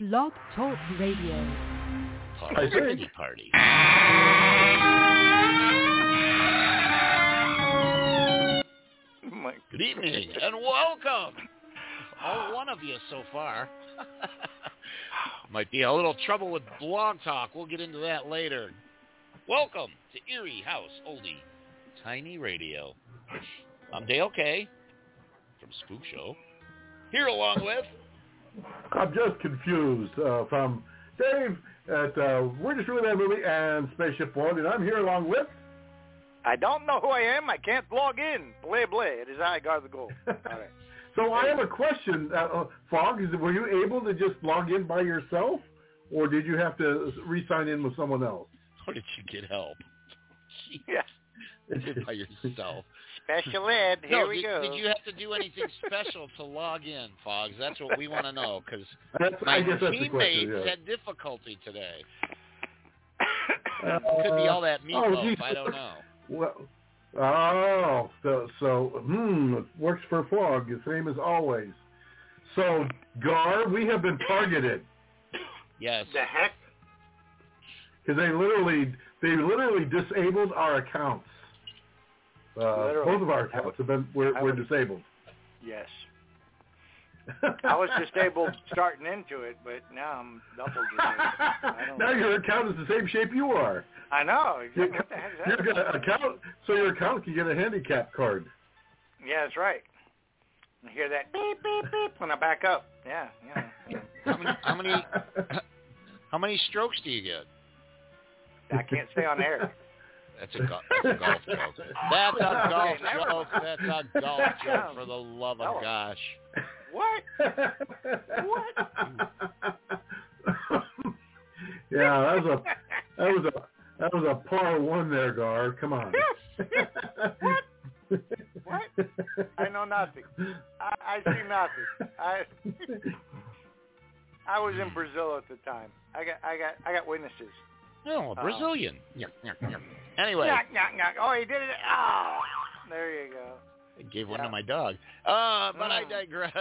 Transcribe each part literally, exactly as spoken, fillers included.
Blog Talk Radio. Party, party. Good evening and welcome. All one of you so far. Might be a little trouble with Blog Talk. We'll get into that later. Welcome to Erie House Oldie Tiny Radio. I'm Dale K. from Spook Show. Here along with... I'm just confused uh, from Dave at uh, We're Just Really Bad Movie and Spaceship One, and I'm here along with... I don't know who I am. I can't log in. Blay, blay. It is I, guard the goal. All right. So I have a question. Uh, uh, Fogg, is, were you able to just log in by yourself, or did you have to re-sign in with someone else? Or did you get help? Yeah. By yourself. Special ed. Here no, we did, go. Did you have to do anything special to log in, Foggs? That's what we want to know, because my teammates question, yeah. had difficulty today. Uh, Could be all that meatloaf. Oh, geez. I don't know. Well, oh, so, so hmm, it works for Fogg, the same as always. So, Gar, we have been targeted. Yes. The heck? Because they literally, they literally disabled our accounts. Uh, both of our accounts have been, were, were disabled. Yes. I was disabled starting into it, but now I'm double disabled. Now your account is the same shape you are. I know. Your, What the heck is that? your account, so your account can get a handicap card. Yeah, that's right. I hear that beep, beep, beep when I back up. Yeah, yeah. yeah. How many, how many, how many strokes do you get? I can't stay on air. That's a, go- that's a golf joke. That's a golf Okay, never joke. That's a golf joke, for the love of No. gosh. What? What? Yeah, that was a that was a that was a par one there, Gar. Come on. What? What? I know nothing. I, I see nothing. I I was in Brazil at the time. I got I got I got witnesses. No, a Brazilian. Uh, anyway. Knock, knock, knock. Oh, he did it. Oh, there you go. I gave one Yeah. to my dog. Uh, but Mm. I digress.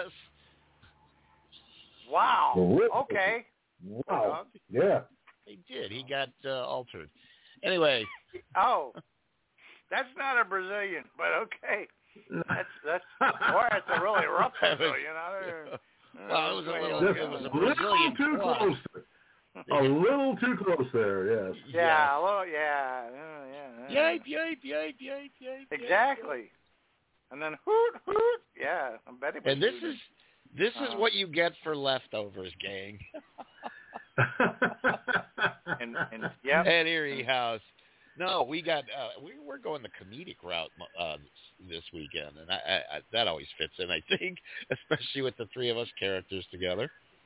Wow. Terrific. Okay. Wow. Yeah. He did. He got uh, altered. Anyway. Oh, that's not a Brazilian, but okay. That's that's boy, that's a really rough one, though, you know. Well, it was a little. Just It was a a little Brazilian too club. close. A little too close there, yes. Yeah, a little, yeah, yeah, yeah. Yipe, yipe, yipe, yipe, yipe. Exactly. And then hoot, hoot. Yeah, I'm betting. And this is this is what you get for leftovers, gang. and and yeah. At Erie House. No, we got uh, we we're going the comedic route uh, this weekend, and I, I, I, that always fits in, I think, especially with the three of us characters together.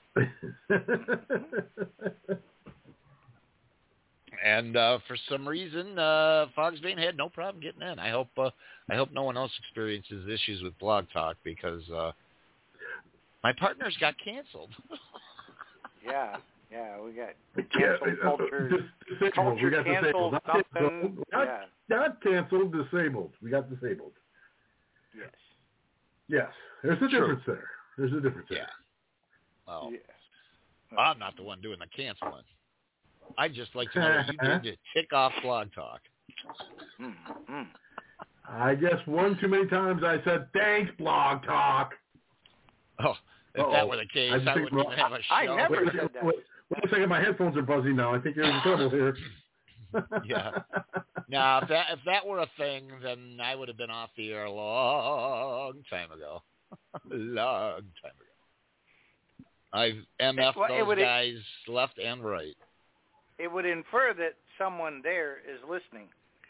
And uh, for some reason, uh, Fogsbane had no problem getting in. I hope uh, I hope no one else experiences issues with Blog Talk because uh, my partners got canceled. Yeah, yeah, we got Yeah, canceled uh, culture. dis- disabled. Culture We got canceled disabled. Not something. canceled. Not, Yeah. not canceled, disabled. We got disabled. Yes. Yes. There's a True. difference there. There's a difference Yeah. there. Well, Yes. I'm not the one doing the canceling. I'd just like to know what you did to tick off Blog Talk. Mm, mm. I guess one too many times I said, thanks, Blog Talk. Oh, if Uh-oh. that were the case, I I, just think- wouldn't even have a show. I never Wait, said wait, that. wait, wait a second, my headphones are buzzing now. I think there's trouble here. Yeah. Now, if that if that were a thing, then I would have been off the air a long time ago. long time ago. I've M F'd Well, it those would- guys left and right. It would infer that someone there is listening.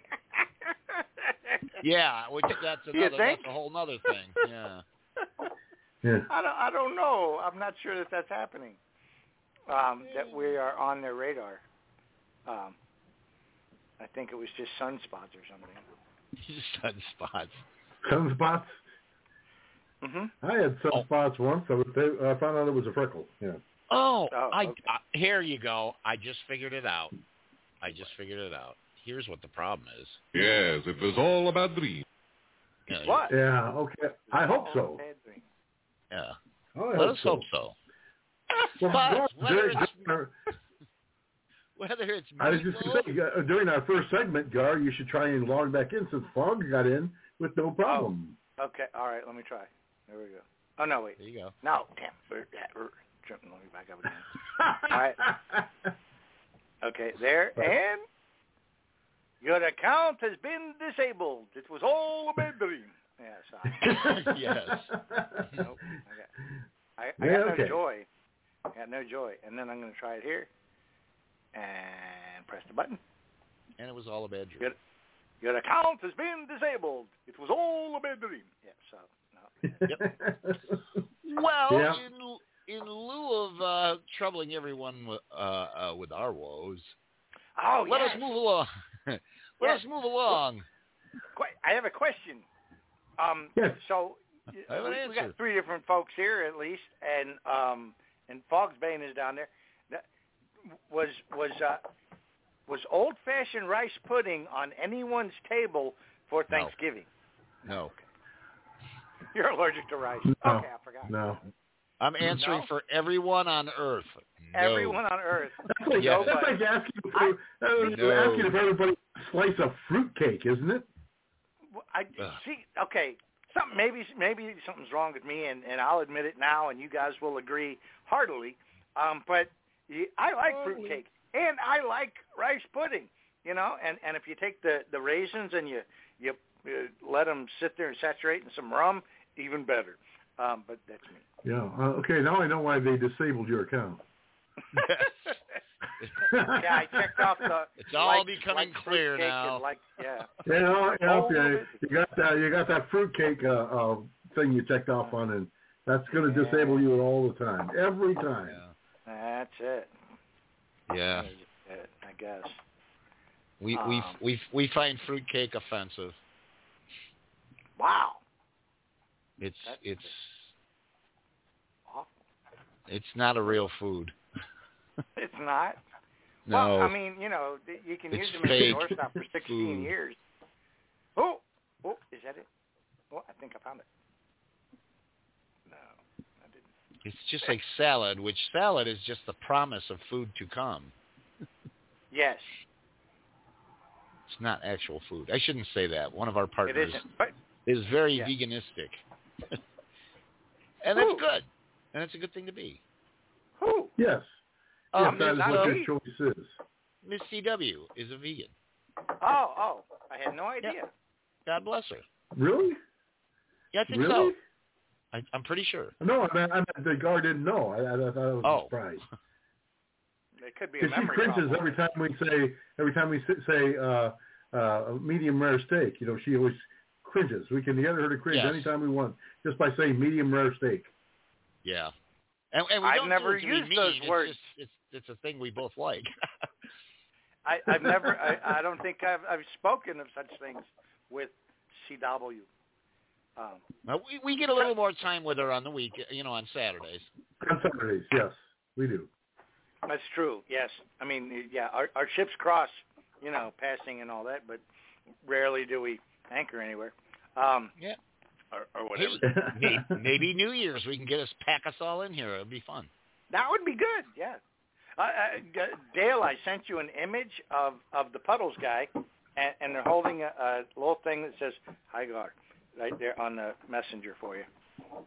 Yeah, which that's You another think? that's a whole other thing. Yeah. Yeah. I don't. I don't know. I'm not sure that that's happening. Um, that we are on their radar. Um, I think it was just sunspots or something. Sunspots. Sunspots? Mm-hmm. I had sunspots once. I, was, I found out it was a freckle. Yeah. Oh, Oh, I, okay. I here you go. I just figured it out. I just figured it out. Here's what the problem is. Yes, it was all a bad dream. You know, What? Yeah, okay. I hope so. Bad dream. Yeah. Oh, I Let hope us so. hope so. Well, But well, whether during, it's, during whether it's our, I was just going to say, uh, during our first segment, Gar, you should try and log back in since Fog got in with no problem. Oh, okay, all right, let me try. There we go. Oh, no, wait. There you go. No, damn. Let me back up again. All right. Okay, there, and your account has been disabled. It was all a bad dream. Yes. I, Yes. Nope. I, I, I Yeah, got okay. no joy. I got no joy. And then I'm going to try it here. And press the button. And it was all a bad dream. Your, your account has been disabled. It was all a bad dream. Yeah, so, no. Yep. Well, Yeah. in in lieu of uh, troubling everyone with, uh, uh, with our woes, Oh, let yes. us move along. let Yes. us move along. Qu- I have a question. Um, Yes. So I have an we, we answer. got three different folks here at least, and um, and Fogsbane is down there. That was was uh, was old-fashioned rice pudding on anyone's table for No. Thanksgiving? No. You're allergic to rice. No. Okay, I forgot. No. I'm answering No. for everyone on Earth. No. Everyone on Earth. That's like, Yeah. that's like asking, for, uh, No. asking if everybody slice a fruitcake, isn't it? Well, I Ugh. see. Okay, something maybe maybe something's wrong with me, and, and I'll admit it now, and you guys will agree heartily. Um, but y- I like fruitcake, and I like rice pudding. You know, and, and if you take the, the raisins and you, you you let them sit there and saturate in some rum, even better. Um, but that's me. Yeah. Uh, okay, now I know why they disabled your account. Yeah, I checked off the. It's all like, becoming like clear fruitcake now. And like, yeah. Yeah, yeah, Oh, okay. You got that. You got that fruitcake uh, uh, thing you checked off on, and that's going to Yeah. disable you all the time, every time. That's it. Yeah. That's it, I guess. We we Um, we we find fruitcake offensive. Wow. It's That's it's awful. it's not a real food. It's not. No. Well, I mean, you know, th- you can It's use them in fake the doorstop for sixteen food. years. Oh, oh, is that it? Oh, I think I found it. No, I didn't. It's just like salad, which salad is just the promise of food to come. Yes, It's not actual food. I shouldn't say that. One of our it partners isn't. But is very Yeah. veganistic. And that's Who? good. And it's a good thing to be. who? Yes. Oh, yes, that is not what me. your choice is. Miss C W is a vegan. Oh, oh, I had no idea. God bless her. Really? Yeah, I think Really? so. I, I'm pretty sure. No, I mean, I mean, the guard didn't know. I, I, I thought it was Oh. a surprise. It could be a Because she memory cringes problem. every time we say every time we s- say uh, uh, medium rare steak. You know, she always cringes. We can get her to cringe Yes. anytime we want, just by saying medium rare steak. Yeah. And, and we I've don't never do it to be used mean. those It's words. just- it's it's a thing we both like. I, I've never. I, I don't think I've, I've spoken of such things with C W. Um, Now, we we get a little more time with her on the week, you know, on Saturdays. On Saturdays, yes, we do. That's true. Yes, I mean, yeah, our, our ships cross, you know, passing and all that, but rarely do we anchor anywhere. Um, Yeah. or, or whatever. Hey, maybe, maybe New Year's we can get us pack us all in here. It'd be fun. That would be good. Yeah. Uh, uh, G- Dale, I sent you an image of of the Puddles guy, and, and they're holding a, a little thing that says "Hi Gar" right there on the messenger for you.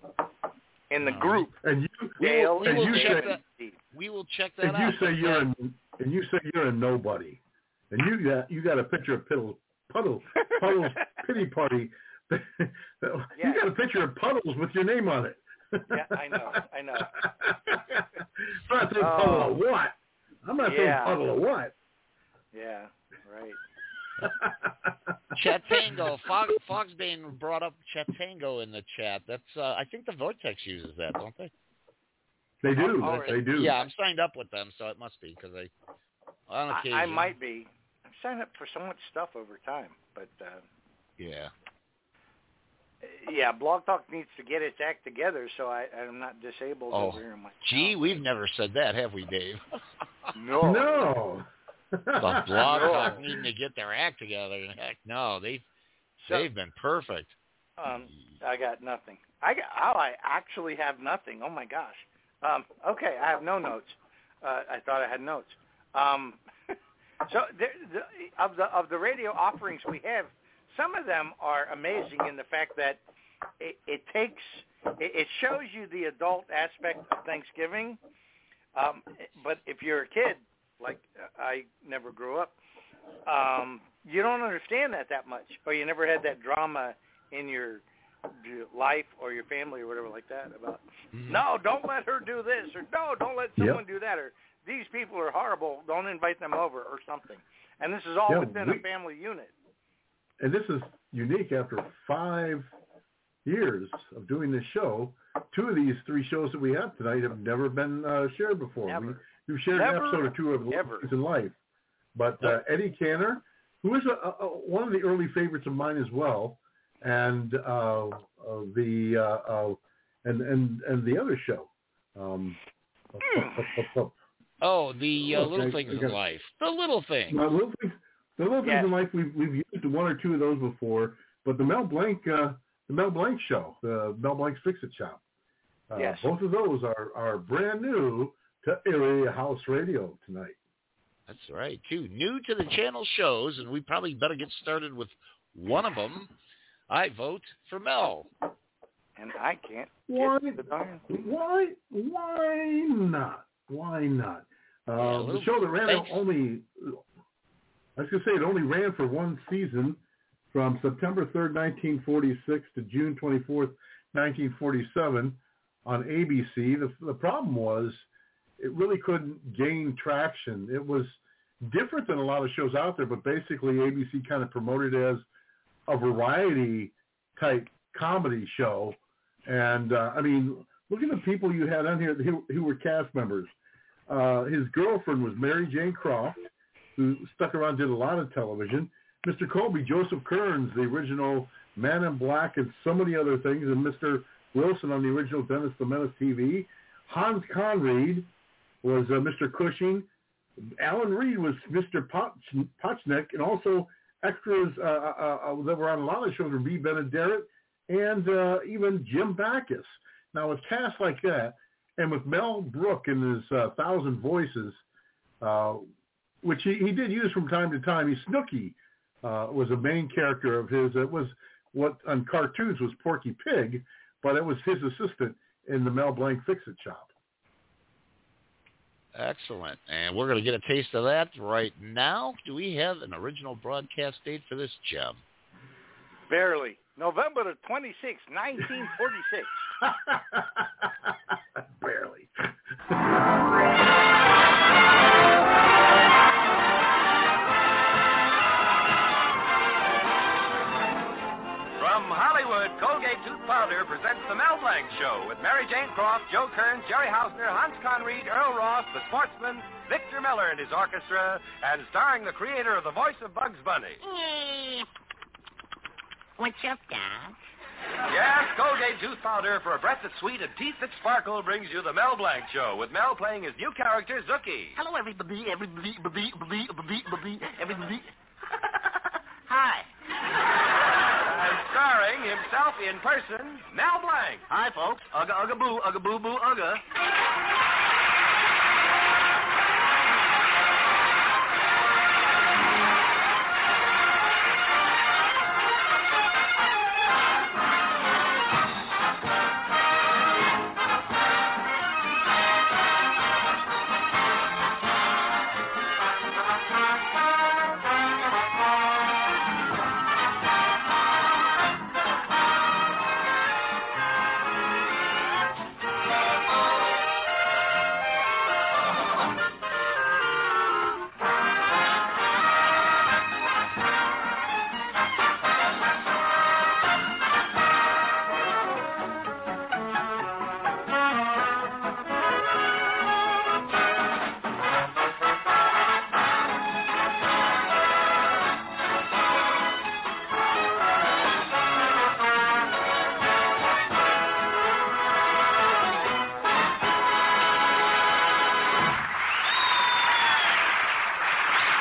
In the All group, And you, Dale we and will you check say, that. We will check that and out. you say But, you're uh, a, and you say you're a nobody, and you got you got a picture of Puddles, Puddles, Puddles pity party. You Yeah. got a picture of Puddles with your name on it. Yeah, I know, I know. I'm not saying Oh. puddle of what. I'm not saying Yeah. puddle of what. Yeah, right. Chat Tango. Fog, Fogsbane brought up Chat Tango in the chat. That's uh, I think the Vortex uses that, don't they? They do. Oh, They do. Yeah, I'm signed up with them, so it must be because I on I, occasion. I might be. I've signed up for so much stuff over time, but uh, Yeah. yeah, Blog Talk needs to get its act together, so I, I'm not disabled Oh, over here in my. Gee, account. we've never said that, have we, Dave? no, No. The Blog No. Talk needing to get their act together. Heck, no, they've So, they've been perfect. um, I got nothing. I got. Oh, I actually have nothing. Oh my gosh, Um, okay, I have no notes. Uh, I thought I had notes. Um, so there, the, of the of the radio offerings we have, some of them are amazing in the fact that it, it takes it, it shows you the adult aspect of Thanksgiving. Um, but if you're a kid, like I never grew up, um, you don't understand that that much, or you never had that drama in your life or your family or whatever like that about, mm-hmm. no, don't let her do this, or no, don't let someone yep. do that, or these people are horrible, don't invite them over, or something. And this is all yeah, within we, a family unit. And this is unique. After five years of doing this show, two of these three shows that we have tonight have never been uh, shared before. Never. We, we've shared never, an episode or two of Things in Life. But uh, Eddie Cantor, who is a, a, one of the early favorites of mine as well, and uh, uh, the uh, uh, and and and the other show. Um, oh, the uh, Little Things in Life. The Little Things. The Little Things. The Little Things yes. in Life. We've we've used one or two of those before, but the Mel Blanc, uh, the Mel Blanc show, the Mel Blanc's Fix-It Shop. Uh, yes. Both of those are are brand new to Area House Radio tonight. That's right. Two new to the channel shows, and we probably better get started with one of them. I vote for Mel. And I can't why, get the darn thing. Why, why not? Why not? Uh, yeah, the show that ran thanks. only, I was going to say it only ran for one season from September third, nineteen forty-six to June twenty-fourth, nineteen forty-seven on A B C. The, the problem was it really couldn't gain traction. It was different than a lot of shows out there, but basically A B C kind of promoted it as a variety type comedy show. And uh, I mean, look at the people you had on here who, who were cast members. Uh, his girlfriend was Mary Jane Croft, who stuck around, did a lot of television. Mister Colby, Joseph Kearns, the original Man in Black and so many other things, and Mister Wilson on the original Dennis the Menace T V. Hans Conried was uh, Mister Cushing. Alan Reed was Mister Poch- Pochnick, and also extras uh, uh, uh, that were on a lot of shows were B. Benaderet and uh, even Jim Backus. Now, with cast like that, and with Mel Brooke in his uh, Thousand Voices, uh, which he, he did use from time to time, he Snooky uh, was a main character of his. It was what on cartoons was Porky Pig, but it was his assistant in the Mel Blanc Fix-It Shop. Excellent. And we're going to get a taste of that right now. Do we have an original broadcast date for this gem? Barely. November the twenty-sixth, nineteen forty-six. Barely. From Hollywood, Colgate Tooth Powder presents The Mel Blanc Show with Mary Jane Croft, Joe Kearns, Jerry Hausner, Hans Conried, Earl Ross, the Sportsman, Victor Miller and his orchestra, and starring the creator of the voice of Bugs Bunny. What's up, Doc? Yes, Colgate Tooth Powder for a breath that's sweet and teeth that sparkle brings you The Mel Blanc Show with Mel playing his new character, Zookie. Hello, everybody, everybody, everybody, everybody, everybody, everybody. Hi. And starring himself in person, Mel Blanc. Hi, folks. Ugga, ugga, boo, ugga, boo, boo, ugga.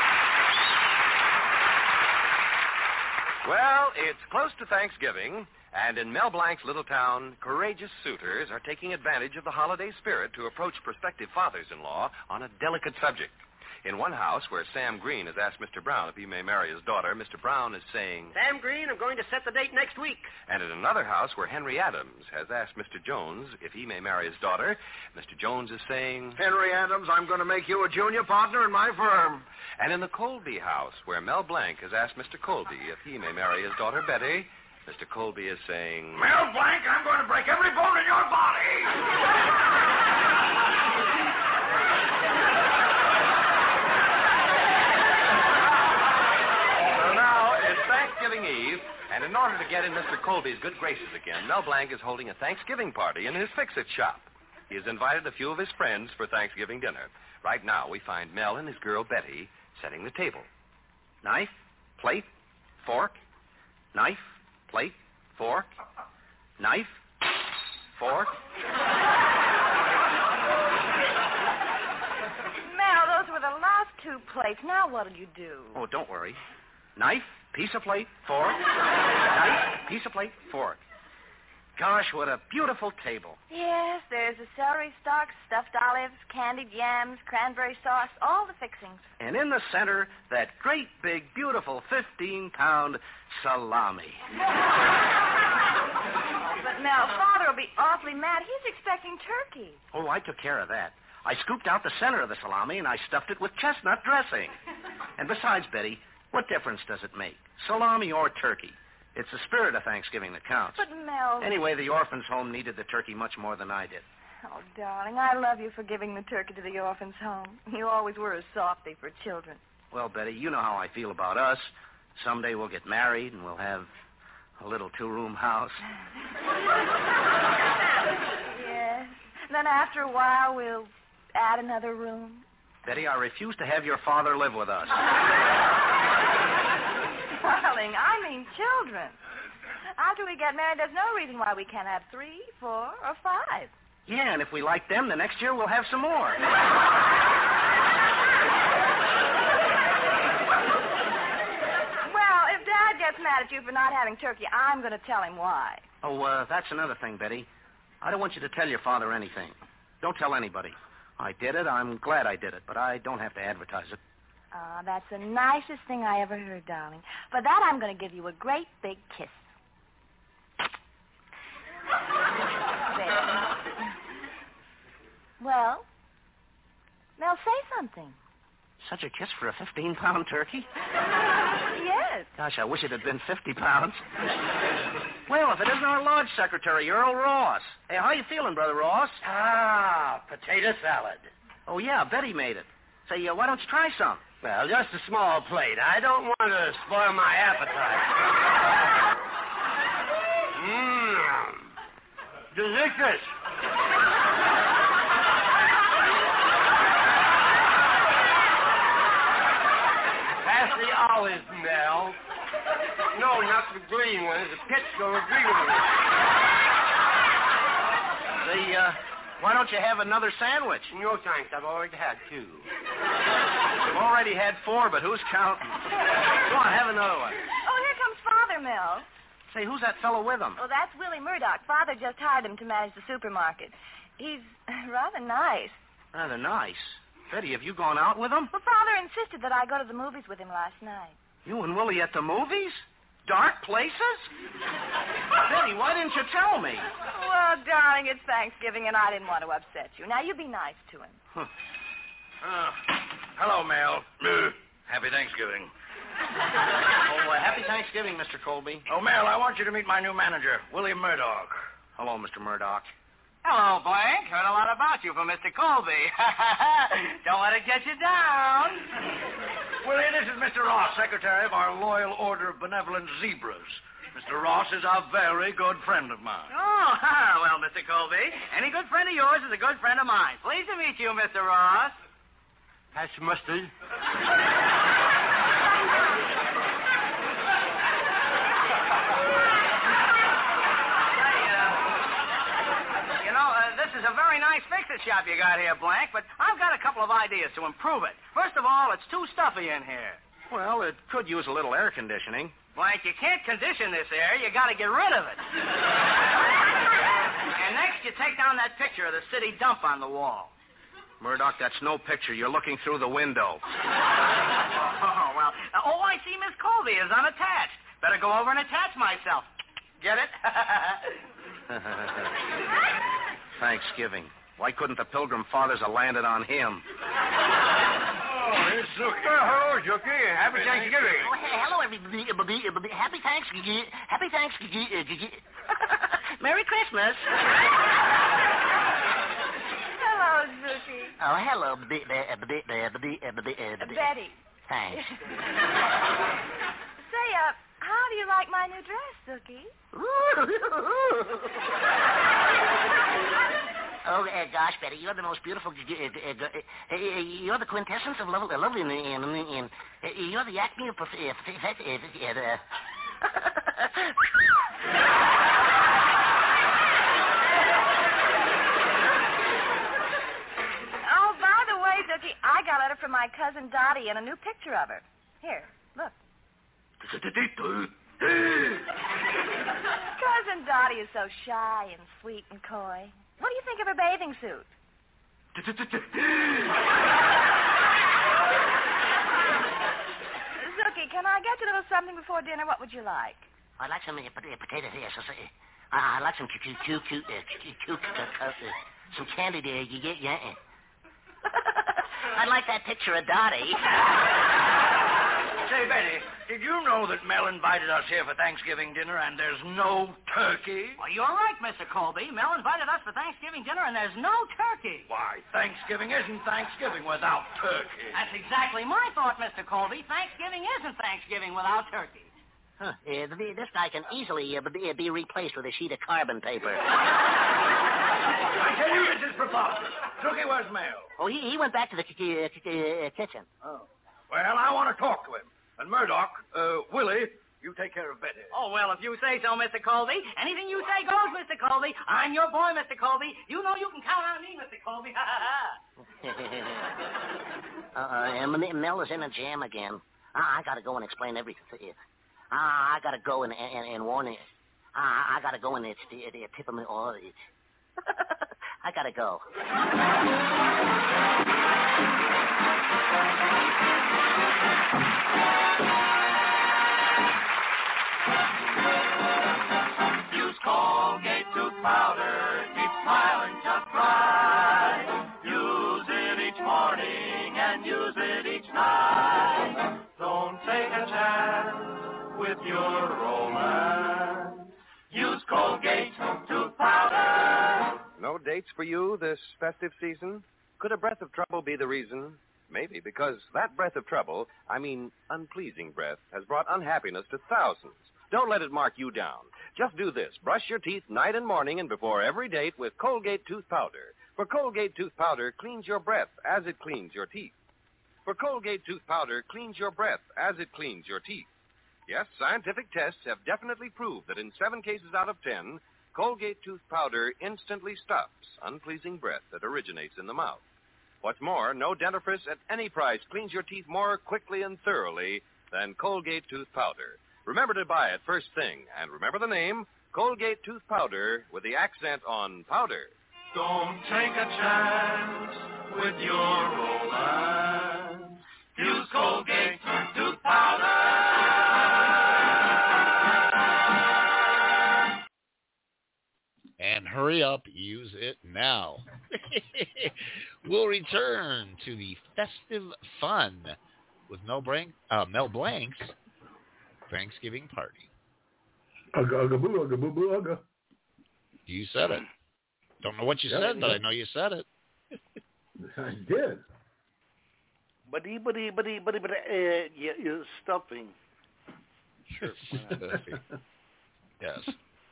It's close to Thanksgiving, And in Mel Blanc's little town, courageous suitors are taking advantage of the holiday spirit to approach prospective fathers-in-law on a delicate subject. In one house where Sam Green has asked Mister Brown if he may marry his daughter, Mister Brown is saying, Sam Green, I'm going to set the date next week. And in another house where Henry Adams has asked Mister Jones if he may marry his daughter, Mister Jones is saying, Henry Adams, I'm going to make you a junior partner in my firm. And in the Colby house where Mel Blanc has asked Mister Colby if he may marry his daughter Betty, Mister Colby is saying, Mel Blanc, I'm going to break every bone in your body. Thanksgiving Eve, and in order to get in Mister Colby's good graces again, Mel Blanc is holding a Thanksgiving party in his Fix-It shop. He has invited a few of his friends for Thanksgiving dinner. Right now, we find Mel and his girl Betty setting the table. Knife, plate, fork, knife, plate, fork, knife, fork. Mel, those were the last two plates. Now what'll you do? Oh, don't worry. Knife, piece of plate, fork. Knife, piece of plate, fork. Gosh, what a beautiful table. Yes, there's a celery stalk, stuffed olives, candied yams, cranberry sauce, all the fixings. And in the center, that great, big, beautiful fifteen-pound salami. But, Mel, Father will be awfully mad. He's expecting turkey. Oh, I took care of that. I scooped out the center of the salami, and I stuffed it with chestnut dressing. And besides, Betty, what difference does it make? Salami or turkey? It's the spirit of Thanksgiving that counts. But, Mel... Anyway, the orphan's home needed the turkey much more than I did. Oh, darling, I love you for giving the turkey to the orphan's home. You always were a softy for children. Well, Betty, you know how I feel about us. Someday we'll get married and we'll have a little two-room house. Yes. Then after a while, we'll add another room. Betty, I refuse to have your father live with us. Darling, I mean children. After we get married, there's no reason why we can't have three, four, or five. Yeah, and if we like them, the next year we'll have some more. Well, if Dad gets mad at you for not having turkey, I'm going to tell him why. Oh, uh, that's another thing, Betty. I don't want you to tell your father anything. Don't tell anybody. I did it. I'm glad I did it, but I don't have to advertise it. Ah, that's the nicest thing I ever heard, darling. For that, I'm going to give you a great big kiss. There. Well, Mel, say something. Such a kiss for a fifteen-pound turkey? Yes. Gosh, I wish it had been fifty pounds. Well, if it isn't our lodge secretary, Earl Ross. Hey, how you feeling, Brother Ross? Ah, potato salad. Oh, yeah, Betty made it. Say, uh, why don't you try some? Well, just a small plate. I don't want to spoil my appetite. Mmm. Delicious. Pass the olives, Mel. No, not the green ones. The pit's going green ones. The, uh, why don't you have another sandwich? No, thanks. I've already had two. We've already had four, but who's counting? Go on, have another one. Oh, here comes Father, Mel. Say, who's that fellow with him? Oh, that's Willie Murdoch. Father just hired him to manage the supermarket. He's rather nice. Rather nice. Betty, have you gone out with him? Well, Father insisted that I go to the movies with him last night. You and Willie at the movies? Dark places? Betty, why didn't you tell me? Well, darling, it's Thanksgiving, and I didn't want to upset you. Now, you be nice to him. Huh. Uh, hello, Mel. Happy Thanksgiving. Oh, uh, happy Thanksgiving, Mister Colby. Oh, Mel, I want you to meet my new manager, Willie Murdoch. Hello, Mister Murdoch. Hello, Blank. Heard a lot about you from Mister Colby. Don't let it get you down. Willie, this is Mister Ross, secretary of our Loyal Order of Benevolent Zebras. Mister Ross is a very good friend of mine. Oh, well, Mister Colby, any good friend of yours is a good friend of mine. Pleased to meet you, Mister Ross. That's mustard. This is a very nice fix-it shop you got here, Blank, but I've got a couple of ideas to improve it. First of all, it's too stuffy in here. Well, it could use a little air conditioning. Blank, you can't condition this air. You got to get rid of it. And next, you take down that picture of the city dump on the wall. Murdoch, that's no picture. You're looking through the window. Oh, well. Oh, I see Miss Colby is unattached. Better go over and attach myself. Get it? Thanksgiving. Why couldn't the Pilgrim Fathers have landed on him? Oh, it's Zookie. Hello, Zookie. Happy Thanksgiving. Oh, hello, everybody. Happy Thanksgiving. Happy Thanksgiving. Merry Christmas. Hello, Zookie. Oh, hello, Betty. Betty. Thanks. Say, uh, how do you like my new dress, Zookie? Oh, uh, gosh, Betty, you're the most beautiful. Uh, uh, uh, uh, you're the quintessence of lovely, lovely and, and, and uh, you're the acme of perfection. Uh, Oh, by the way, Zookie, I got a letter from my cousin Dottie and a new picture of her. Here, look. Cousin Dottie is so shy and sweet and coy. What do you think of her bathing suit? Zookie, can I get you a little something before dinner? What would you like? I'd like some uh, potatoes here. So, so, uh, I'd like some cute, cute, cute, uh, cute, cute uh, some candy there. You get, yeah. I'd like that picture of Dottie. Say, Betty, did you know that Mel invited us here for Thanksgiving dinner and there's no turkey? Well, you're right, Mister Colby. Mel invited us for Thanksgiving dinner, and there's no turkey. Why, Thanksgiving isn't Thanksgiving without turkey. That's exactly my thought, Mister Colby. Thanksgiving isn't Thanksgiving without turkey. Huh. Uh, this guy can easily uh, be, be replaced with a sheet of carbon paper. I tell you, this is preposterous. Zookie, where's Mel? Oh, he, he went back to the uh, uh, kitchen. Oh. Well, I want to talk to him. And Murdoch, uh, Willie, you take care of Betty. Oh, well, if you say so, Mister Colby. Anything you say goes, Mister Colby. I'm your boy, Mister Colby. You know you can count on me, Mister Colby. uh, Mel is in a jam again. I, I got to go and explain everything to you. Uh, I got to go and, and, and warn you. Uh, I got to go and it's the, the tip of my... Oh, I got to go. Use Colgate tooth powder, keep smiling just right. Use it each morning and use it each night. Don't take a chance with your romance. Use Colgate tooth powder. No dates for you this festive season? Could a breath of trouble be the reason? Maybe, because that breath of trouble, I mean unpleasing breath, has brought unhappiness to thousands. Don't let it mark you down. Just do this. Brush your teeth night and morning and before every date with Colgate tooth powder. For Colgate tooth powder cleans your breath as it cleans your teeth. For Colgate tooth powder cleans your breath as it cleans your teeth. Yes, scientific tests have definitely proved that in seven cases out of ten, Colgate tooth powder instantly stops unpleasing breath that originates in the mouth. What's more, no dentifrice at any price cleans your teeth more quickly and thoroughly than Colgate tooth powder. Remember to buy it first thing, and remember the name, Colgate tooth powder with the accent on powder. Don't take a chance with your romance. Use Colgate tooth powder. And hurry up, use it now. We'll return to the festive fun with Mel, Blanc, uh, Mel Blanc's Thanksgiving party. Ugga, ugga, boo, ugga, boo, boo, ugga. You said it. Don't know what you yeah, said, yeah. but I know you said it. I did. Buddy, buddy, buddy, buddy, buddy, uh, you, you're stuffing. Sure. Yes.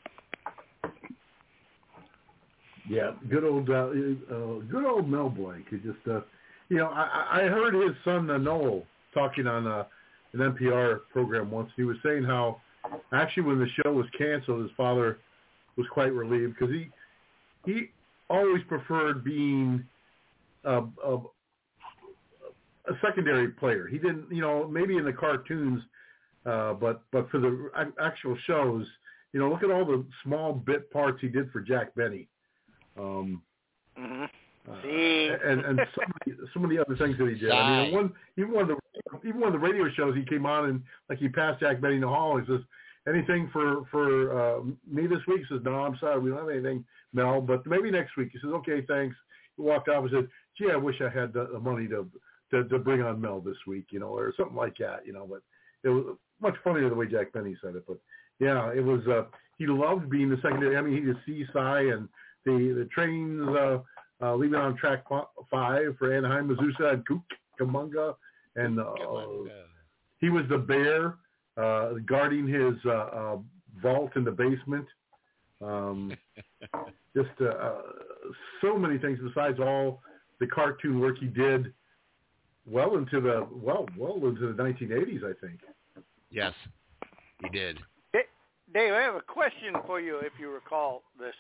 Yeah, good old, uh, uh, good old Mel Blanc. He just, uh, you know, I, I heard his son uh, Noel talking on uh, an N P R program once. He was saying how, actually, when the show was canceled, his father was quite relieved because he he always preferred being a, a, a secondary player. He didn't, you know, maybe in the cartoons Uh, but but for the actual shows, you know, look at all the small bit parts he did for Jack Benny. Um, mm-hmm. uh, See, and and some of, the, some of the other things that he did. I mean, one even one of the even one of the radio shows he came on and like he passed Jack Benny in the hall. He says, "Anything for for uh, me this week?" He says, "No, I'm sorry, we don't have anything, Mel, but maybe next week." He says, "Okay, thanks." He walked off and said, "Gee, I wish I had the, the money to, to to bring on Mel this week, you know, or something like that, you know." But it was much funnier the way Jack Benny said it. But yeah, it was. Uh, he loved being the secondary. I mean, he did C-Sci and the the trains uh, uh, leaving on track five for Anaheim, Azusa, and Cucamonga, and uh, he was the bear uh, guarding his uh, uh, vault in the basement. Um, just uh, uh, so many things besides all the cartoon work he did well into the well well into the nineteen eighties, I think. Yes, he did. Dave, I have a question for you if you recall this.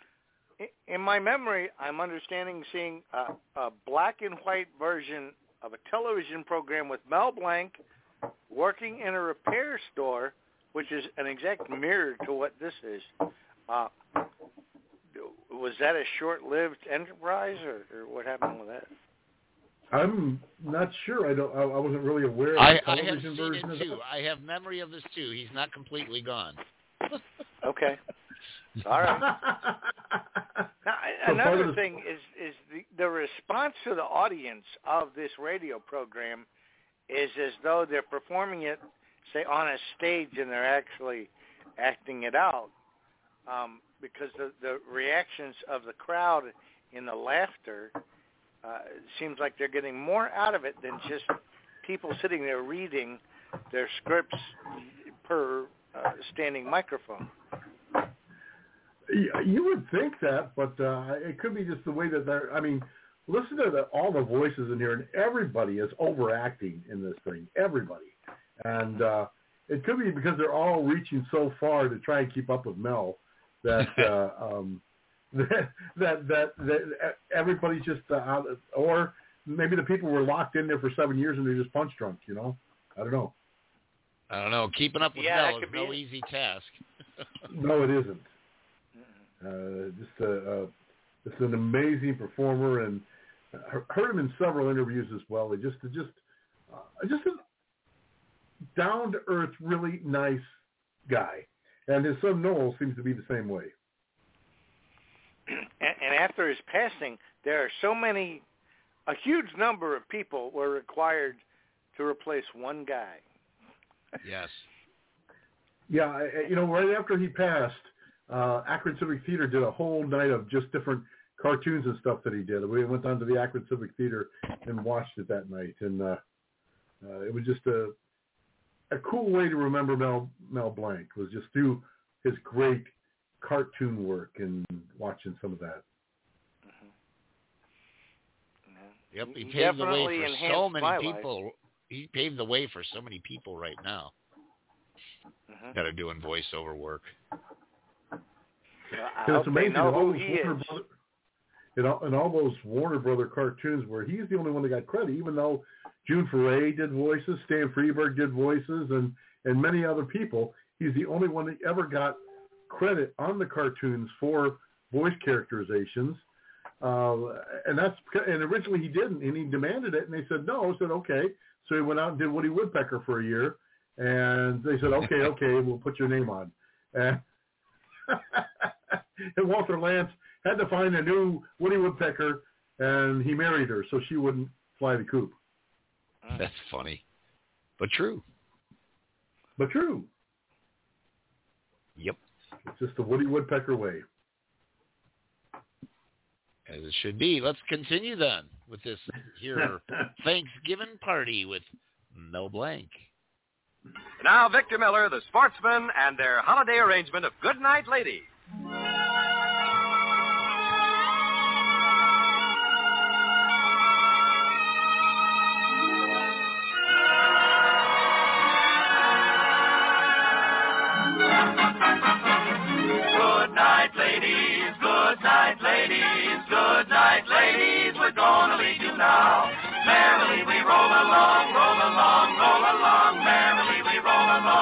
In my memory, I'm understanding seeing a, a black and white version of a television program with Mel Blanc working in a repair store, which is an exact mirror to what this is. Uh, was that a short-lived enterprise, or, or what happened with that? I'm not sure. I don't. I, I wasn't really aware of I, the television I have seen version it of too. it. I have memory of this too. He's not completely gone. Okay. All right. Now, So another the, thing is is the, the response to the audience of this radio program is as though they're performing it, say, on a stage, and they're actually acting it out. Um, because the, the reactions of the crowd in the laughter uh, seems like they're getting more out of it than just people sitting there reading their scripts per uh, standing microphone. You would think that, but uh, it could be just the way that they're. I mean, listen to the, all the voices in here, and everybody is overacting in this thing. Everybody, and uh, it could be because they're all reaching so far to try and keep up with Mel that uh, um, that, that that that everybody's just uh, out. Or maybe the people were locked in there for seven years and they're just punch drunk. You know, I don't know. I don't know. Keeping up with yeah, Mel is no easy task. No, it isn't. Uh, just a, uh, just an amazing performer, and uh, heard him in several interviews as well. He just, just, uh, just a down to earth, really nice guy, and his son Noel seems to be the same way. And, and after his passing, there are so many, a huge number of people were required to replace one guy. Yes. Yeah, you know, right after he passed, uh, Akron Civic Theater did a whole night of just different cartoons and stuff that he did. We went down to the Akron Civic Theater and watched it that night, and uh, uh, it was just a a cool way to remember Mel Mel Blanc, was just through his great cartoon work and watching some of that. Yep, he He paved the way definitely for enhanced so many my people. life. He paved the way for so many people right now Mm-hmm. that are doing voiceover work. Well, I And hope it's they amazing. know all who those he Warner is. Brother, in, all, in all those Warner Brother cartoons where he's the only one that got credit, even though June Foray did voices, Stan Freberg did voices, and, and many other people, he's the only one that ever got credit on the cartoons for voice characterizations. Uh, and that's and originally he didn't, and he demanded it, and they said no. I said okay. So he went out and did Woody Woodpecker for a year, and they said okay, okay, we'll put your name on. And, and Walter Lantz had to find a new Woody Woodpecker, and he married her so she wouldn't fly the coop. That's funny, but true. But true. Yep. It's just the Woody Woodpecker way. As it should be. Let's continue then with this here Thanksgiving party with Mel Blanc. Now, Victor Miller, the Sportsman, and their holiday arrangement of Good Night Lady. Good night, ladies. Good night, ladies. Good night, ladies. We're gonna leave you now. Merrily we roll along, roll along, roll along. Merrily we roll along.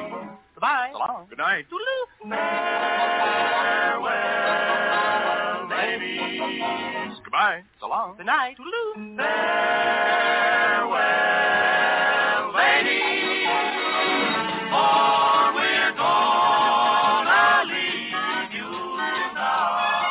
Goodbye. So long. Good night. Farewell, ladies. Goodbye. So long. Good night. Farewell, ladies. For we're gonna leave you now.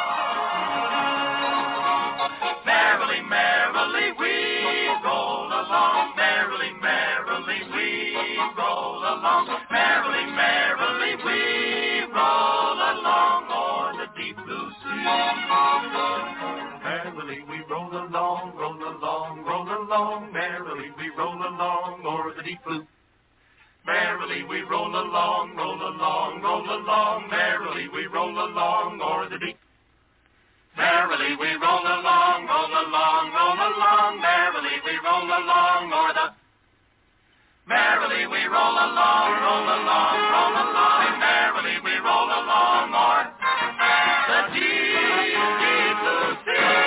Merrily, merrily we roll along. Merrily, merrily we roll along. Merrily, merrily we roll along o'er the deep blue sea. Merrily we roll along, roll along, roll along. Merrily we roll along o'er the deep blue. Merrily we roll along, roll along, roll along. Merrily we roll along o'er the deep. Merrily we roll along, roll along, roll along. Merrily we roll along o'er the. Merrily we roll along, roll along, roll along. Merrily we roll along o'er the deep, deep blue sea.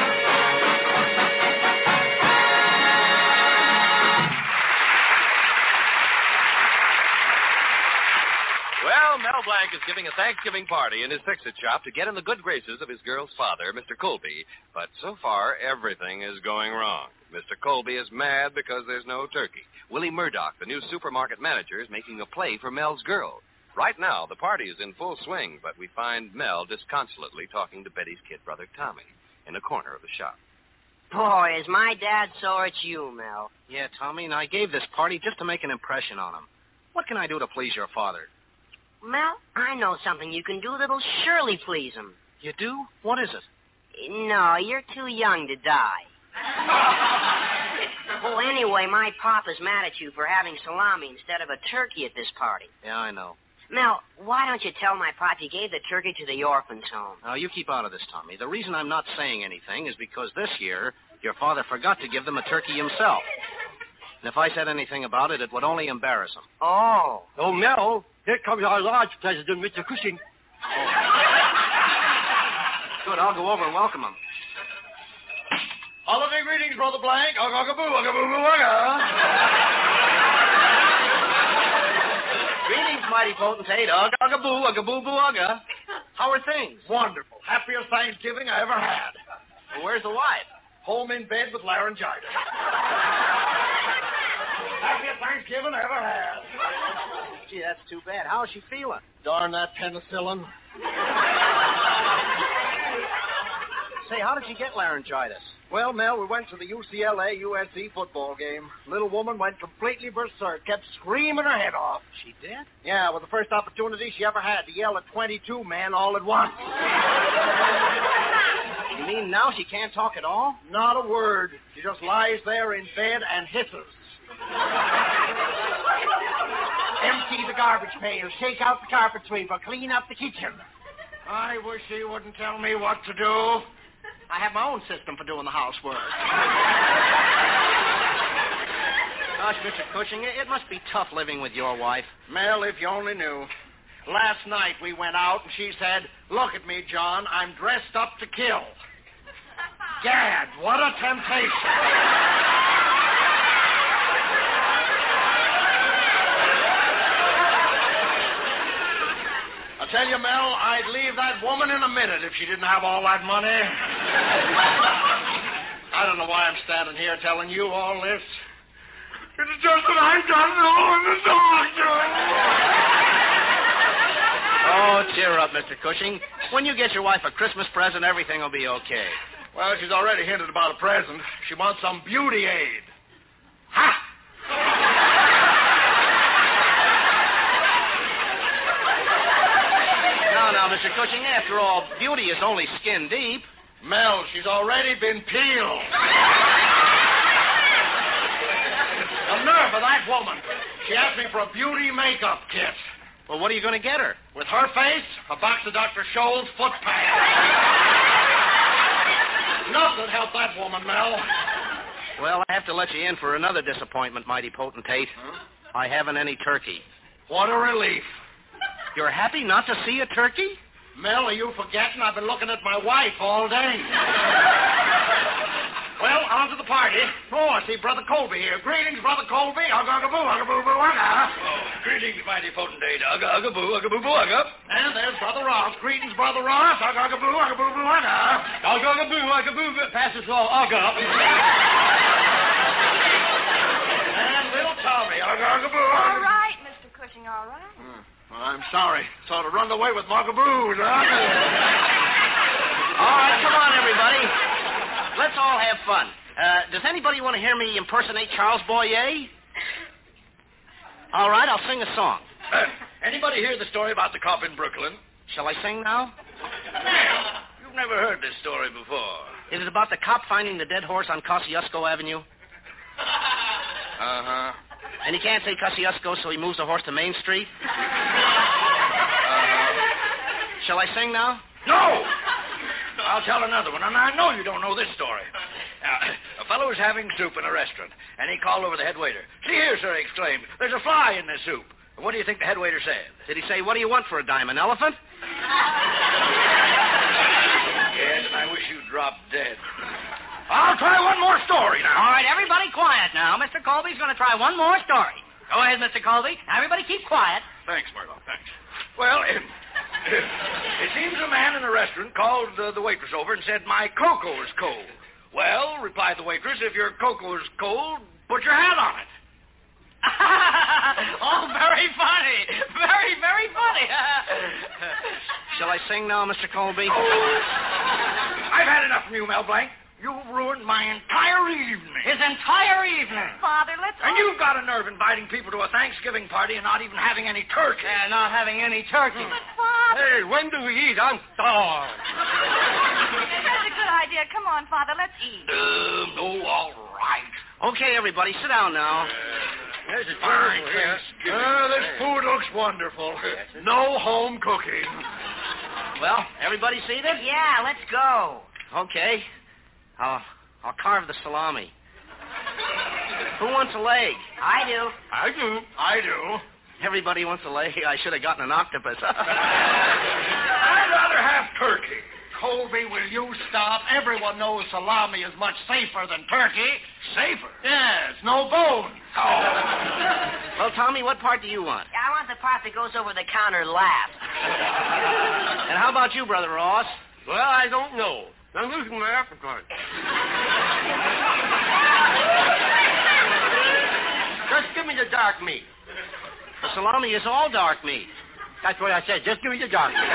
Well, Mel Blanc is giving a Thanksgiving party in his fix-it shop to get in the good graces of his girl's father, Mister Colby. But so far, everything is going wrong. Mister Colby is mad because there's no turkey. Willie Murdoch, the new supermarket manager, is making a play for Mel's girl. Right now, the party is in full swing, but we find Mel disconsolately talking to Betty's kid brother, Tommy, in a corner of the shop. Boy, is my dad sore at you, Mel. Yeah, Tommy, and I gave this party just to make an impression on him. What can I do to please your father? Mel, I know something you can do that'll surely please him. You do? What is it? No, you're too young to die. Oh, anyway, my papa's mad at you for having salami instead of a turkey at this party. Yeah, I know. Mel, why don't you tell my pop you gave the turkey to the orphans' home? Now, you keep out of this, Tommy. The reason I'm not saying anything is because this year your father forgot to give them a turkey himself. And if I said anything about it, it would only embarrass him. Oh. Oh, Mel, here comes our lodge president, Mister Cushing. Oh. Good, I'll go over and welcome him. Holiday greetings, Brother Blank. Ugga-boo, ugga-boo, ugga. Greetings, mighty potentate. Ugga-boo, ugga-boo, ugga. How are things? Wonderful. Happiest Thanksgiving I ever had. Well, where's the wife? Home in bed with laryngitis. Happiest Thanksgiving I ever had. Gee, that's too bad. How's she feeling? Darn that penicillin. Say, how did she get laryngitis? Well, Mel, we went to the U C L A U S C football game. Little woman went completely berserk, kept screaming her head off. She did? Yeah, with the first opportunity she ever had to yell at twenty-two men all at once. You mean now she can't talk at all? Not a word. She just lies there in bed and hisses. Empty the garbage pail, shake out the carpet sweeper, clean up the kitchen. I wish she wouldn't tell me what to do. I have my own system for doing the housework. Gosh, Mister Cushing, it must be tough living with your wife. Mel, if you only knew. Last night we went out and she said, "Look at me, John, I'm dressed up to kill." Gad, what a temptation. I tell you, Mel, I'd leave that woman in a minute if she didn't have all that money. I don't know why I'm standing here telling you all this. It's just that I don't know in the doctor. Oh, cheer up, Mister Cushing. When you get your wife a Christmas present, everything will be okay. Well, she's already hinted about a present. She wants some beauty aid. Ha! Now, now, Mister Cushing, after all, beauty is only skin deep. Mel, she's already been peeled. The nerve of that woman. She asked me for a beauty makeup kit. Well, what are you going to get her? With her face, a box of Doctor Scholl's foot pads. Nothing helped that woman, Mel. Well, I have to let you in for another disappointment, mighty potentate. Huh? I haven't any turkey. What a relief. You're happy not to see a turkey? Mel, are you forgetting? I've been looking at my wife all day. Well, on to the party. Oh, I see Brother Colby here. Greetings, Brother Colby. Ugga, ugga, boo, ugga, boo, boo, ugga. Oh, greetings, mighty potentate. Ugga, ugga, boo, ugga, boo, boo, ugga. And there's Brother Ross. Greetings, Brother Ross. Ugga, ugga, boo, ugga, boo, boo, ugga. Ugga, ugga, boo, ugga, boo, boo. Pass us all, ugga. And little Tommy. Ugga, ugga, boo, ugga. All right, Mister Cushing, all right. Hmm. Well, I'm sorry. Sort of run away with Mugaboos, huh? All right, come on, everybody. Let's all have fun. Uh, does anybody want to hear me impersonate Charles Boyer? All right, I'll sing a song. Uh, anybody hear the story about the cop in Brooklyn? Shall I sing now? You've never heard this story before. Is it about the cop finding the dead horse on Kosciuszko Avenue? Uh-huh. And he can't say Kosciuszko, so he moves the horse to Main Street? Uh-huh. Shall I sing now? No! I'll tell another one, and I know you don't know this story. Now, a fellow was having soup in a restaurant, and he called over the head waiter. See here, sir, he exclaimed, there's a fly in this soup. And what do you think the head waiter said? Did he say, what do you want for a dime, an elephant? Yes, and I wish you'd drop dead. I'll try one more story now. All right, everybody quiet now. Mister Colby's going to try one more story. Go ahead, Mister Colby. Everybody keep quiet. Thanks, Murdoch, thanks. Well, it, it seems a man in a restaurant called uh, the waitress over and said, my cocoa is cold. Well, replied the waitress, if your cocoa is cold, put your hat on it. Oh, very funny. Very, very funny. Shall I sing now, Mister Colby? I've had enough from you, Mel Blanc. You've ruined my entire evening. His entire evening. Father, let's... And you've got a nerve inviting people to a Thanksgiving party and not even having any turkey. Yeah, not having any turkey. But, Father... Hey, when do we eat? I'm starved. That's a good idea. Come on, Father, let's eat. Uh, oh, all right. Okay, everybody, sit down now. There's a fine Thanksgiving. Uh, this food looks wonderful. No home cooking. Well, everybody seated? Yeah, let's go. Okay. I'll, I'll carve the salami. Who wants a leg? I do. I do. I do. Everybody wants a leg. I should have gotten an octopus. I'd rather have turkey. Colby, will you stop? Everyone knows salami is much safer than turkey. Safer? Yes, no bones. Oh. Well, Tommy, what part do you want? I want the part that goes over the counter last. And how about you, Brother Ross? Well, I don't know. I'm losing my appetite. Just give me the dark meat. The salami is all dark meat. That's what I said. Just give me the dark meat.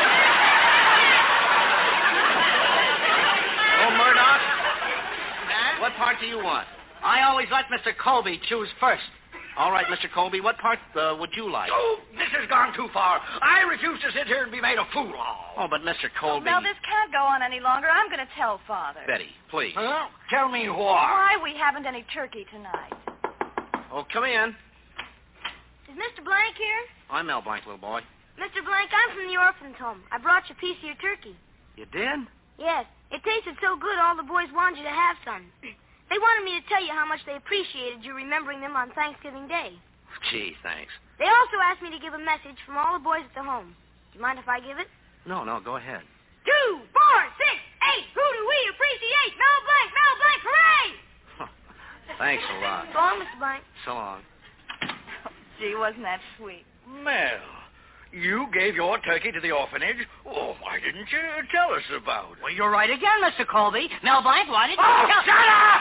Oh, Murdoch? Huh? What part do you want? I always let Mister Colby choose first. All right, Mister Colby, what part uh, would you like? Oh, this has gone too far. I refuse to sit here and be made a fool of. Oh, but Mister Colby... Well, this can't go on any longer. I'm going to tell Father. Betty, please. Huh? Tell me why. Why we haven't any turkey tonight. Oh, come in. Is Mister Blank here? I'm Mel Blanc, little boy. Mister Blank, I'm from the orphan's home. I brought you a piece of your turkey. You did? Yes. It tasted so good, all the boys wanted you to have some. They wanted me to tell you how much they appreciated you remembering them on Thanksgiving Day. Gee, thanks. They also asked me to give a message from all the boys at the home. Do you mind if I give it? No, no, go ahead. Two, four, six, eight. Who do we appreciate? Mel Blanc, Mel Blanc, hooray! Thanks a lot. So long, Mister Blank. So long. Gee, wasn't that sweet? Mel, you gave your turkey to the orphanage? Oh, why didn't you tell us about it? Well, you're right again, Mister Colby. Mel Blanc, why didn't you Oh, tell... shut up!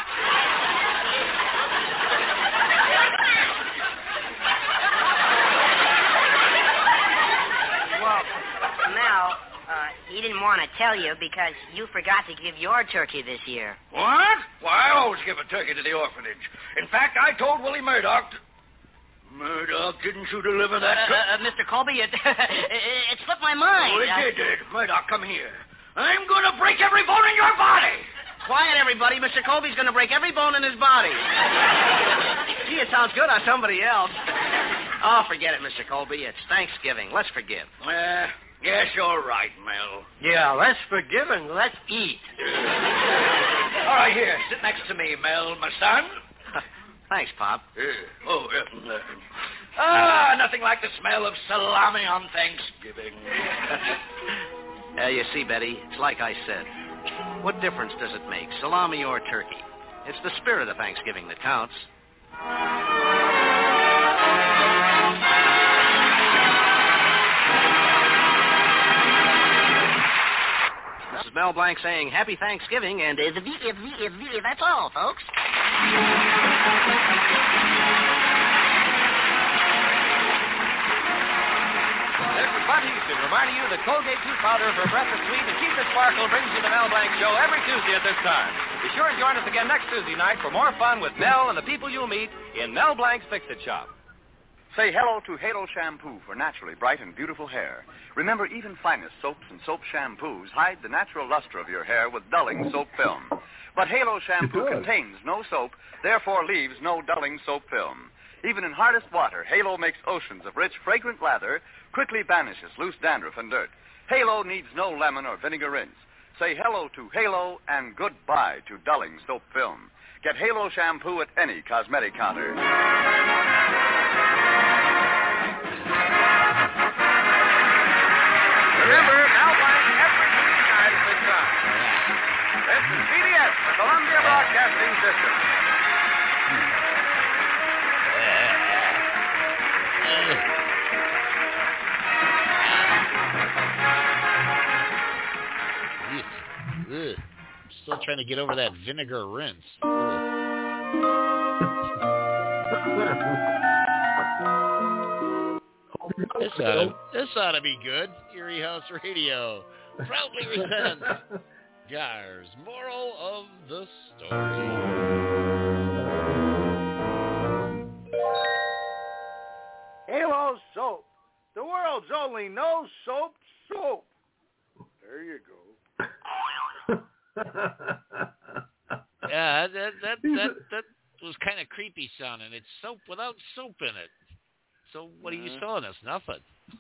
Well, Mel, uh, he didn't want to tell you because you forgot to give your turkey this year. What? Why, I always give a turkey to the orphanage. In fact, I told Willie Murdoch to... Murdoch, didn't you deliver that? Uh, uh, uh, Mister Colby, it, it slipped my mind. Oh, it I... did, did it? Murdoch, come here. I'm going to break every bone in your body. Quiet, everybody. Mister Colby's going to break every bone in his body. Gee, it sounds good on somebody else. Oh, forget it, Mister Colby. It's Thanksgiving. Let's forgive. Uh, yes, you're right, Mel. Yeah, let's forgive and let's eat. All right, here. Sit next to me, Mel, my son. Thanks, Pop. Uh, oh, uh, uh, ah, nothing like the smell of salami on Thanksgiving. Uh, you see, Betty, it's like I said. What difference does it make, salami or turkey? It's the spirit of Thanksgiving that counts. This is Mel Blanc saying Happy Thanksgiving, and uh, the, the, the, the, that's all, folks. Bud Houston reminding you that Colgate Tooth Powder for breath is sweet and keep the sparkle brings you the Mel Blanc Show every Tuesday at this time. Be sure and join us again next Tuesday night for more fun with Mel and the people you'll meet in Mel Blanc's Fix-It Shop. Say hello to Halo Shampoo for naturally bright and beautiful hair. Remember, even finest soaps and soap shampoos hide the natural luster of your hair with dulling soap film. But Halo Shampoo contains no soap, therefore leaves no dulling soap film. Even in hardest water, Halo makes oceans of rich, fragrant lather, quickly banishes loose dandruff and dirt. Halo needs no lemon or vinegar rinse. Say hello to Halo and goodbye to dulling soap film. Get Halo Shampoo at any cosmetic counter. Remember, Mel Blanc every Tuesday night at this time. This is C B S, the Columbia Broadcasting System. Ugh. I'm still trying to get over that vinegar rinse. this, ought to, this ought to be good. Erie House Radio proudly presents Gar's Moral of the Story. Halo Soap, the world's only no soap soap. There you go. yeah, that that that that was kind of creepy sounding. It's soap without soap in it. So what are you Mm-hmm. selling us? Nothing.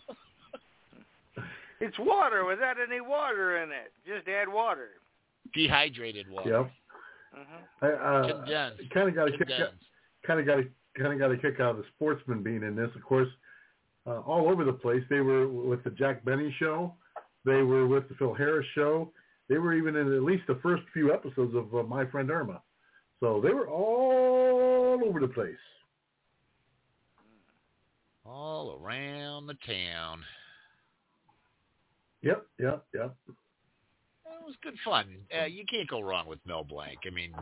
It's water without any water in it. Just add water. Dehydrated water. Yep. Mm-hmm. I uh, Condensed. kind of got a kick. Condensed. Kind of got a kind of got a kick out of the sportsman being in this. Of course, uh, all over the place. They were with the Jack Benny show. They were with the Phil Harris show. They were even in at least the first few episodes of uh, My Friend Irma. So they were all over the place. All around the town. Yep, yep, yep. It was good fun. Uh, you can't go wrong with Mel Blanc. I mean,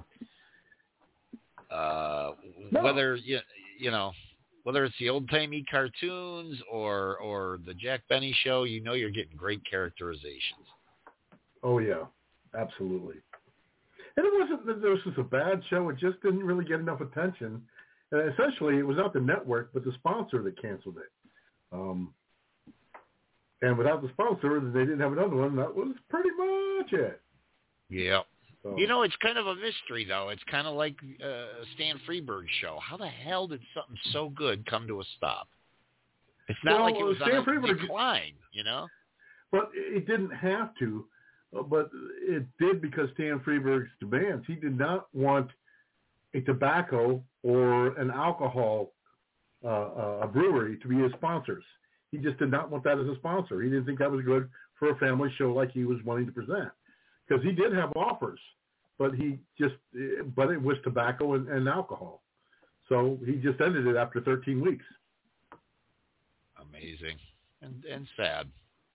uh, no. whether you you know whether it's the old timey cartoons or or the Jack Benny show, you know you're getting great characterizations. Oh yeah, absolutely. And it wasn't that this was a bad show. It just didn't really get enough attention. And essentially, it was not the network, but the sponsor that canceled it. Um, and without the sponsor, they didn't have another one. That was pretty much it. Yeah. So, You know, it's kind of a mystery, though. It's kind of like uh, Stan Freberg's show. How the hell did something so good come to a stop? It's not well, like it was Stan on a Freberg, decline, you know? But it didn't have to. But it did because Stan Freberg's demands. He did not want a tobacco or an alcohol uh, uh, a brewery to be his sponsors. He just did not want that as a sponsor. He didn't think that was good for a family show like he was wanting to present. Because he did have offers, but he just, but it was tobacco and, and alcohol. So he just ended it after thirteen weeks. Amazing. And, and sad.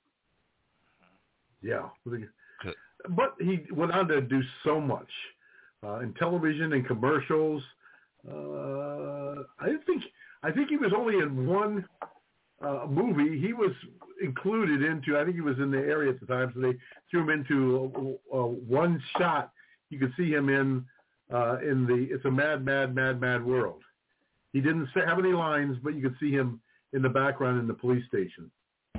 Yeah. But he went on to do so much uh, in television and commercials. Uh, I think I think he was only in one uh, movie. He was included into. I think he was in the area at the time, so they threw him into uh, uh, one shot. You could see him in uh, in the It's a Mad, Mad, Mad, Mad World. He didn't say, have any lines, but you could see him in the background in the police station.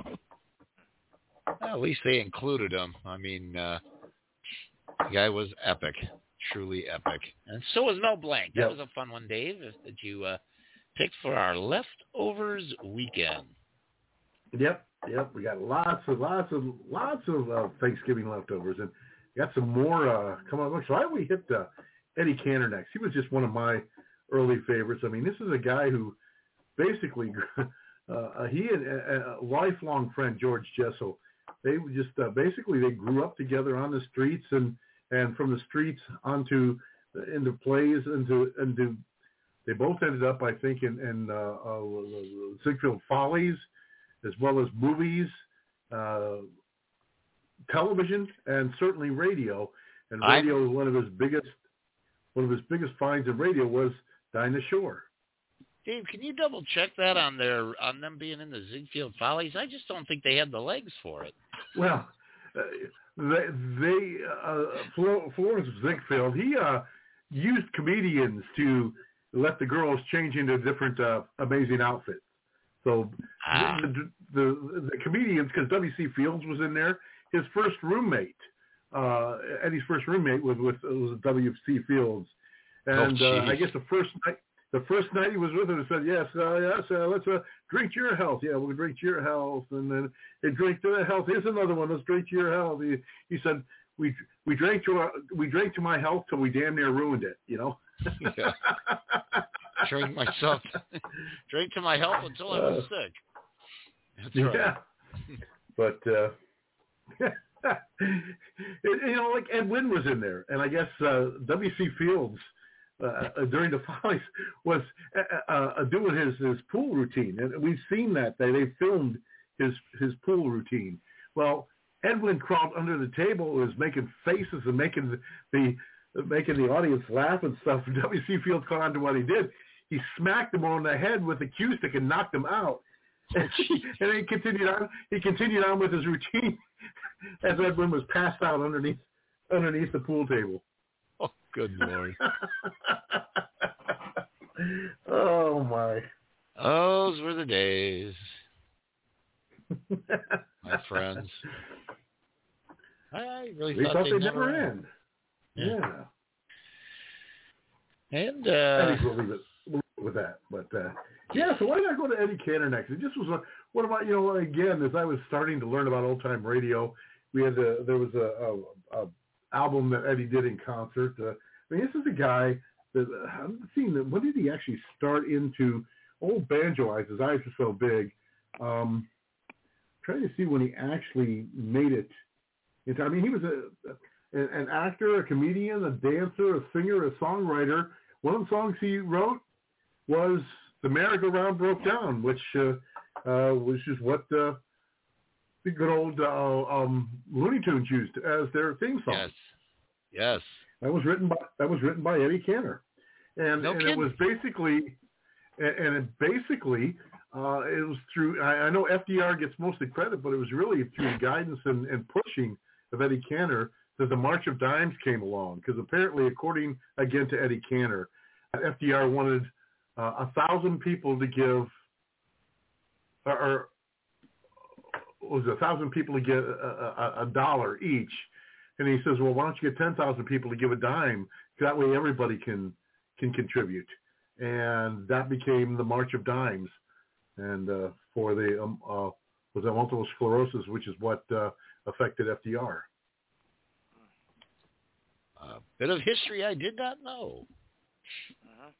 Well, at least they included him. I mean, uh, the guy was epic, truly epic. And so was Mel Blanc. That Yep. was a fun one, Dave, that you uh, picked for our leftovers weekend. Yep, yep. We got lots of, lots of, lots of uh, Thanksgiving leftovers, and got some more uh, coming up. So why don't we hit uh, Eddie Cantor next? He was just one of my early favorites. I mean, this is a guy who basically, uh, he and a, a lifelong friend, George Jessel, they just uh, basically they grew up together on the streets, and, and from the streets onto into plays, into into. They both ended up, I think, in, in uh, uh, Ziegfeld Follies, as well as movies, uh, television, and certainly radio. And radio was one of his biggest, one of his biggest finds in radio was Dinah Shore. Dave, can you double check that on their on them being in the Ziegfeld Follies? I just don't think they had the legs for it. Well, uh, they, they uh, Flo, Florence Ziegfeld, he uh, used comedians to let the girls change into different uh, amazing outfits. So ah. the, the, the comedians, because W C. Fields was in there, his first roommate, uh, Eddie's first roommate was with was W C. Fields, and oh, uh, I guess the first night, the first night he was with him, he said, "Yes, uh, yes, uh, let's uh, drink to your health." Yeah, we'll drink to your health, and then they drink to the health. Here's another one. Let's drink to your health. He, he said, "We we drank to our, we drank to my health till we damn near ruined it." You know. Yeah. Drink myself, drink to my health until I was sick. That's right. Yeah, but uh, you know, like Ed Wynn was in there, and I guess uh, W C. Fields uh, during the Follies was uh, uh, doing his, his pool routine, and we've seen that they they filmed his his pool routine. Well, Ed Wynn crawled under the table, was making faces and making the, the making the audience laugh and stuff. And W C. Fields caught on to what he did. He smacked him on the head with a cue stick and knocked him out. And, and then he continued on. He continued on with his routine as Edwin was passed out underneath underneath the pool table. Oh, good Lord! Oh my! Those were the days, my friends. I really we thought, thought they'd they never never end. end. Yeah. yeah. And uh, I think we'll leave it with that. But uh, yeah, so why not go to Eddie Cantor next? It just was a, what about, you know, again, as I was starting to learn about old time radio, we had a, there was a, a, a album that Eddie did in concert. Uh, I mean, this is a guy that uh, I'm seeing that. When did he actually start into old banjo eyes? His eyes are so big. Um, trying to see when he actually made it. Into, I mean, he was a, a an actor, a comedian, a dancer, a singer, a songwriter. One of the songs he wrote was "The Merry-Go-Round Broke Down," which uh, uh, which is what uh, the good old uh, um, Looney Tunes used as their theme song. Yes, yes. That was written by that was written by Eddie Cantor, and, no and kidding. it was basically, and it basically uh, it was through. I, I know F D R gets mostly credit, but it was really through the guidance and, and pushing of Eddie Cantor that the March of Dimes came along. Because apparently, according again to Eddie Cantor, F D R wanted uh, a thousand people to give, or, or was it a thousand people to get a, a, a dollar each. And he says, well, why don't you get ten thousand people to give a dime? That way everybody can can contribute. And that became the March of Dimes. And uh, for the, um, uh, was it multiple sclerosis, which is what uh, affected F D R. A bit of history I did not know. Uh-huh.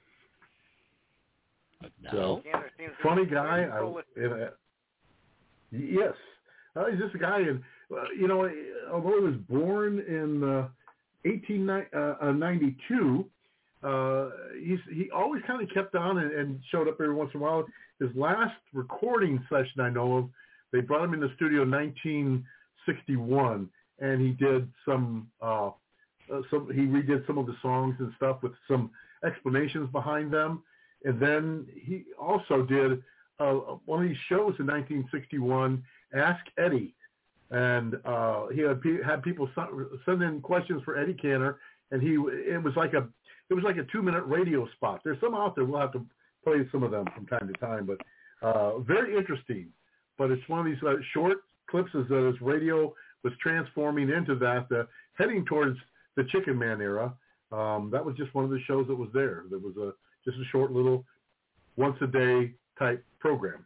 But So, now, funny guy. I, in a, yes. Uh, he's just a guy, and uh, you know, although he was born in uh, eighteen ninety-two, uh, he's he always kind of kept on and, and showed up every once in a while. His last recording session I know of, they brought him in the studio in nineteen sixty-one, and he did some, uh, uh, some he redid some of the songs and stuff with some explanations behind them, and then he also did uh, one of these shows in nineteen sixty-one. Ask Eddie, and uh, he had, had people send in questions for Eddie Cantor, and he it was like a it was like a two minute radio spot. There's some out there. We'll have to play some of them from time to time, but uh, very interesting. But it's one of these uh, short clips as uh, this radio was transforming into that, uh, heading towards the Chicken Man era. Um, that was just one of the shows that was there. There was a just a short little once a day type program.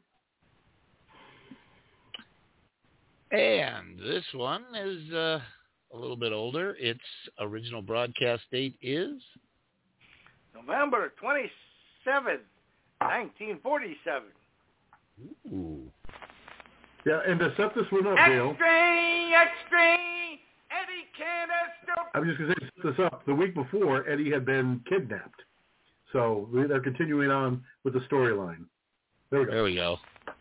And this one is uh, a little bit older. Its original broadcast date is November twenty-seventh, nineteen forty-seven. Ooh. Yeah, and to set this one up, Dale. Extra, extra, Eddie Cantor still I'm just going to set this up. The week before, Eddie had been kidnapped. So they're continuing on with the storyline. There we go. There we go.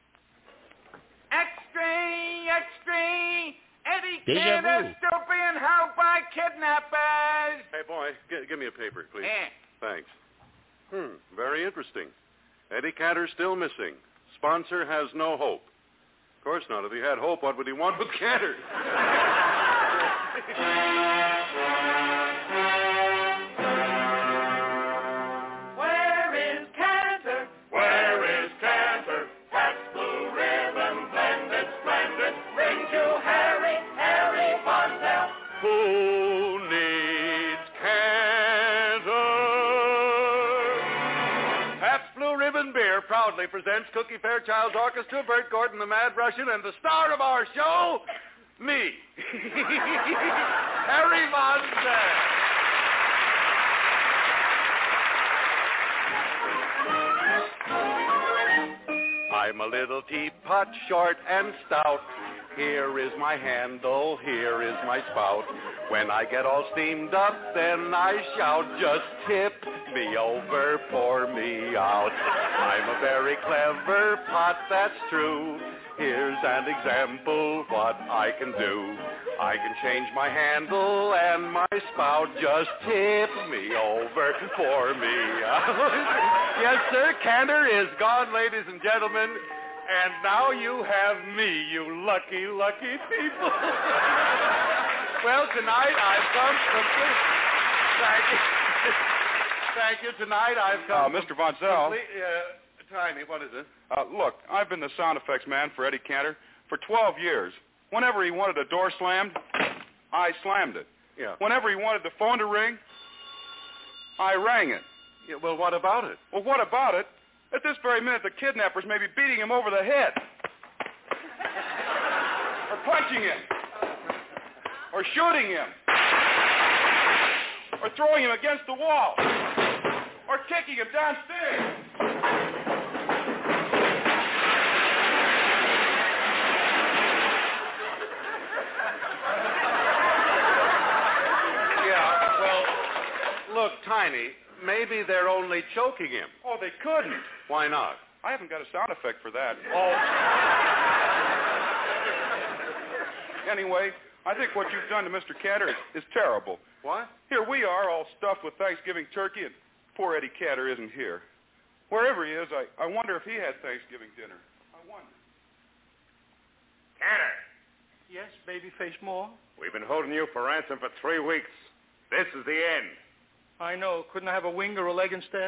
Extra, extra. Eddie Deja Cantor vu. still being held by kidnappers. Hey, boy, g- give me a paper, please. Yeah. Thanks. Hmm, very interesting. Eddie Cantor still missing. Sponsor has no hope. Of course not. If he had hope, what would he want with Cantor? Where is Cantor? Where is Cantor? That's Blue Ribbon blended splendid. Bring to Harry, Harry Bonsell. Who needs Cantor? Pabst Blue Ribbon Beer proudly presents Cookie Fairchild's Orchestra, Bert Gordon, the Mad Russian, and the star of our show, me, Harry Von Zell. I'm a little teapot, short and stout. Here is my handle, here is my spout. When I get all steamed up, then I shout, just tip me over, pour me out. I'm a very clever pot, that's true. Here's an example what I can do. I can change my handle and my spout. Just tip me over, pour me out. Yes, sir, Cantor is gone, ladies and gentlemen. And now you have me, you lucky, lucky people. Well, tonight I've come simply... Thank you. Thank you. Tonight I've come... Uh, Mister Von Zell. Simply, uh, Tiny, what is it? Uh, look, I've been the sound effects man for Eddie Cantor for twelve years. Whenever he wanted a door slammed, I slammed it. Yeah. Whenever he wanted the phone to ring, I rang it. Yeah, well, what about it? Well, what about it? At this very minute, the kidnappers may be beating him over the head. Or punching him. Or shooting him. Or throwing him against the wall. Or kicking him downstairs. Yeah, well, look, Tiny, maybe they're only choking him. Oh, they couldn't. Why not? I haven't got a sound effect for that. Oh. Anyway, I think what you've done to Mister Cantor is, is terrible. What? Here we are, all stuffed with Thanksgiving turkey, and poor Eddie Cantor isn't here. Wherever he is, I, I wonder if he had Thanksgiving dinner. I wonder. Cantor, Yes, Babyface Moore? we've been holding you for ransom for three weeks. This is the end. I know. Couldn't I have a wing or a leg instead?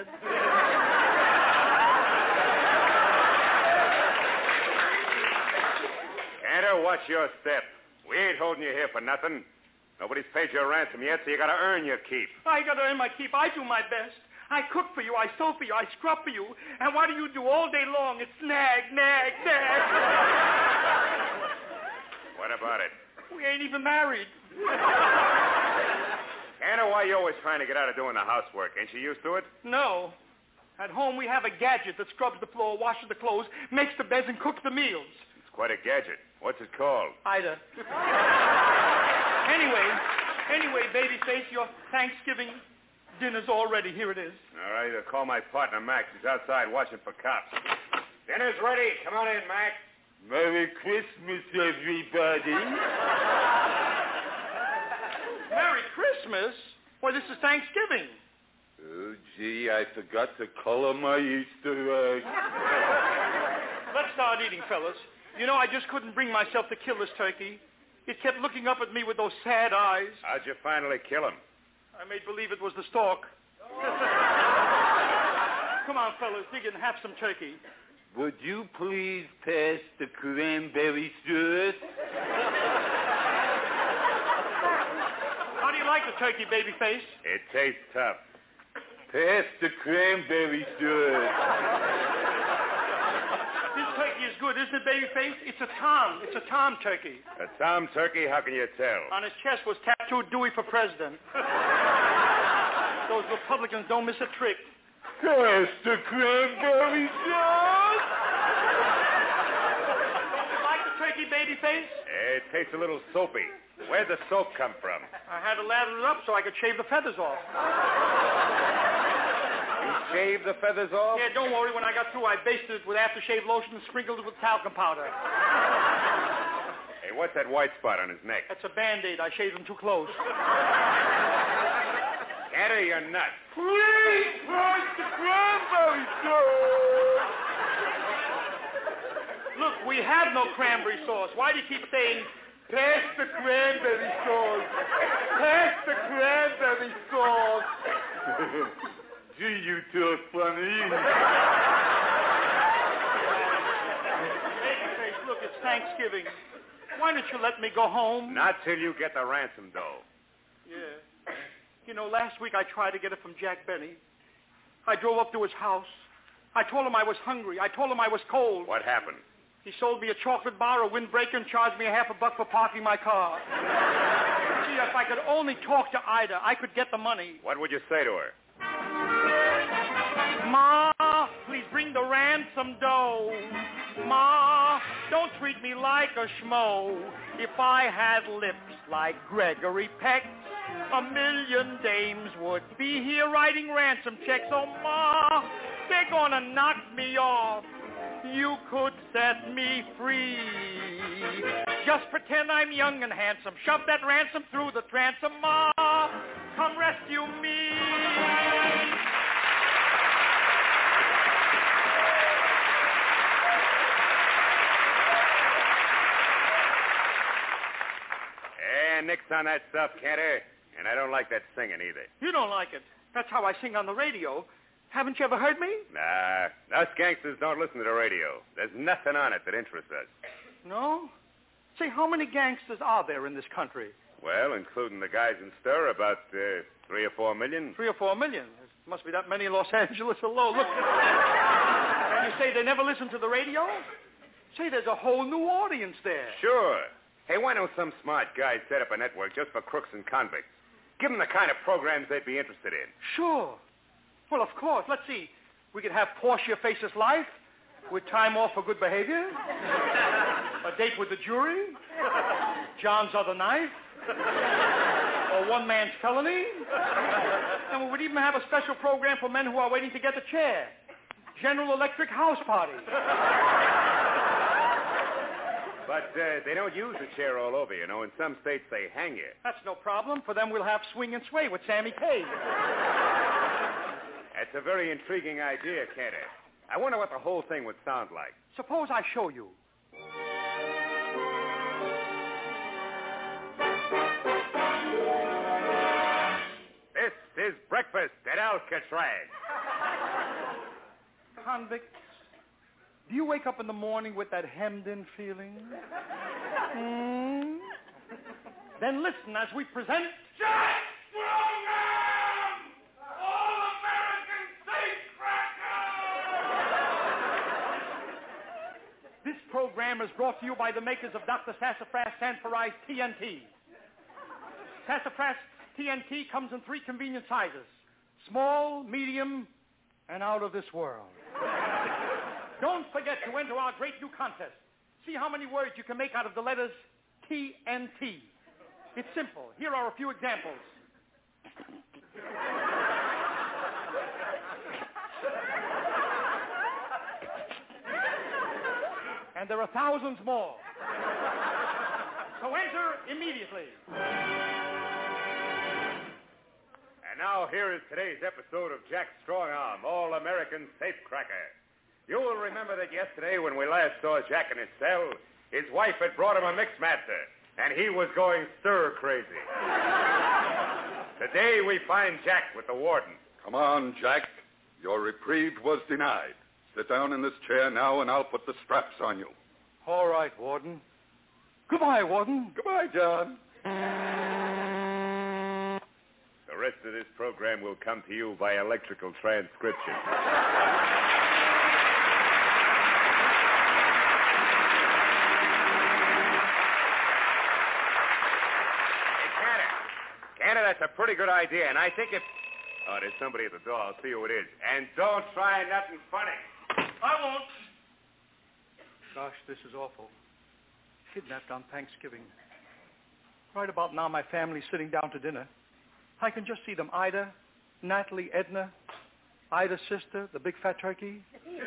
Cantor, watch your step. We ain't holding you here for nothing. Nobody's paid your ransom yet, so you gotta earn your keep. I got to earn my keep. I do my best. I cook for you. I sew for you. I scrub for you. And what do you do all day long? It's nag, nag, nag. What about it? We ain't even married. Cantor, why are you always trying to get out of doing the housework? Ain't you used to it? No. At home, we have a gadget that scrubs the floor, washes the clothes, makes the beds, and cooks the meals. It's quite a gadget. What's it called? Ida. Anyway, anyway, Babyface, your Thanksgiving dinner's all ready. Here it is. All right, I'll call my partner, Max. He's outside watching for cops. Dinner's ready. Come on in, Max. Merry Christmas, everybody. Merry Christmas? Why, this is Thanksgiving. Oh, gee, I forgot to color my Easter egg. Let's start eating, fellas. You know, I just couldn't bring myself to kill this turkey. It kept looking up at me with those sad eyes. How'd you finally kill him? I made believe it was the stork. Come on, fellas, dig in and have some turkey. Would you please pass the cranberry sauce? How do you like the turkey, Babyface? It tastes tough. Pass the cranberry sauce. This turkey is good, isn't it, Babyface? It's a Tom. It's a Tom turkey. A Tom turkey? How can you tell? On his chest was tattooed Dewey for president. Those Republicans don't miss a trick. Pass the cranberry sauce. Don't you like the turkey, sticky, babyface? It tastes a little soapy. Where'd the soap come from? I had to lather it up so I could shave the feathers off. You shaved the feathers off? Yeah, don't worry. When I got through, I basted it with aftershave lotion and sprinkled it with talcum powder. Hey, what's that white spot on his neck? That's a Band-Aid. I shaved him too close. Canter, you're nuts. Please, pass the cranberry sauce. Look, we have no cranberry sauce. Why do you keep saying, pass the cranberry sauce? Pass the cranberry sauce. Gee, you two are funny. Babyface, look, it's Thanksgiving. Why don't you let me go home? Not till you get the ransom dough. Yeah. You know, last week I tried to get it from Jack Benny. I drove up to his house. I told him I was hungry. I told him I was cold. What happened? He sold me a chocolate bar, a windbreaker, and charged me a half a buck for parking my car. Gee, if I could only talk to Ida, I could get the money. What would you say to her? Ma, please bring the ransom dough. Ma, don't treat me like a schmo. If I had lips like Gregory Peck, a million dames would be here writing ransom checks. Oh, Ma, they're gonna knock me off. You could set me free. Just pretend I'm young and handsome. Shove that ransom through the transom. Ma, come rescue me. Eh, nix on that stuff, Canter. And I don't like that singing either. You don't like it. That's how I sing on the radio. Haven't you ever heard me? Nah, us gangsters don't listen to the radio. There's nothing on it that interests us. No? Say, how many gangsters are there in this country? Well, including the guys in stir, about uh, three or four million. Three or four million. There must be that many in Los Angeles alone. Look. And you say they never listen to the radio? Say, there's a whole new audience there. Sure. Hey, why don't some smart guys set up a network just for crooks and convicts? Give them the kind of programs they'd be interested in. Sure. Well, of course. Let's see. We could have Portia Faces Life with time off for good behavior. A date with the jury. John's Other Knife. Or One Man's Felony. And we would even have a special program for men who are waiting to get the chair. General Electric House Party. But uh, they don't use the chair all over, you know. In some states, they hang you. That's no problem. For them, we'll have Swing and Sway with Sammy Kaye. That's a very intriguing idea, Canter. I wonder what the whole thing would sound like. Suppose I show you. This is breakfast at Alcatraz. Convicts, do you wake up in the morning with that hemmed-in feeling? Hmm? Then listen as we present... Jack Strongham! All-American Safecracker! This program is brought to you by the makers of Doctor Sassafras Sanforized T N T. Sassafras T N T comes in three convenient sizes. Small, medium, and out of this world. Don't forget to enter our great new contest. See how many words you can make out of the letters T N T. It's simple. Here are a few examples. And there are thousands more. So enter immediately. And now here is today's episode of Jack Strongarm, All-American Safecracker. You will remember that yesterday when we last saw Jack in his cell, his wife had brought him a mixmaster, and he was going stir-crazy. Today we find Jack with the warden. Come on, Jack. Your reprieve was denied. Sit down in this chair now, and I'll put the straps on you. All right, Warden. Goodbye, Warden. Goodbye, John. The rest of this program will come to you by electrical transcription. Canter, that's a pretty good idea, and I think if... Oh, there's somebody at the door. I'll see who it is. And don't try nothing funny. I won't. Gosh, this is awful. kidnapped on Thanksgiving. Right about now, my family's sitting down to dinner. I can just see them. Ida, Natalie, Edna, Ida's sister, the big fat turkey.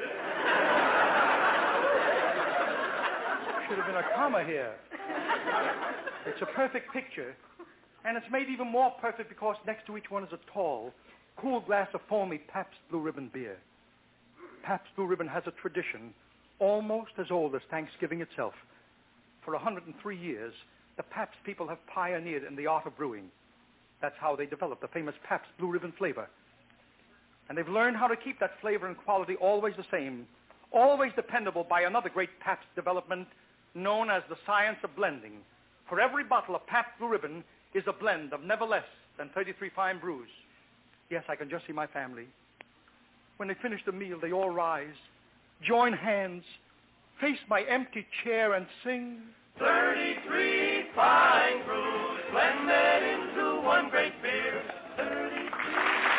Should have been a comma here. It's a perfect picture. And it's made even more perfect because next to each one is a tall, cool glass of foamy Pabst Blue Ribbon beer. Pabst Blue Ribbon has a tradition almost as old as Thanksgiving itself. For one hundred three years, the Pabst people have pioneered in the art of brewing. That's how they developed the famous Pabst Blue Ribbon flavor. And they've learned how to keep that flavor and quality always the same, always dependable by another great Pabst development known as the science of blending. For every bottle of Pabst Blue Ribbon is a blend of never less than thirty-three fine brews. Yes, I can just see my family. When they finish the meal, they all rise, join hands, face my empty chair and sing, thirty-three fine brews blended into one great beer. thirty-three.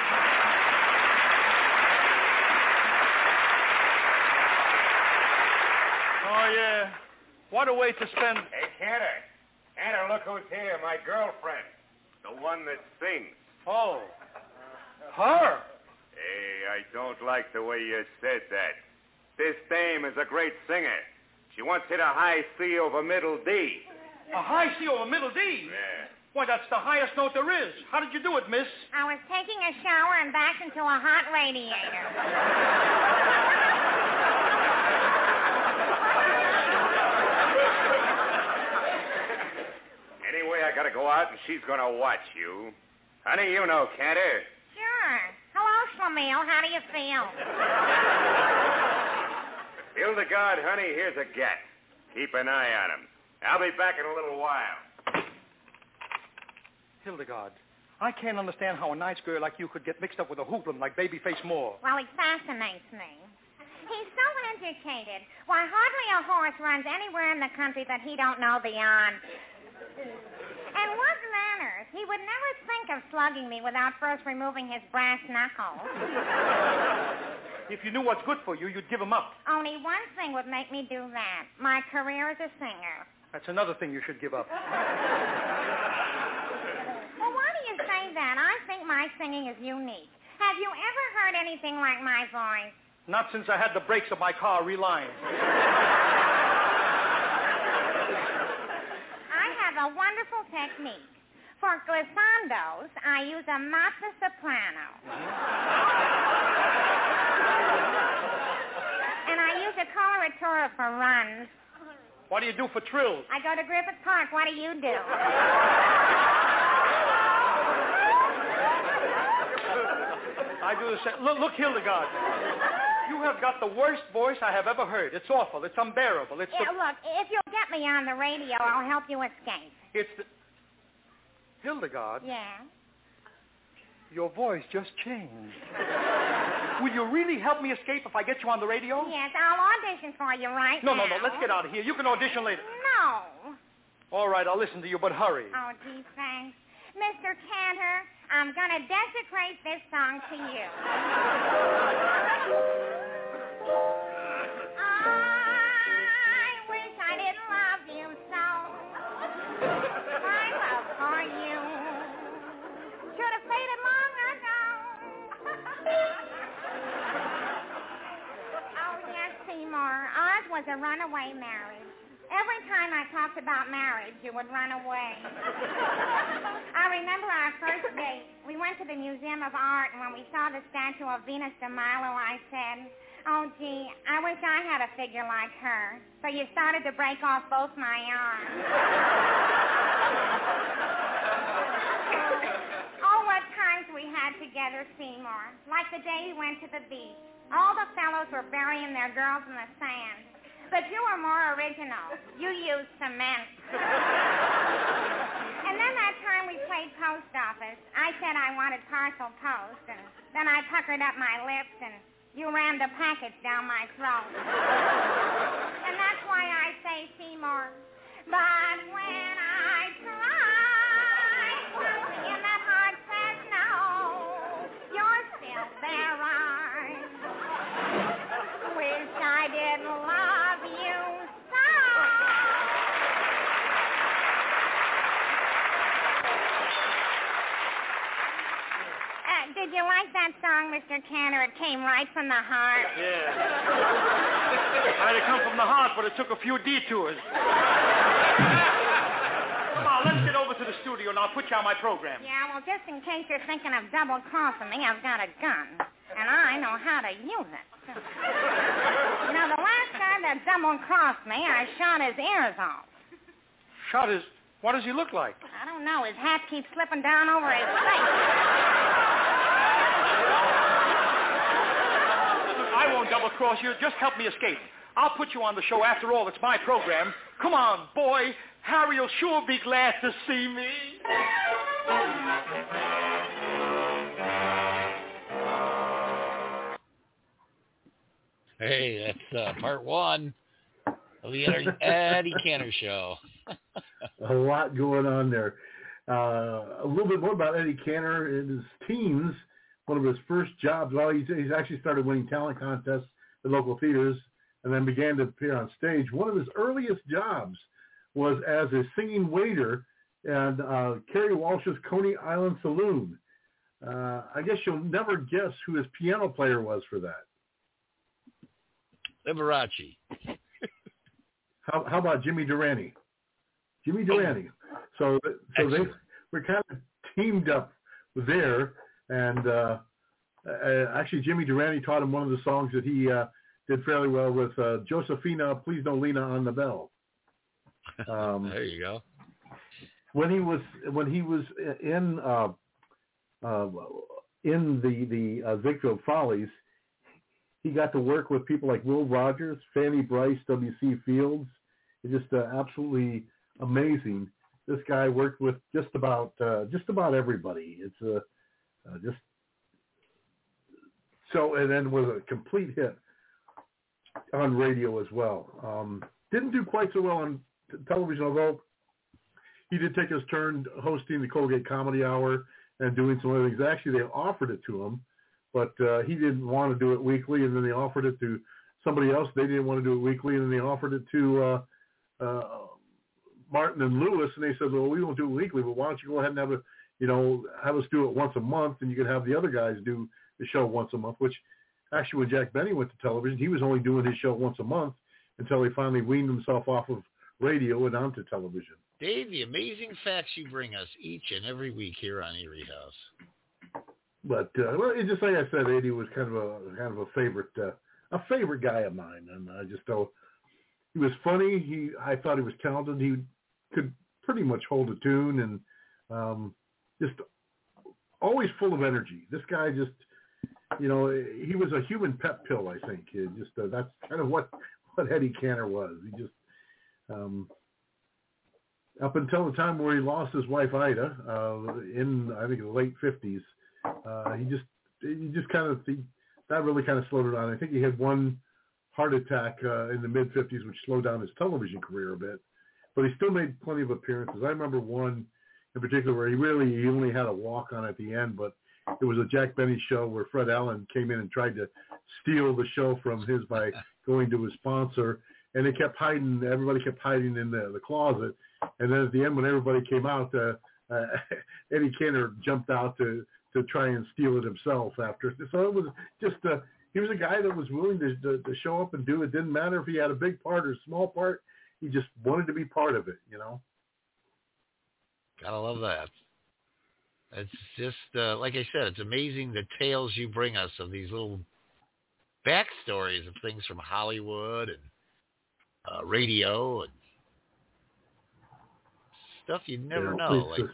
Oh, yeah. What a way to spend... Hey, Cantor. Cantor, look who's here, my girlfriend. The one that sings. Oh. Her? Hey, I don't like the way you said that. This dame is a great singer. She once hit a high C over middle D. A high C over middle D? Yeah. Why, that's the highest note there is. How did you do it, miss? I was taking a shower and backed into a hot radiator. Anyway, I gotta go out and she's gonna watch you. Honey, you know Cantor. Sure. Hello, Schlemiel. How do you feel? Hildegard, honey, here's a gat. Keep an eye on him. I'll be back in a little while. Hildegard, I can't understand how a nice girl like you could get mixed up with a hoodlum like Babyface Moore. Well, he fascinates me. He's so educated. Why, hardly a horse runs anywhere in the country that he don't know the on. And what manners. He would never think of slugging me without first removing his brass knuckles. If you knew what's good for you, you'd give him up. Only one thing would make me do that. My career as a singer. That's another thing you should give up. Well, why do you say that? I think my singing is unique. Have you ever heard anything like my voice? Not since I had the brakes of my car relined. I have a wonderful technique. For glissandos, I use a mezzo soprano. And I use a coloratura for runs. What do you do for trills? I go to Griffith Park. What do you do? I do the same. Look, look, Hildegard. You have got the worst voice I have ever heard. It's awful. It's unbearable. It's yeah, the... look, if you'll get me on the radio, I'll help you escape. It's the... Hildegard? Yeah? Your voice just changed. Will you really help me escape if I get you on the radio? Yes, I'll audition for you right no, now. No, no, no. Let's get out of here. You can audition later. No. All right, I'll listen to you, but hurry. Oh, gee, thanks. Mister Cantor, I'm going to desecrate this song to you. I wish I didn't love you so. My love for you should have faded long ago. Oh, yes, Seymour. Ours was a runaway marriage. Every time I talked about marriage, you would run away. I remember our first date. We went to the Museum of Art, and when we saw the statue of Venus de Milo, I said, oh, gee, I wish I had a figure like her. So you started to break off both my arms. Oh, what times we had together, Seymour. Like the day we went to the beach. All the fellows were burying their girls in the sand. But you were more original. You used cement. And then that time we played post office, I said I wanted parcel post, and then I puckered up my lips, and you rammed a package down my throat. And that's why I say, Seymour, but when I try, something in that heart says no. You're still there, I wish I didn't love you so. Did you like that song, Mister Cantor? It came right from the heart. Yeah. Might have come from the heart, but it took a few detours. Come on, let's get over to the studio and I'll put you on my program. Yeah, well, just in case you're thinking of double-crossing me, I've got a gun, and I know how to use it. You know, the last guy that double-crossed me, I shot his ears off. Shot his... What does he look like? I don't know. His hat keeps slipping down over his face. I won't double-cross you. Just help me escape. I'll put you on the show. After all, it's my program. Come on, boy. Harry'll sure be glad to see me. Hey, that's uh, part one of the Eddie Cantor Show. A lot going on there. Uh, a little bit more about Eddie Cantor in his teens. One of his first jobs, well, he's, he's actually started winning talent contests at local theaters and then began to appear on stage. One of his earliest jobs was as a singing waiter at uh, Kerry Walsh's Coney Island Saloon. Uh, I guess you'll never guess who his piano player was for that. Liberace. How, how about Jimmy Durante? Jimmy Durante. So, so they were kind of teamed up there, and uh, uh, actually Jimmy Durante taught him one of the songs that he uh, did fairly well with uh, Josephina, Please Don't Lean on the Bell. Um, there you go. When he was when he was in uh, uh, in the the uh, Ziegfeld Follies, he got to work with people like Will Rogers, Fanny Brice, W C Fields. It's just uh, absolutely amazing. This guy worked with just about uh, just about everybody. It's a uh, uh, just so, and then was a complete hit on radio as well. Um, didn't do quite so well on t- television, although he did take his turn hosting the Colgate Comedy Hour and doing some other things. Actually, they offered it to him, but uh, he didn't want to do it weekly, and then they offered it to somebody else. They didn't want to do it weekly, and then they offered it to uh, uh, Martin and Lewis, and they said, well, we won't do it weekly, but why don't you go ahead and have a, you know, have us do it once a month, and you could have the other guys do the show once a month, which actually when Jack Benny went to television, he was only doing his show once a month until he finally weaned himself off of radio and onto television. Dave, the amazing facts you bring us each and every week here on Erie House. But uh, well, it just like I said, Eddie was kind of a kind of a favorite uh, a favorite guy of mine, and I just thought he was funny. He I thought he was talented. He could pretty much hold a tune, and um, just always full of energy. This guy just, you know, he was a human pep pill. I think it just uh, that's kind of what what Eddie Cantor was. He just um, up until the time where he lost his wife Ida uh, in I think the late fifties. Uh, he just, he just kind of, he, that really kind of slowed it down. I think he had one heart attack uh, in the mid fifties, which slowed down his television career a bit. But he still made plenty of appearances. I remember one in particular where he really, he only had a walk on at the end, but it was a Jack Benny show where Fred Allen came in and tried to steal the show from his by going to his sponsor. And they kept hiding, everybody kept hiding in the, the closet. And then at the end, when everybody came out, uh, uh, Eddie Cantor jumped out to, to try and steal it himself after. So it was just, uh, he was a guy that was willing to, to to show up and do it. Didn't matter if he had a big part or a small part. He just wanted to be part of it, you know. Gotta love that. It's just, uh, like I said, it's amazing the tales you bring us of these little backstories of things from Hollywood and uh, radio and stuff you never yeah, know. Like, just,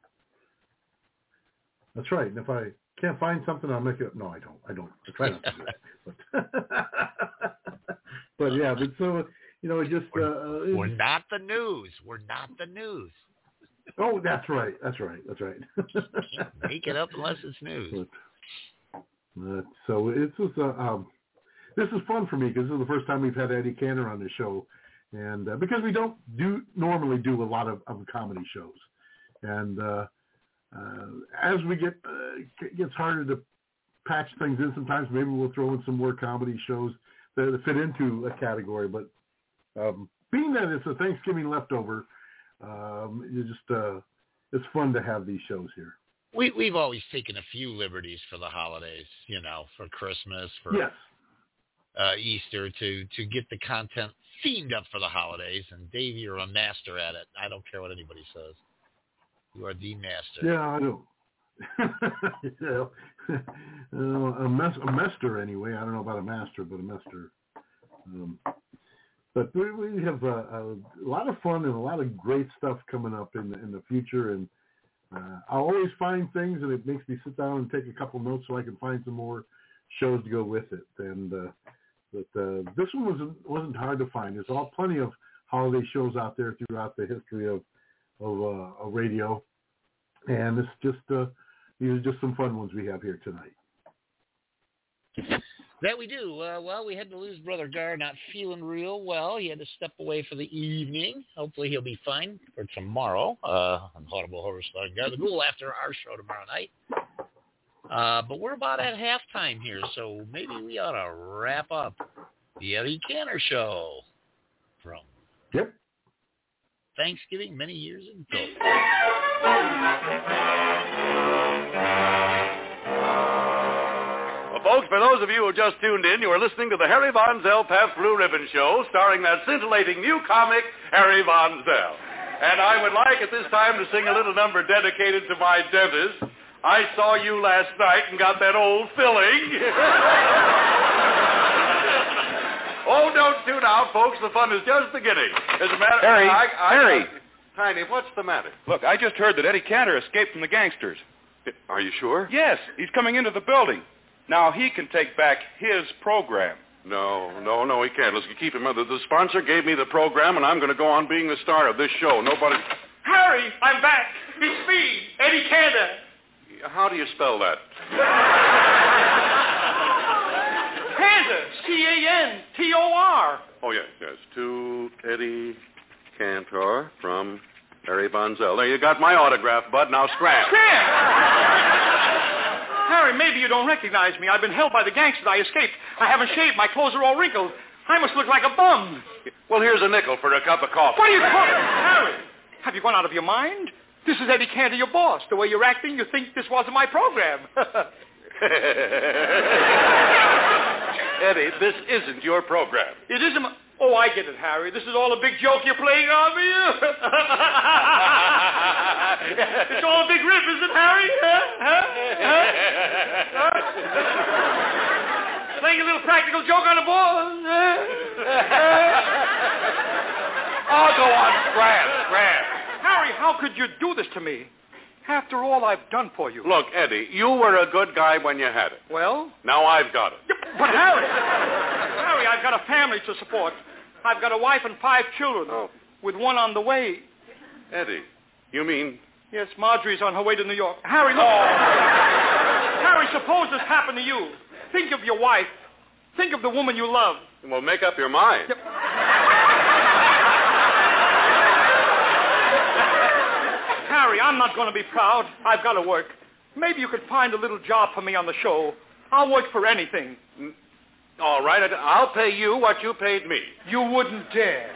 that's right. And if I can't find something, I'll make it up. No, I don't. I don't. I try not to do that. But, but yeah, but so, you know, it just... We're, uh, it, we're not the news. We're not the news. Oh, that's right. That's right. That's right. Make it up unless it's news. But, uh, so it's just, uh, um, this is fun for me because this is the first time we've had Eddie Cantor on the show. And uh, because we don't do normally do a lot of, of comedy shows. And... Uh, Uh, as we get, uh, it gets harder to patch things in sometimes, maybe we'll throw in some more comedy shows that, that fit into a category. But um, being that it's a Thanksgiving leftover, um, you just uh, it's fun to have these shows here. We, we've always taken a few liberties for the holidays, you know, for Christmas, for Yes. uh, Easter, to, to get the content themed up for the holidays. And Dave, you're a master at it. I don't care what anybody says. You are the master. Yeah, I know. you know, uh, a, mes- a mester anyway. I don't know about a master, but a mester. Um, but we, we have a, a lot of fun and a lot of great stuff coming up in the, in the future. And uh, I always find things, and it makes me sit down and take a couple notes so I can find some more shows to go with it. And uh, but uh, this one wasn't wasn't hard to find. There's all plenty of holiday shows out there throughout the history of of, uh, of radio, and it's just uh, these are just some fun ones we have here tonight. That we do. Uh, well, we had to lose Brother Gar, not feeling real well. He had to step away for the evening. Hopefully he'll be fine for tomorrow. Uh, on Audible Horror Story Gar, the Ghoul after our show tomorrow night. Uh, but we're about at halftime here, so maybe we ought to wrap up the Eddie Cantor Show from yep. Thanksgiving many years ago. Well, folks, for those of you who just tuned in, you are listening to the Harry Von Zell Path Blue Ribbon Show, starring that scintillating new comic, Harry Von Zell. And I would like at this time to sing a little number dedicated to my dentist. I saw you last night and got that old filling. Oh, don't tune out, folks. The fun is just beginning. As a matter Harry, I, I, Harry. I, Tiny, what's the matter? Look, I just heard that Eddie Cantor escaped from the gangsters. Are you sure? Yes, he's coming into the building. Now he can take back his program. No, no, no, he can't. Let's keep him. The, the sponsor gave me the program, and I'm going to go on being the star of this show. Nobody... Harry, I'm back. It's me, Eddie Cantor. How do you spell that? Cantor, C A N T O R. Oh, yes, yes. To Eddie Cantor from Harry Von Zell. There, you got my autograph, bud. Now scram. Scram! Harry, maybe you don't recognize me. I've been held by the gangsters. I escaped. I haven't shaved. My clothes are all wrinkled. I must look like a bum. Well, here's a nickel for a cup of coffee. What are you talking? Harry, have you gone out of your mind? This is Eddie Cantor, your boss. The way you're acting, you think this wasn't my program. Eddie, this isn't your program. It isn't my... Oh, I get it, Harry. This is all a big joke you're playing on me. It's all a big rip, is it, Harry? Huh? Huh? Huh? Playing a little practical joke on a boss. Oh, go on, scram, scram. Harry, how could you do this to me? After all I've done for you. Look, Eddie, you were a good guy when you had it. Well? Now I've got it. But Harry, Harry, I've got a family to support. I've got a wife and five children, oh. with one on the way. Eddie, you mean? Yes, Marjorie's on her way to New York. Harry, look. Oh. Harry, suppose this happened to you. Think of your wife. Think of the woman you love. Well, make up your mind. Yep. Harry, I'm not going to be proud. I've got to work. Maybe you could find a little job for me on the show. I'll work for anything. All right, I'll pay you what you paid me. You wouldn't dare.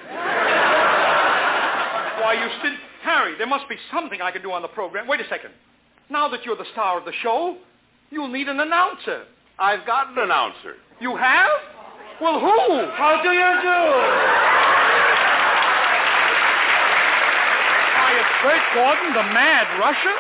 Why, you still... Harry, there must be something I can do on the program. Wait a second. Now that you're the star of the show, you'll need an announcer. I've got an announcer. You have? Well, who? How do you do? Why, it's Bert Gordon, the mad Russian?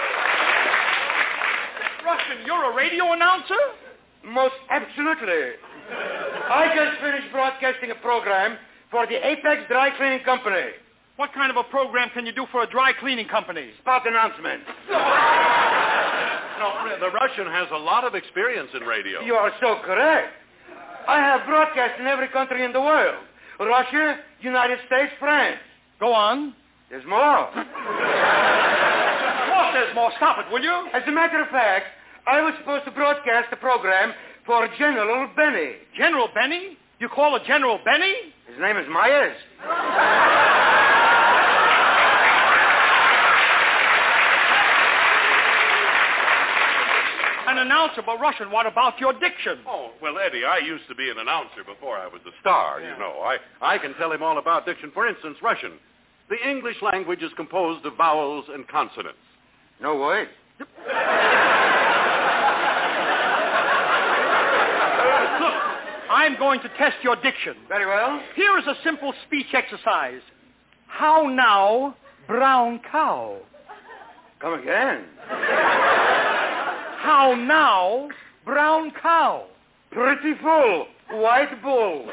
Russian, you're a radio announcer? Most absolutely. I just finished broadcasting a program for the Apex Dry Cleaning Company. What kind of a program can you do for a dry cleaning company? Spot announcement. No, the Russian has a lot of experience in radio. You are so correct. I have broadcast in every country in the world. Russia, United States, France. Go on. There's more. Of course there's more. Stop it, will you? As a matter of fact, I was supposed to broadcast a program for General Benny. General Benny? You call a General Benny? His name is Myers. An announcer, but Russian, what about your diction? Oh, well, Eddie, I used to be an announcer before I was a star, yeah. you know. I, I can tell him all about diction. For instance, Russian. The English language is composed of vowels and consonants. No way. Look, I'm going to test your diction. Very well. Here is a simple speech exercise. How now, brown cow? Come again. How now, brown cow? Pretty full. White bull.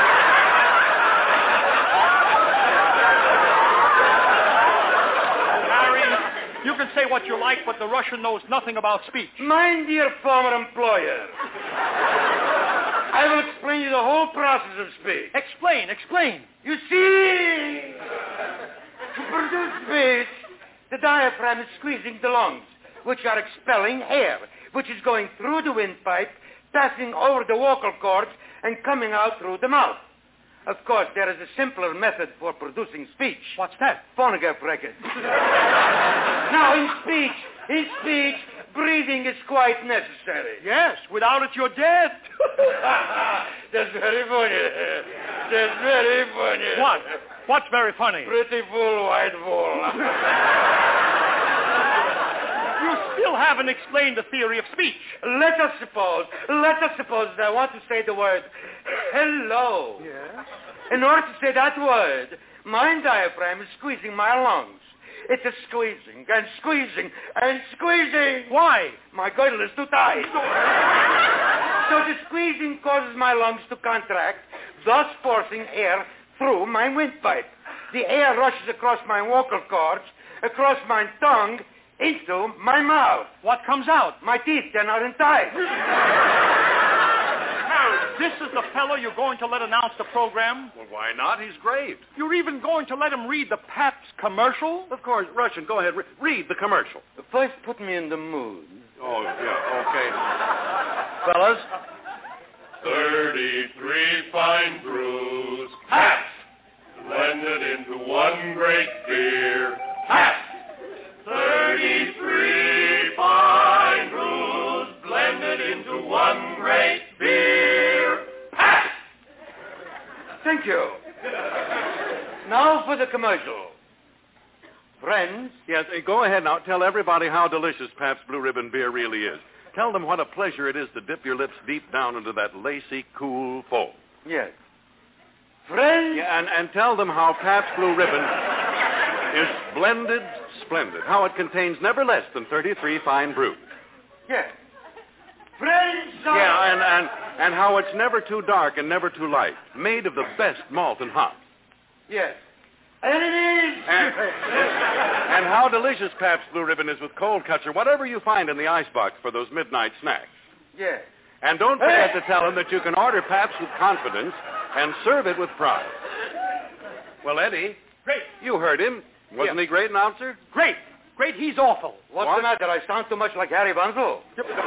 Harry, you can say what you like, but the Russian knows nothing about speech. My dear former employer, I will explain you the whole process of speech. Explain, explain. You see, to produce speech, the diaphragm is squeezing the lungs, which are expelling air, which is going through the windpipe, passing over the vocal cords, and coming out through the mouth. Of course, there is a simpler method for producing speech. What's that? Phonograph record. Now, in speech, in speech, breathing is quite necessary. Yes, without it you're dead. That's very funny. That's very funny. What? What's very funny? Pretty full white bull. You still haven't explained the theory of speech. Let us suppose, let us suppose that I want to say the word hello. Yes? In order to say that word, my diaphragm is squeezing my lungs. It is squeezing and squeezing and squeezing. Why? My girdle is too tight. So the squeezing causes my lungs to contract, thus forcing air through my windpipe. The air rushes across my vocal cords, across my tongue, into my mouth. What comes out? My teeth, they're not in tight. Harry, this is the fellow you're going to let announce the program? Well, why not? He's great. You're even going to let him read the Pabst commercial? Of course. Russian, go ahead. Re- read the commercial. First, put me in the mood. Oh, yeah, okay. Fellas? Thirty-three fine brews. Pabst! Blended into one great beer. Pabst! Thirty-three fine brews blended into one great beer. Pabst! Thank you. Now for the commercial. Friends? Yes, uh, go ahead now. Tell everybody how delicious Pabst Blue Ribbon beer really is. Tell them what a pleasure it is to dip your lips deep down into that lacy, cool foam. Yes. Friends? Yeah, and, and tell them how Pabst Blue Ribbon is blended splendid, how it contains never less than thirty-three fine brews. Yes. Friends? Yeah, and, and, and how it's never too dark and never too light, made of the best malt and hops. Yes. And it is. And, and how delicious Pabst Blue Ribbon is with cold cuts or whatever you find in the icebox for those midnight snacks. Yes. And don't forget to tell them that you can order Pabst with confidence and serve it with pride. Well, Eddie. Great. You heard him. Wasn't Yeah. he great, announcer? Great. Great, he's awful. What's What? the matter? I sound too much like Harry Bunzel.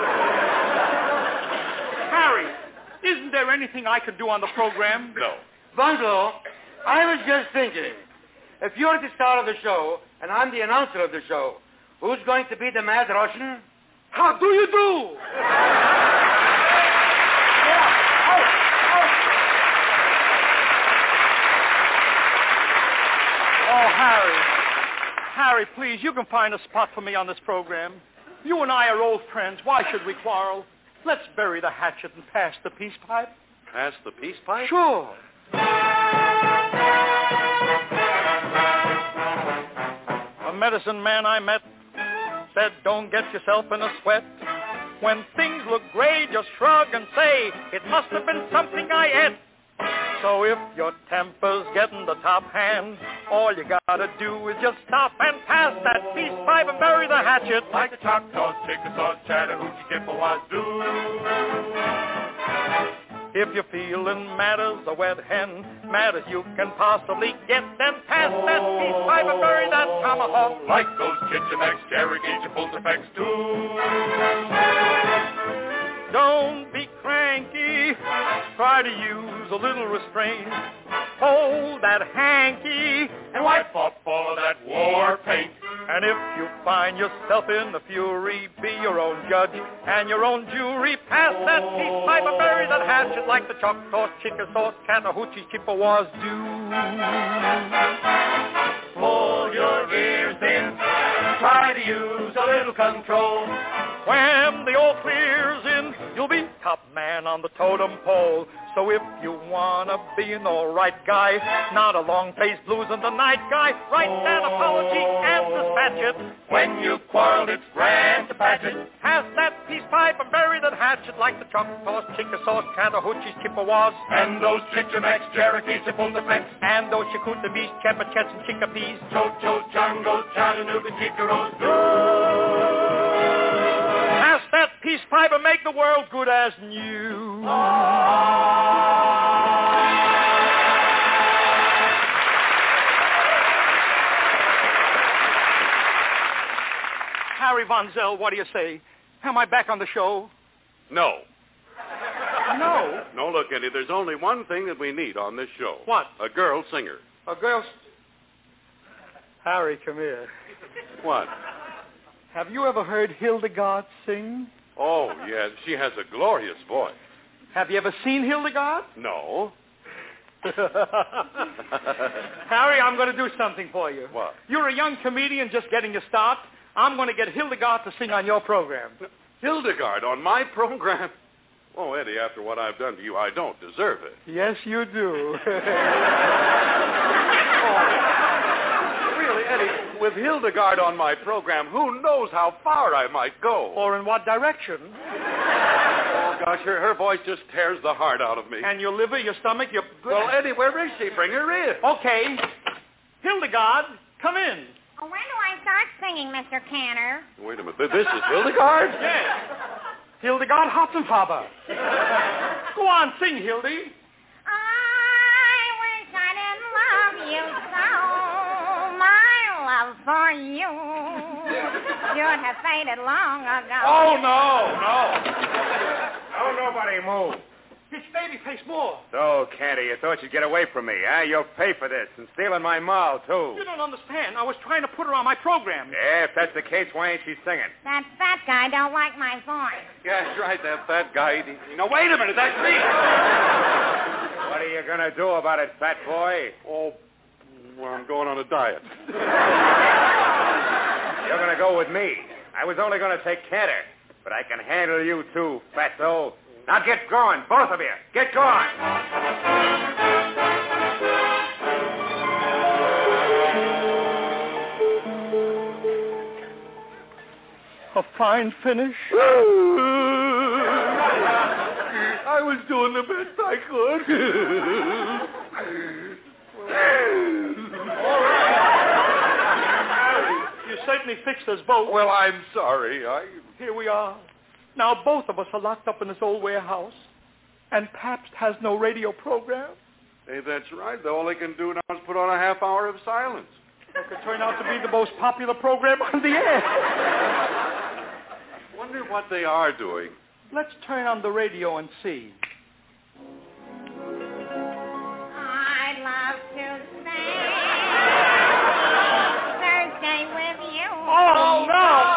Harry, isn't there anything I could do on the program? No. Bunzel, I was just thinking, if you're the star of the show and I'm the announcer of the show, who's going to be the Mad Russian? How do you do? Oh, Harry. Harry, please, you can find a spot for me on this program. You and I are old friends. Why should we quarrel? Let's bury the hatchet and pass the peace pipe. Pass the peace pipe? Sure. A medicine man I met said, don't get yourself in a sweat. When things look gray, just shrug and say, it must have been something I ate. So if your temper's getting the top hand, all you gotta do is just stop and pass that peace pipe and bury the hatchet. Like the Choctaws, Chickasaws, Chattahoochee, Chippewas do. If you're feeling mad as a wet hen, mad as you can possibly get, then pass that peace pipe and bury that tomahawk. Like those Chichemex, Cherokees, and Chapultepec too. Don't be cranky. Try to use a little restraint. Hold that hanky And wipe off all of that war paint. And if you find yourself in the fury, be your own judge and your own jury. Pass that peace pipe and bury that hatchet like the Choctaws, Chickasaws, Chattahoochee, Chippewas do. Pull your ears in. Try try to use a little control. When the all clear's in, you'll be top man on the totem pole. So if you wanna be an all right guy, not a long-faced blues in the night guy, write that apology and dispatch it. When you've quarreled, it's grand to patch it. Pass that peace pipe and bury that hatchet like the Choctaws, Chickasaws, Chattahoochees, Chippewas. And those Chichimex, Cherokees, Chapultepec. And those Chicoutamis, Chepachets, and Chickapees. Chochos, Changos, Chattanooga, Chicaros. Pass that peace pipe and make the world good as new. Harry Von Zell, what do you say? Am I back on the show? No. No? No, look, Eddie, there's only one thing that we need on this show. What? A girl singer. A girl... Harry, come here. What? Have you ever heard Hildegard sing? Oh, yes, she has a glorious voice. Have you ever seen Hildegard? No. Harry, I'm going to do something for you. What? You're a young comedian just getting your start. I'm going to get Hildegard to sing on your program. Hildegard on my program? Oh, Eddie, after what I've done to you, I don't deserve it. Yes, you do. Oh, really, Eddie, with Hildegard on my program, who knows how far I might go? Or in what direction? Oh, gosh, her, her voice just tears the heart out of me. And your liver, your stomach, your... Well, Eddie, where is she? Bring her in. Okay. Hildegard, come in. Oh, when do I start singing, Mister Canner? Wait a minute. This is Hildegard? Yes. Hildegard Hotzenfaber. Go on, sing, Hildy. I wish I didn't love you so. My love for you should have faded long ago. Oh, no, no. Don't nobody move. It's Babyface Moore. So, Candy, you thought you'd get away from me, huh? You'll pay for this, and stealing my moll, too. You don't understand. I was trying to put her on my program. Yeah, if that's the case, why ain't she singing? That fat guy don't like my voice. Yeah, that's right, that fat guy. He, no, wait a minute, that's me. What are you going to do about it, fat boy? Oh, well, I'm going on a diet. You're going to go with me. I was only going to take Canter, but I can handle you, too, fatso. Now get going, both of you. Get going. A fine finish. I was doing the best I could. All right. You certainly fixed us both. Well, I'm sorry. I... Here we are. Now both of us are locked up in this old warehouse, and Pabst has no radio program. Hey, that's right. All they can do now is put on a half hour of silence. It could turn out to be the most popular program on the air. Wonder what they are doing. Let's turn on the radio and see. I'd love to sing Thursday with you. Oh, no!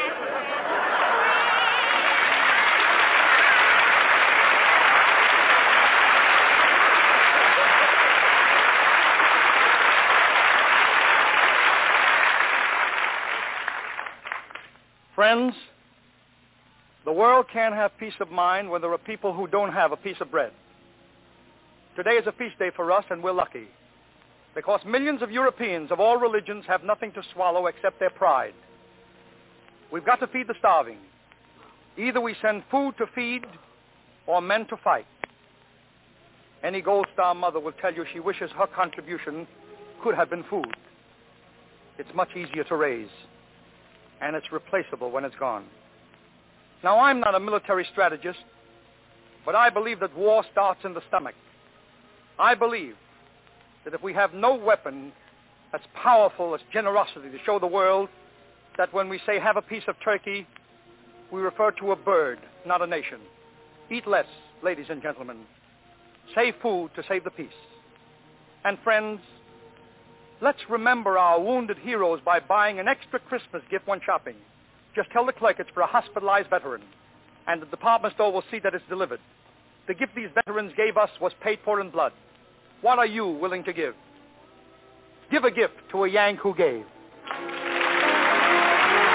Friends, the world can't have peace of mind when there are people who don't have a piece of bread. Today is a feast day for us, and we're lucky, because millions of Europeans of all religions have nothing to swallow except their pride. We've got to feed the starving. Either we send food to feed or men to fight. Any Gold Star mother will tell you she wishes her contribution could have been food. It's much easier to raise, and it's replaceable when it's gone. Now, I'm not a military strategist, but I believe that war starts in the stomach. I believe that if we have no weapon as powerful as generosity to show the world that when we say have a piece of turkey, we refer to a bird, not a nation. Eat less, ladies and gentlemen. Save food to save the peace. And friends, let's remember our wounded heroes by buying an extra Christmas gift when shopping. Just tell the clerk it's for a hospitalized veteran, and the department store will see that it's delivered. The gift these veterans gave us was paid for in blood. What are you willing to give? Give a gift to a Yank who gave.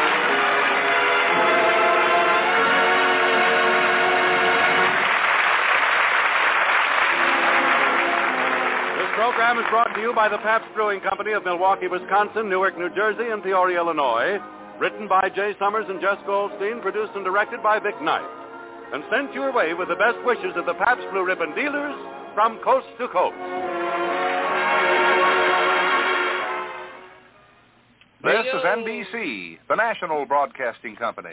program is brought to you by the Pabst Brewing Company of Milwaukee, Wisconsin, Newark, New Jersey, and Peoria, Illinois. Written by Jay Summers and Jess Goldstein, produced and directed by Vic Knight. And sent your way with the best wishes of the Pabst Blue Ribbon dealers from coast to coast. This is N B C, the national broadcasting company.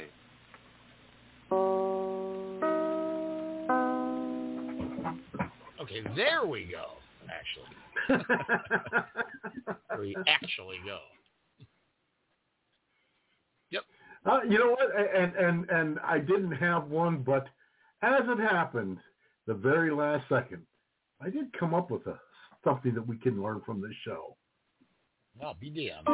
Okay, there we go, actually. Where we actually go. Yep. Uh, you know what? And, and, and I didn't have one, but as it happened, the very last second, I did come up with a, something that we can learn from this show. Well, be damned.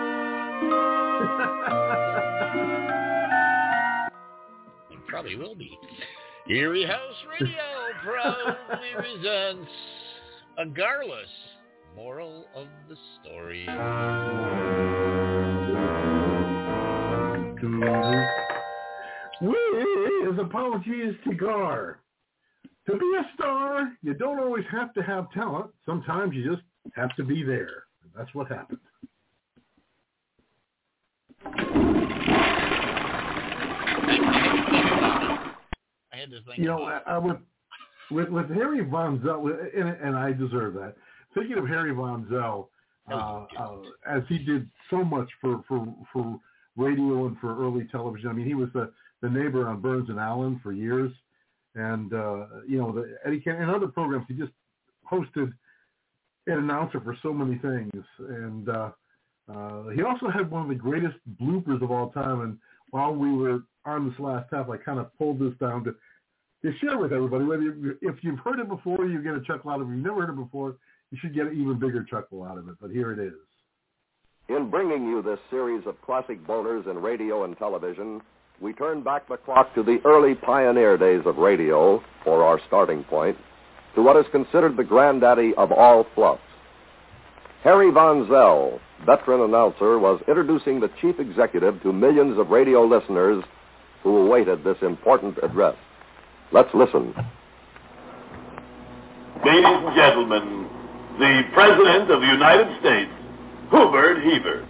It probably will be. Erie House Radio proudly presents a garless moral of the story. With apologies to Gar. To be a star, you don't always have to have talent. Sometimes you just have to be there. And that's what happened. I had to think. You know, I, I would, with with Harry Von Zell, and, and I deserve that. Thinking of Harry Von Zell, uh, uh, as he did so much for, for for radio and for early television. I mean, he was the, the neighbor on Burns and Allen for years, and uh, you know, the Eddie Can and other programs. He just hosted an announcer for so many things, and uh, uh, he also had one of the greatest bloopers of all time. And while we were on this last half, I kind of pulled this down to, to share with everybody. Whether you, if you've heard it before, you get a chuckle out of it. If you've never heard it before, you should get an even bigger chuckle out of it. But here it is. In bringing you this series of classic boners in radio and television, we turn back the clock to the early pioneer days of radio for our starting point, to what is considered the granddaddy of all fluff. Harry Von Zell, veteran announcer, was introducing the chief executive to millions of radio listeners who awaited this important address. Let's listen. Ladies and gentlemen, the President of the United States, Hubert Heber.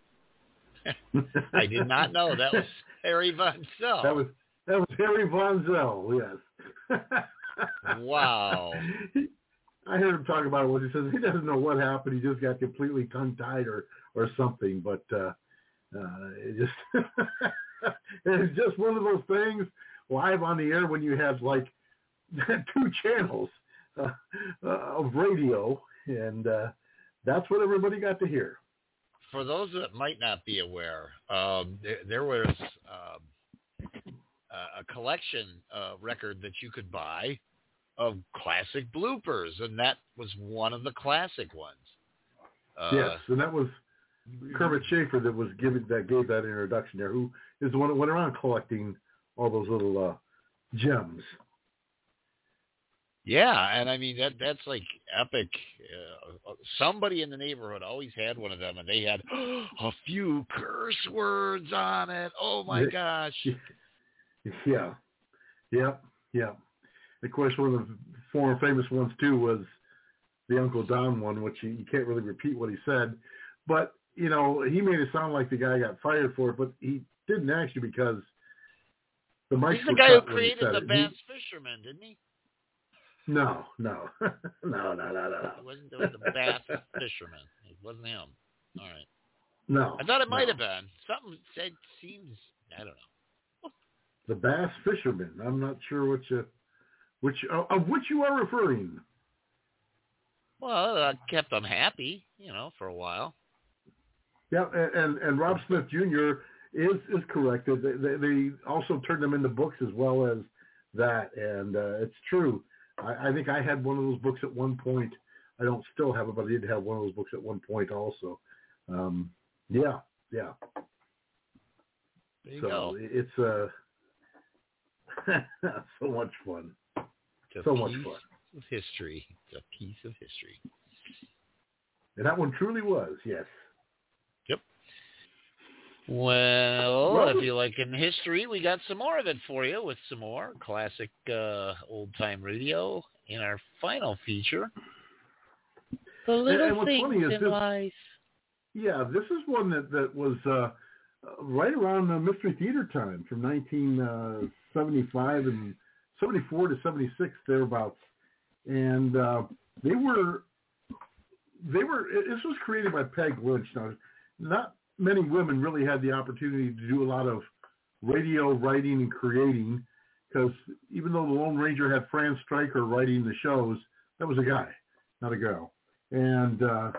I did not know that was Harry Von Zell. That was that was Harry Von Zell, yes. Wow. I heard him talk about it once. He says he doesn't know what happened. He just got completely tongue-tied or, or something. But uh, uh, it just it's just one of those things live on the air when you have like two channels uh, uh, of radio, and uh, that's what everybody got to hear. For those that might not be aware, um, there, there was um, a collection uh, record that you could buy of classic bloopers, and that was one of the classic ones. Uh, yes, and that was Kermit Schaefer that was giving that gave that introduction there, who is the one that went around collecting all those little uh, gems. Yeah, and I mean that that's like epic. Uh, somebody in the neighborhood always had one of them, and they had a few curse words on it. Oh my gosh! Yeah, yeah, yeah. Of course, one of the former famous ones too was the Uncle Don one, which you, you can't really repeat what he said, but you know he made it sound like the guy got fired for it, but he didn't actually, because the mics He's the were guy who cut when he created said the it. Bass He- Fisherman, didn't he? No, no, no, no, no, no, no. It wasn't the Bass Fisherman. It wasn't him. All right. No. I thought it might no. have been. Something said seems. I don't know. The Bass Fisherman. I'm not sure which uh, which uh, of which you are referring. Well, I kept them happy, you know, for a while. Yeah, and and, and Rob Smith Junior is is correct. They, they, they also turned them into books as well as that, and uh, it's true. I, I think I had one of those books at one point. I don't still have it, but I did have one of those books at one point also. Um, yeah, yeah. There you so go. it's uh, so much fun. It's a so much piece fun. of history. It's a piece of history. And that one truly was, yes. Yep. Well, Well, if you like in history, we got some more of it for you with some more classic uh, old-time radio in our final feature. The little and, and things funny is in this, life. Yeah, this is one that, that was uh, right around uh, Mystery Theater time from nineteen seventy-five and seventy-four to seventy-six, thereabouts. And uh, they were, they were, this was created by Peg Lynch. Now, not many women really had the opportunity to do a lot of radio writing and creating, because even though the Lone Ranger had Fran Stryker writing the shows, that was a guy, not a girl. And uh,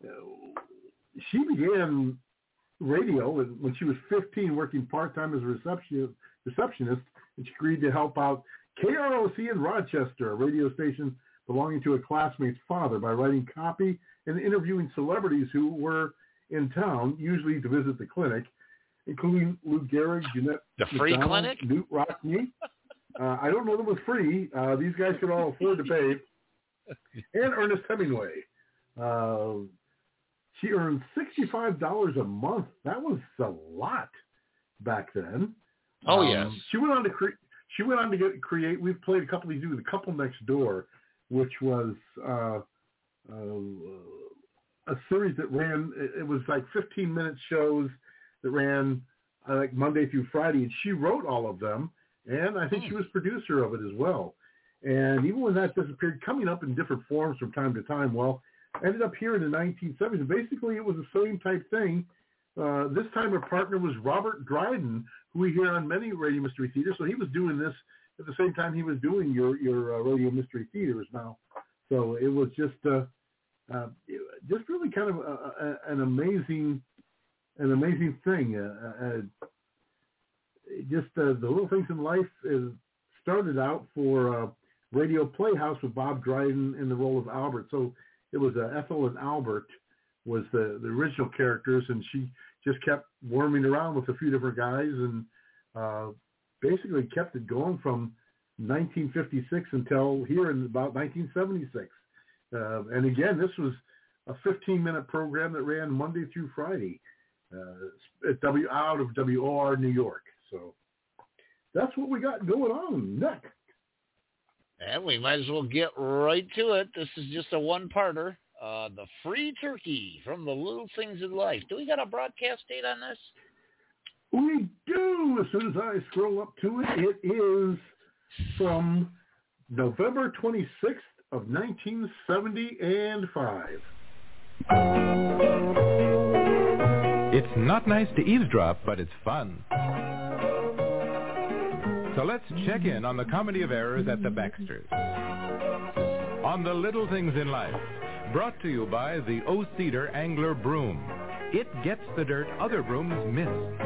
she began radio when she was fifteen, working part-time as a reception, receptionist, and she agreed to help out K R O C in Rochester, a radio station belonging to a classmate's father, by writing copy and interviewing celebrities who were in town, usually to visit the clinic, including Lou Gehrig, Jeanette The free McDonald, clinic? Newt Rockne. Uh, I don't know them was free. Uh, these guys could all afford to pay. And Ernest Hemingway. Uh, she earned sixty-five dollars a month. That was a lot back then. Oh, um, yes. She went on to create. She went on to get create. We've played a couple of these with The Couple Next Door, which was uh, uh, a series that ran. It was like fifteen minute shows that ran uh, like Monday through Friday, and she wrote all of them. And I think she was producer of it as well. And even when that disappeared, coming up in different forms from time to time, well, ended up here in the nineteen seventies. Basically, it was the same type thing. Uh, this time her partner was Robert Dryden, who we hear on many Radio Mystery Theaters. So he was doing this at the same time he was doing your, your uh, Radio Mystery Theaters now. So it was just uh, uh, just really kind of a, a, an amazing an amazing thing. Uh, uh, just uh, the little things in life is started out for uh, Radio Playhouse with Bob Dryden in the role of Albert. So it was uh, Ethel and Albert was the, the original characters, and she just kept worming around with a few different guys and uh, basically kept it going from nineteen fifty-six until here in about nineteen seventy-six. Uh, and again, this was a fifteen-minute program that ran Monday through Friday uh, at w, out of W O R New York. So that's what we got going on next. And we might as well get right to it. This is just a one-parter. Uh, the Free Turkey from the Little Things in Life. Do we got a broadcast date on this? We do. As soon as I scroll up to it, it is from November twenty-sixth of nineteen seventy-five. It's not nice to eavesdrop, but it's fun. So let's check in on the comedy of errors at the Baxters. On the Little Things in Life, brought to you by the O-Cedar Angler Broom. It gets the dirt other brooms miss.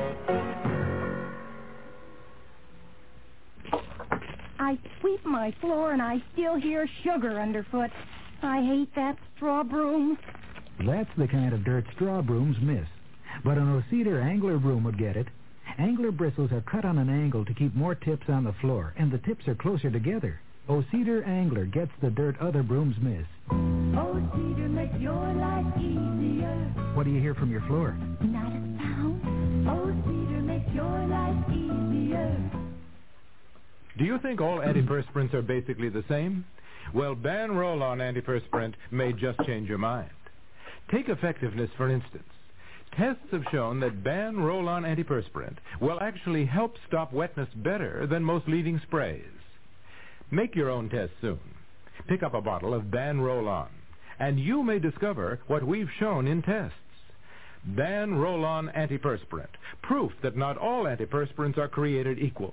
I sweep my floor and I still hear sugar underfoot. I hate that straw broom. That's the kind of dirt straw brooms miss. But an O-Cedar Angler Broom would get it. Angler bristles are cut on an angle to keep more tips on the floor, and the tips are closer together. O-Cedar Angler gets the dirt other brooms miss. O-Cedar makes your life easier. What do you hear from your floor? Not a sound. O-Cedar makes your life easier. Do you think all antiperspirants are basically the same? Well, Ban Roll-On Antiperspirant may just change your mind. Take effectiveness, for instance. Tests have shown that Ban Roll-On Antiperspirant will actually help stop wetness better than most leading sprays. Make your own test soon. Pick up a bottle of Ban Roll-On, and you may discover what we've shown in tests. Ban Roll-On Antiperspirant, proof that not all antiperspirants are created equal.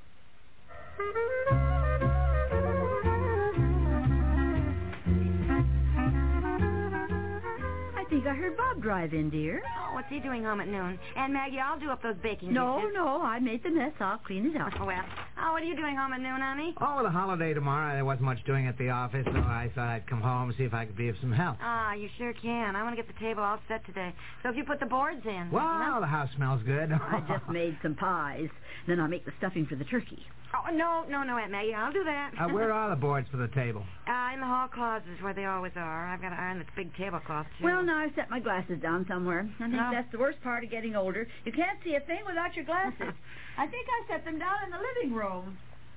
I think I heard Bob drive in, dear. Oh, what's he doing home at noon? And Maggie, I'll do up those baking No, dishes. no, I made the mess. I'll clean it up. Oh, well. Oh, what are you doing home at noon, honey? Oh, with a holiday tomorrow, there wasn't much doing at the office, so I thought I'd come home and see if I could be of some help. Ah, you sure can. I want to get the table all set today. So if you put the boards in. Well, you know? the house smells good. I just made some pies. Then I'll make the stuffing for the turkey. Oh, no, no, no, Aunt Maggie. I'll do that. uh, where are the boards for the table? Uh, in the hall closets where they always are. I've got to iron this big tablecloth, too. Well, now I've set my glasses down somewhere. I think No. that's the worst part of getting older. You can't see a thing without your glasses. I think I set them down in the living room.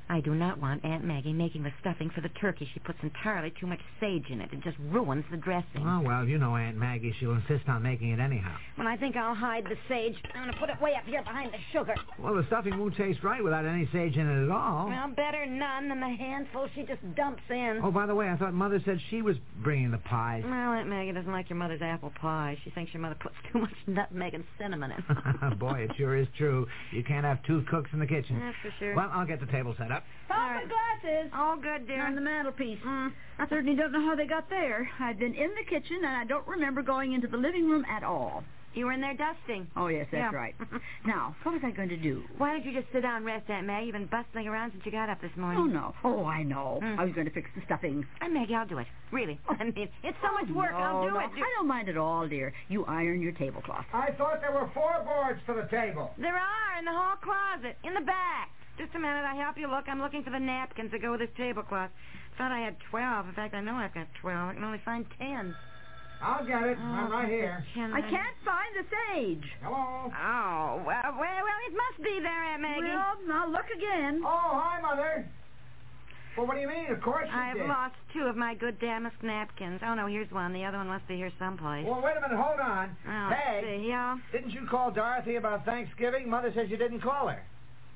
I do not want Aunt Maggie making the stuffing for the turkey. She puts entirely too much sage in it. It just ruins the dressing. Oh, well, you know Aunt Maggie. She'll insist on making it anyhow. Well, I think I'll hide the sage. I'm going to put it way up here behind the sugar. Well, the stuffing won't taste right without any sage in it at all. Well, better none than the handful she just dumps in. Oh, by the way, I thought Mother said she was bringing the pies. Well, Aunt Maggie doesn't like your mother's apple pie. She thinks your mother puts too much nutmeg and cinnamon in. Boy, it sure is true. You can't have two cooks in the kitchen. That's for sure. Well, I'll get the table set up. All my glasses. All good, dear. On the mantelpiece. Mm. I certainly don't know how they got there. I've been in the kitchen, and I don't remember going into the living room at all. You were in there dusting. Oh, yes, that's Yeah. right. Now, what was I going to do? Why don't you just sit down and rest, Aunt Maggie? You've been bustling around since you got up this morning. Oh, no. Oh, I know. Mm. I was going to fix the stuffing. Aunt Maggie, I'll do it. Really. I mean, it's so much work. No, I'll do no, it. I don't mind at all, dear. You iron your tablecloth. I thought there were four boards for the table. There are in the hall closet, in the back. Just a minute. I help you look. I'm looking for the napkins that go with this tablecloth. Thought I had twelve. In fact, I know I've got twelve. I can only find ten. I'll get it. Oh, I'm right here. I can't find the sage. Hello? Oh, well, well, well, it must be there, Aunt Maggie. Well, now look again. Oh, hi, Mother. Well, what do you mean? Of course you I've did. lost two of my good damask napkins. Oh, no, here's one. The other one must be here someplace. Well, wait a minute. Hold on. Oh, Peg, let's see, yeah? didn't you call Dorothy about Thanksgiving? Mother says you didn't call her.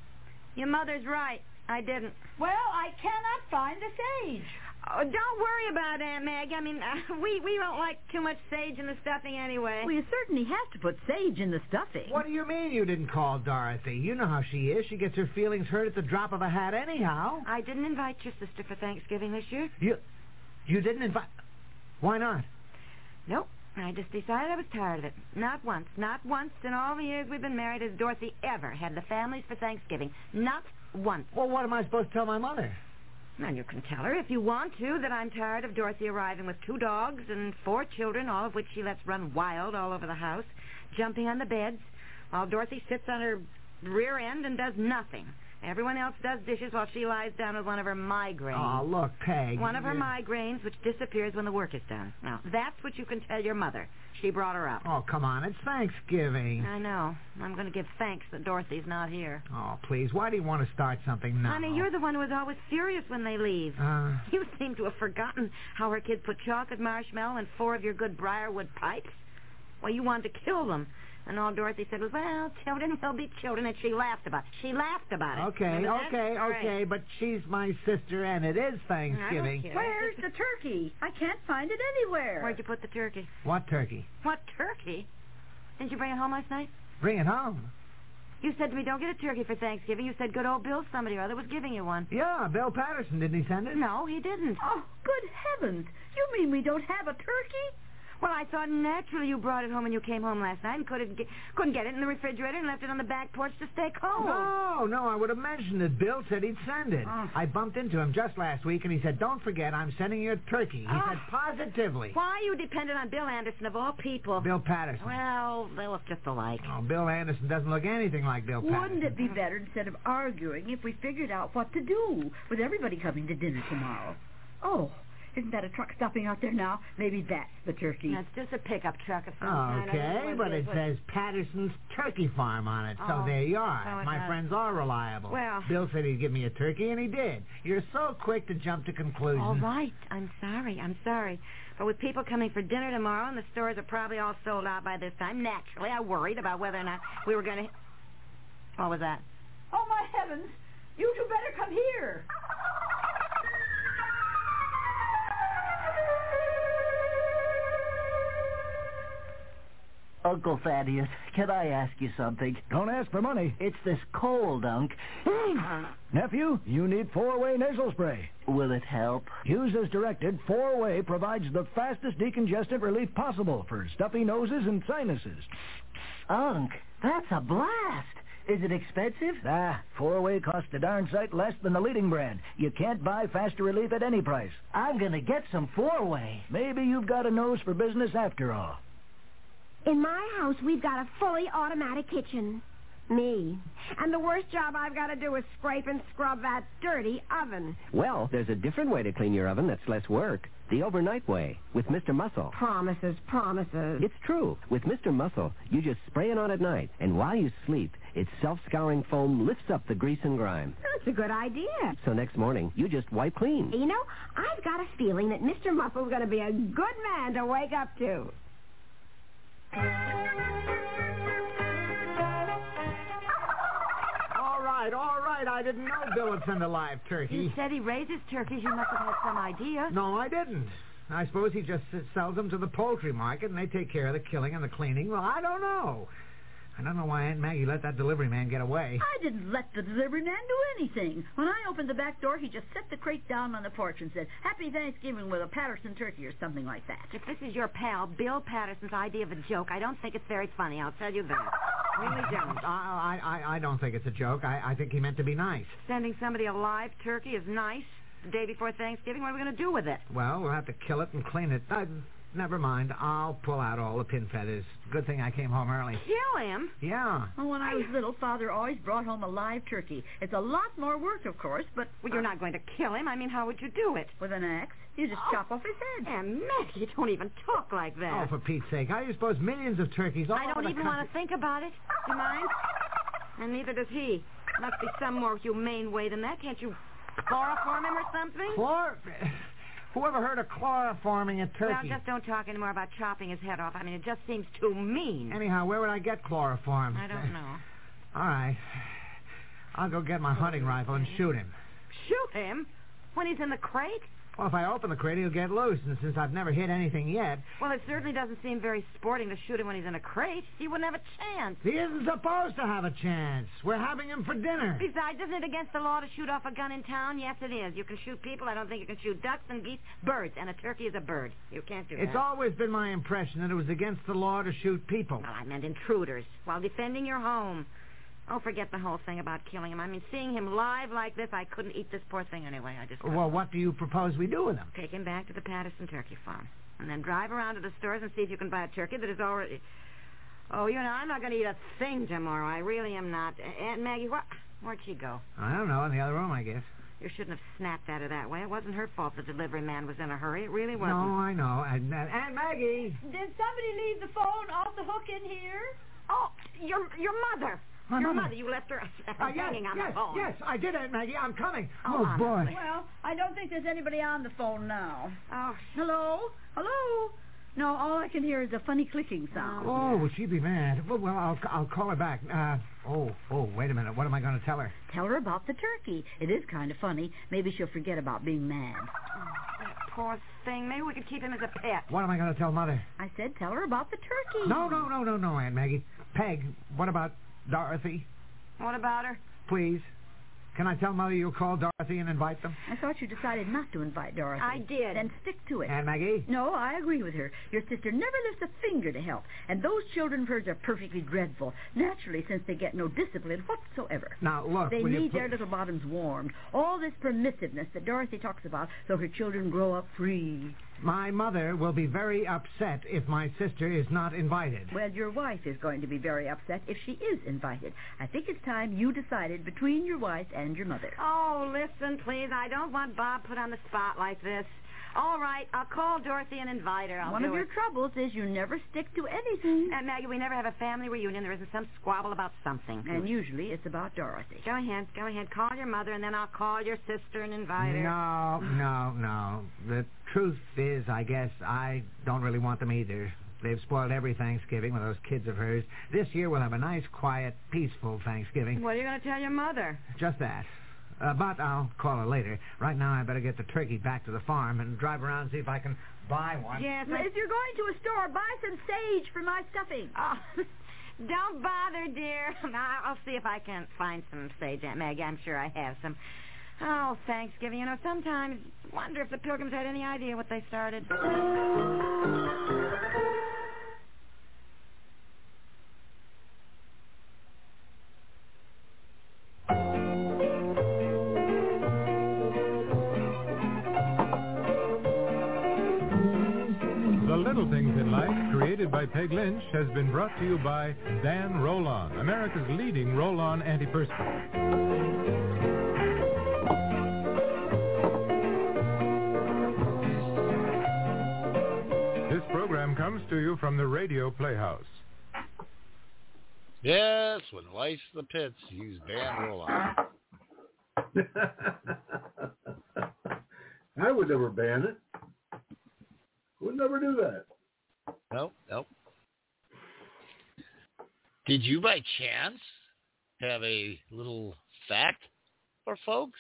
Your mother's right. I didn't. Well, I cannot find the sage. Oh, don't worry about it, Aunt Maggie. I mean, uh, we, we don't like too much sage in the stuffing anyway. Well, you certainly have to put sage in the stuffing. What do you mean you didn't call Dorothy? You know how she is. She gets her feelings hurt at the drop of a hat anyhow. I didn't invite your sister for Thanksgiving this year. You, you didn't invite... Why not? Nope. I just decided I was tired of it. Not once, not once in all the years we've been married has Dorothy ever had the families for Thanksgiving. Not once. Well, what am I supposed to tell my mother? And you can tell her, if you want to, that I'm tired of Dorothy arriving with two dogs and four children, all of which she lets run wild all over the house, jumping on the beds, while Dorothy sits on her rear end and does nothing. Everyone else does dishes while she lies down with one of her migraines. Oh, look, Peg. One of her migraines, which disappears when the work is done. Now, that's what you can tell your mother. She brought her up. Oh, come on. It's Thanksgiving. I know. I'm going to give thanks that Dorothy's not here. Oh, please. Why do you want to start something now? Honey, you're the one who is always furious when they leave. Uh, You seem to have forgotten how her kids put chocolate marshmallow in four of your good briarwood pipes. Well, you wanted to kill them. And all Dorothy said was, well, children will be children, and she laughed about it. She laughed about it. okay, Remember that? okay, All okay, right. but she's my sister, and it is Thanksgiving. care. Where's the turkey? I can't find it anywhere. Where'd you put the turkey? What turkey? What turkey? Didn't you bring it home last night? Bring it home. You said to me, don't get a turkey for Thanksgiving. You said good old Bill somebody or other was giving you one. Yeah, Bill Patterson. Didn't he send it? No, he didn't. Oh, good heavens. You mean we don't have a turkey? Well, I thought naturally you brought it home when you came home last night and couldn't get, couldn't get it in the refrigerator and left it on the back porch to stay cold. No, no, I would have mentioned it. Bill said he'd send it. Oh. I bumped into him just last week, and he said, don't forget, I'm sending you a turkey. He Oh. said positively. Why you depended on Bill Anderson of all people? Bill Patterson. Well, they look just alike. Oh, Bill Anderson doesn't look anything like Bill Patterson. Wouldn't it be better, instead of arguing, if we figured out what to do with everybody coming to dinner tomorrow? Oh, isn't that a truck stopping out there now? Maybe that's the turkey. That's just a pickup truck of some kind. I don't Okay, know what but it is. says Patterson's Turkey Farm on it, so Oh, there you so are. it My does. friends are reliable. Well- Bill said he'd give me a turkey, and he did. You're so quick to jump to conclusions. All right. I'm sorry. I'm sorry. But with people coming for dinner tomorrow and the stores are probably all sold out by this time, naturally I worried about whether or not we were going to... What was that? Oh, my heavens. You two better come here. Uncle Thaddeus, can I ask you something? Don't ask for money. It's this cold, Unc. Nephew, you need four-way nasal spray. Will it help? Used as directed, four-way provides the fastest decongestant relief possible for stuffy noses and sinuses. Unc, that's a blast. Is it expensive? Ah, four-way costs a darn sight less than the leading brand. You can't buy faster relief at any price. I'm going to get some four-way. Maybe you've got a nose for business after all. In my house, we've got a fully automatic kitchen. Me. And the worst job I've got to do is scrape and scrub that dirty oven. Well, there's a different way to clean your oven that's less work. The overnight way, with Mister Muscle. Promises, promises. It's true. With Mister Muscle, you just spray it on at night, and while you sleep, its self-scouring foam lifts up the grease and grime. That's a good idea. So next morning, you just wipe clean. You know, I've got a feeling that Mister Muscle's going to be a good man to wake up to. All right, all right. I didn't know Bill had sent a live turkey. You said he raises turkeys. You must have had some idea. No, I didn't. I suppose he just s- sells them to the poultry market, and they take care of the killing and the cleaning. Well, I don't know. I don't know why Aunt Maggie let that delivery man get away. I didn't let the delivery man do anything. When I opened the back door, he just set the crate down on the porch and said, Happy Thanksgiving with a Patterson turkey or something like that. If this is your pal, Bill Patterson's idea of a joke, I don't think it's very funny. I'll tell you that. Really don't. I, I, I don't think it's a joke. I, I think he meant to be nice. Sending somebody a live turkey is nice. The day before Thanksgiving, what are we going to do with it? Well, we'll have to kill it and clean it. Uh, never mind. I'll pull out all the pin feathers. Good thing I came home early. Kill him? Yeah. Well, when I was little, Father always brought home a live turkey. It's a lot more work, of course, but... Well, you're uh, not going to kill him. I mean, how would you do it? With an axe. You just oh. chop off his head. And Maggie, you don't even talk like that. Oh, for Pete's sake. How do you suppose millions of turkeys all I don't over the even country... want to think about it. Do you mind? And neither does he. Must be some more humane way than that. Can't you chloroform him or something? Chlor... Whoever heard of chloroforming a turkey? Well, just don't talk anymore about chopping his head off. I mean, it just seems too mean. Anyhow, where would I get chloroform? I don't know. All right. I'll go get my hunting rifle and shoot him. Shoot him? When he's in the crate? Well, if I open the crate, he'll get loose, and since I've never hit anything yet... Well, it certainly doesn't seem very sporting to shoot him when he's in a crate. He wouldn't have a chance. He isn't supposed to have a chance. We're having him for dinner. Besides, isn't it against the law to shoot off a gun in town? Yes, it is. You can shoot people. I don't think you can shoot ducks and geese, birds, and a turkey is a bird. You can't do that. It's always been my impression that it was against the law to shoot people. Well, I meant intruders while defending your home. Oh, forget the whole thing about killing him. I mean, seeing him live like this, I couldn't eat this poor thing anyway. I just... Well, what do you propose we do with him? Take him back to the Patterson turkey farm. And then drive around to the stores and see if you can buy a turkey that is already... Oh, you know, I'm not going to eat a thing tomorrow. I really am not. Aunt Maggie, what... where'd she go? I don't know. In the other room, I guess. You shouldn't have snapped at her that way. It wasn't her fault the delivery man was in a hurry. It really wasn't. No, I know. And, uh, Aunt Maggie! Did somebody leave the phone off the hook in here? Oh, your your mother. My Your mother. mother, you left her uh, uh, hanging yes, on yes, the phone. Yes, I did, Aunt Maggie. I'm coming. Oh, Oh, boy. Well, I don't think there's anybody on the phone now. Oh, hello? Hello? No, all I can hear is a funny clicking sound. Oh, will she be mad? Well, well I'll, I'll call her back. Uh, oh, oh, wait a minute. What am I going to tell her? Tell her about the turkey. It is kind of funny. Maybe she'll forget about being mad. Oh, that poor thing. Maybe we could keep him as a pet. What am I going to tell Mother? I said tell her about the turkey. No, no, no, no, no, Aunt Maggie. Peg, what about Dorothy? What about her? Please. Can I tell Mother you'll call Dorothy and invite them? I thought you decided not to invite Dorothy. I did. Then stick to it. Aunt Maggie? No, I agree with her. Your sister never lifts a finger to help. And those children of hers are perfectly dreadful. Naturally, since they get no discipline whatsoever. Now, look, They will need you put... their little bottoms warmed. All this permissiveness that Dorothy talks about so her children grow up free. My mother will be very upset if my sister is not invited. Well, your wife is going to be very upset if she is invited. I think it's time you decided between your wife and your mother. Oh, listen, please. I don't want Bob put on the spot like this. All right, I'll call Dorothy and invite her. I'll One do of your it. troubles is you never stick to anything. And Maggie, we never have a family reunion. There isn't some squabble about something. And usually it's about Dorothy. Go ahead, go ahead. Call your mother, and then I'll call your sister and invite her. No, no, no. The truth is, I guess, I don't really want them either. They've spoiled every Thanksgiving with those kids of hers. This year we'll have a nice, quiet, peaceful Thanksgiving. What are you going to tell your mother? Just that. Uh, but I'll call her later. Right now I better get the turkey back to the farm and drive around and see if I can buy one. Yes, Well, I... if you're going to a store, buy some sage for my stuffing. Oh, don't bother, dear. I'll see if I can find some sage, Aunt Maggie. I'm sure I have some. Oh, Thanksgiving. You know, sometimes I wonder if the Pilgrims had any idea what they started. The little things in life create created by Peg Lynch, has been brought to you by Dan Roll-On, America's leading roll-on antiperspirant. This program comes to you from the Radio Playhouse. Yes, when life's the pits, use Dan Roll-On. I would never ban it. Would never do that. Nope, nope. Did you by chance have a little fact for folks?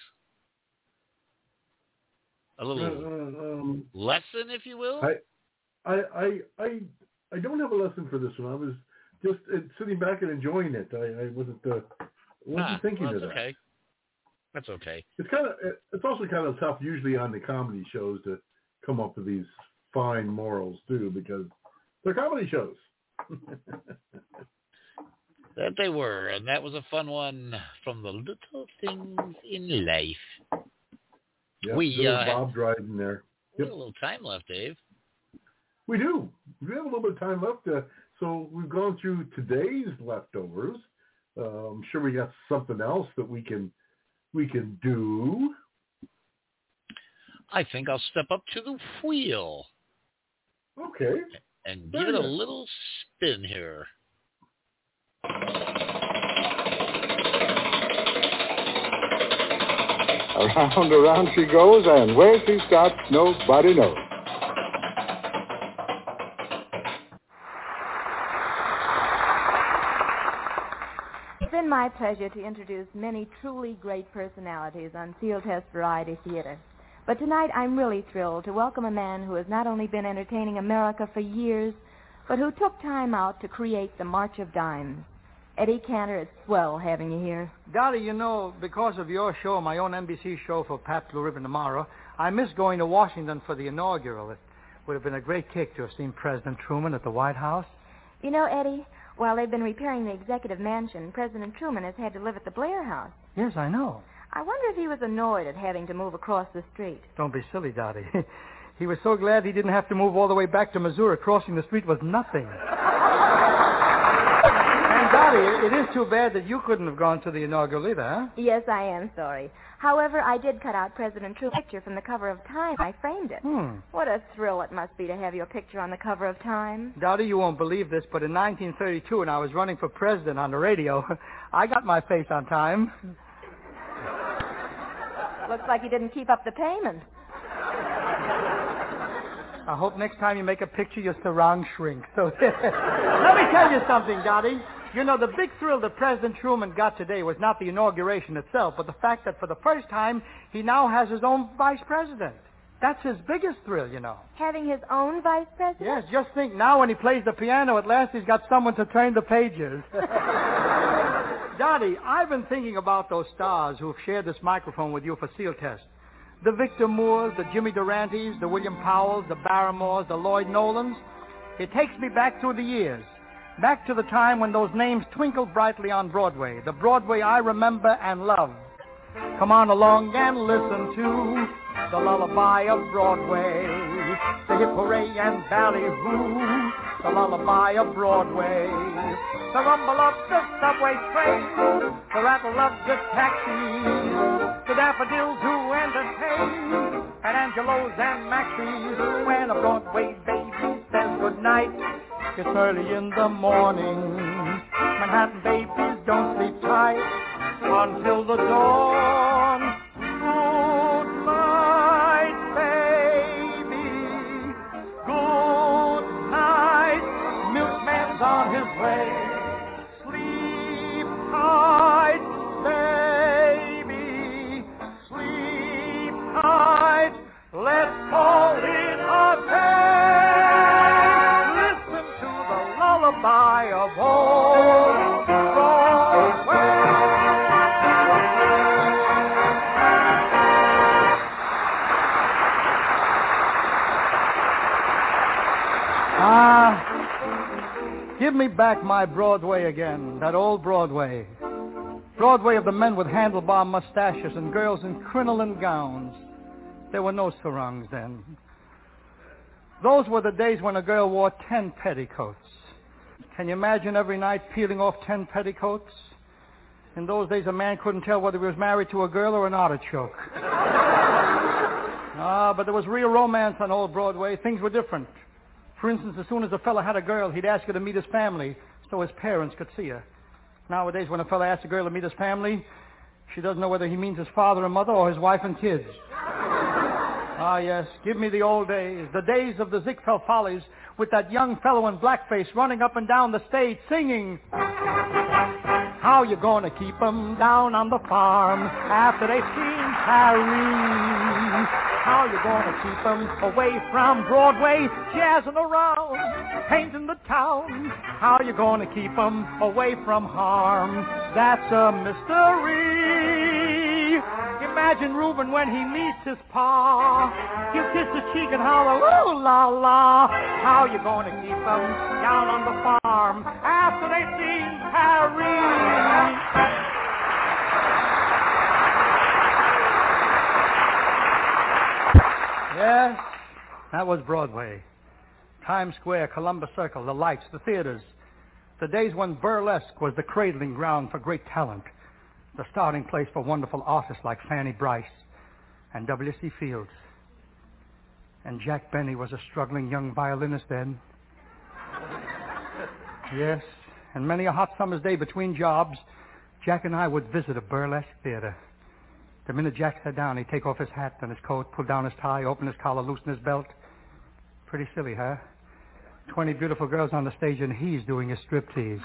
A little uh, um, lesson, if you will? I, I, I, I, I don't have a lesson for this one. I was just uh, sitting back and enjoying it. I, I wasn't, uh, wasn't ah, thinking well, of that's that. Okay. That's okay. It's kind of, it's also kind of tough usually on the comedy shows to come up with these fine morals too, because they're comedy shows. That they were, and that was a fun one from the little things in life. Yep, we uh, Bob Dryden there. We have a little time left, Dave. We do. We have a little bit of time left. Uh, so we've gone through today's leftovers. Uh, I'm sure we got something else that we can we can do. I think I'll step up to the wheel. Okay. And give it a little spin here. Around, around she goes, and where she stops, nobody knows. It's been my pleasure to introduce many truly great personalities on Field Test Variety Theater. But tonight I'm really thrilled to welcome a man who has not only been entertaining America for years, but who took time out to create the March of Dimes. Eddie Cantor, it's swell having you here. Dottie, you know, because of your show, my own N B C show for Pabst Blue Ribbon tomorrow, I miss going to Washington for the inaugural. It would have been a great kick to have seen President Truman at the White House. You know, Eddie, while they've been repairing the executive mansion, President Truman has had to live at the Blair House. Yes, I know. I wonder if he was annoyed at having to move across the street. Don't be silly, Dottie. He was so glad he didn't have to move all the way back to Missouri. Crossing the street was nothing. And, Dottie, it is too bad that you couldn't have gone to the inaugural either, huh? Yes, I am sorry. However, I did cut out President Truman's picture from the cover of Time. I framed it. Hmm. What a thrill it must be to have your picture on the cover of Time. Dottie, you won't believe this, but in nineteen thirty-two, when I was running for president on the radio, I got my face on Time. Looks like you didn't keep up the payments. I hope next time you make a picture, your sarong shrinks. So let me tell you something, Dottie. You know, the big thrill that President Truman got today was not the inauguration itself, but the fact that for the first time, he now has his own vice president. That's his biggest thrill, you know. Having his own vice president? Yes, just think, now when he plays the piano, at last he's got someone to turn the pages. Dottie, I've been thinking about those stars who've shared this microphone with you for Seal Test. The Victor Moores, the Jimmy Durantes, the William Powells, the Barrymores, the Lloyd Nolans. It takes me back through the years, back to the time when those names twinkled brightly on Broadway, the Broadway I remember and love. Come on along and listen to the lullaby of Broadway, the hip hooray and ballyhoo, the lullaby of Broadway, the rumble of the subway train, the rattle of the taxi, the daffodils who entertain, and Angelos and Maxis. When a Broadway baby says goodnight, it's early in the morning. Manhattan babies don't sleep tight until the dawn. Good night, baby. Good night. Milkman's on his way. Sleep tight, baby. Sleep tight. Let's call it a day. Listen to the lullaby of old Broadway. Ah, give me back my Broadway again, that old Broadway. Broadway of the men with handlebar mustaches and girls in crinoline gowns. There were no sarongs then. Those were the days when a girl wore ten petticoats. Can you imagine every night peeling off ten petticoats? In those days, a man couldn't tell whether he was married to a girl or an artichoke. Ah, but there was real romance on Old Broadway. Things were different. For instance, as soon as a fella had a girl, he'd ask her to meet his family so his parents could see her. Nowadays, when a fella asks a girl to meet his family, she doesn't know whether he means his father and mother or his wife and kids. Ah, yes, give me the old days, the days of the Ziegfeld Follies, with that young fellow in blackface running up and down the stage singing, how you gonna keep 'em down on the farm after they've seen Paris? How you gonna keep 'em away from Broadway, jazzing around, painting the town? How you gonna keep 'em away from harm? That's a mystery. Imagine Reuben when he meets his pa. He'll kiss his cheek and holler, ooh la la. How you gonna keep 'em down on the farm after they've seen Paris? Yes, that was Broadway. Times Square, Columbus Circle, the lights, the theaters. The days when burlesque was the cradling ground for great talent. The starting place for wonderful artists like Fanny Bryce and W C Fields. And Jack Benny was a struggling young violinist then. Yes, and many a hot summer's day between jobs, Jack and I would visit a burlesque theater. The minute Jack sat down, he'd take off his hat and his coat, pull down his tie, open his collar, loosen his belt. Pretty silly, huh? Twenty beautiful girls on the stage and he's doing his striptease.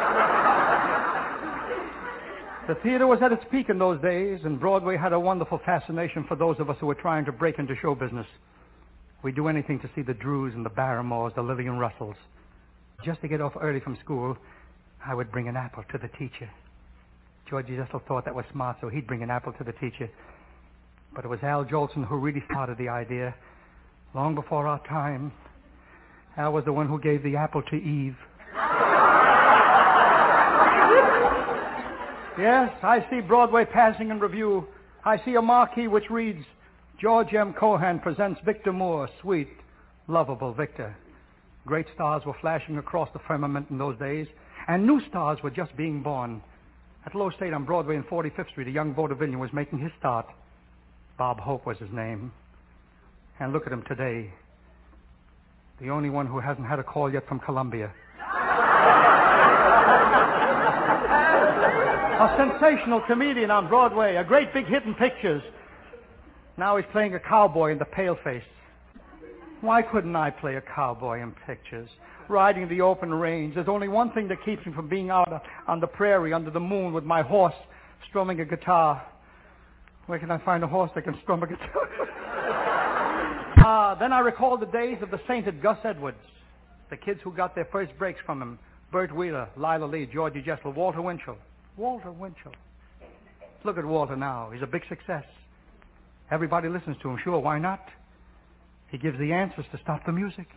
The theater was at its peak in those days, and Broadway had a wonderful fascination for those of us who were trying to break into show business. We'd do anything to see the Drews and the Barrymores, the Lillian Russells. Just to get off early from school, I would bring an apple to the teacher. Georgie Jessel thought that was smart, so he'd bring an apple to the teacher. But it was Al Jolson who really started the idea. Long before our time, Al was the one who gave the apple to Eve. Yes, I see Broadway passing in review. I see a marquee which reads, George M. Cohan presents Victor Moore, sweet, lovable Victor. Great stars were flashing across the firmament in those days, and new stars were just being born. At Low State on Broadway and forty-fifth Street, a young vaudevillian was making his start. Bob Hope was his name. And look at him today. The only one who hasn't had a call yet from Columbia. A sensational comedian on Broadway, a great big hit in pictures. Now he's playing a cowboy in The Paleface. Why couldn't I play a cowboy in pictures? Riding the open range. There's only one thing that keeps me from being out on the prairie under the moon with my horse strumming a guitar. Where can I find a horse that can strum a guitar? uh, then I recall the days of the sainted Gus Edwards. The kids who got their first breaks from him. Bert Wheeler, Lila Lee, Georgie Jessel, Walter Winchell. Walter Winchell. Look at Walter now. He's a big success. Everybody listens to him. Sure, why not? He gives the answers to stop the music.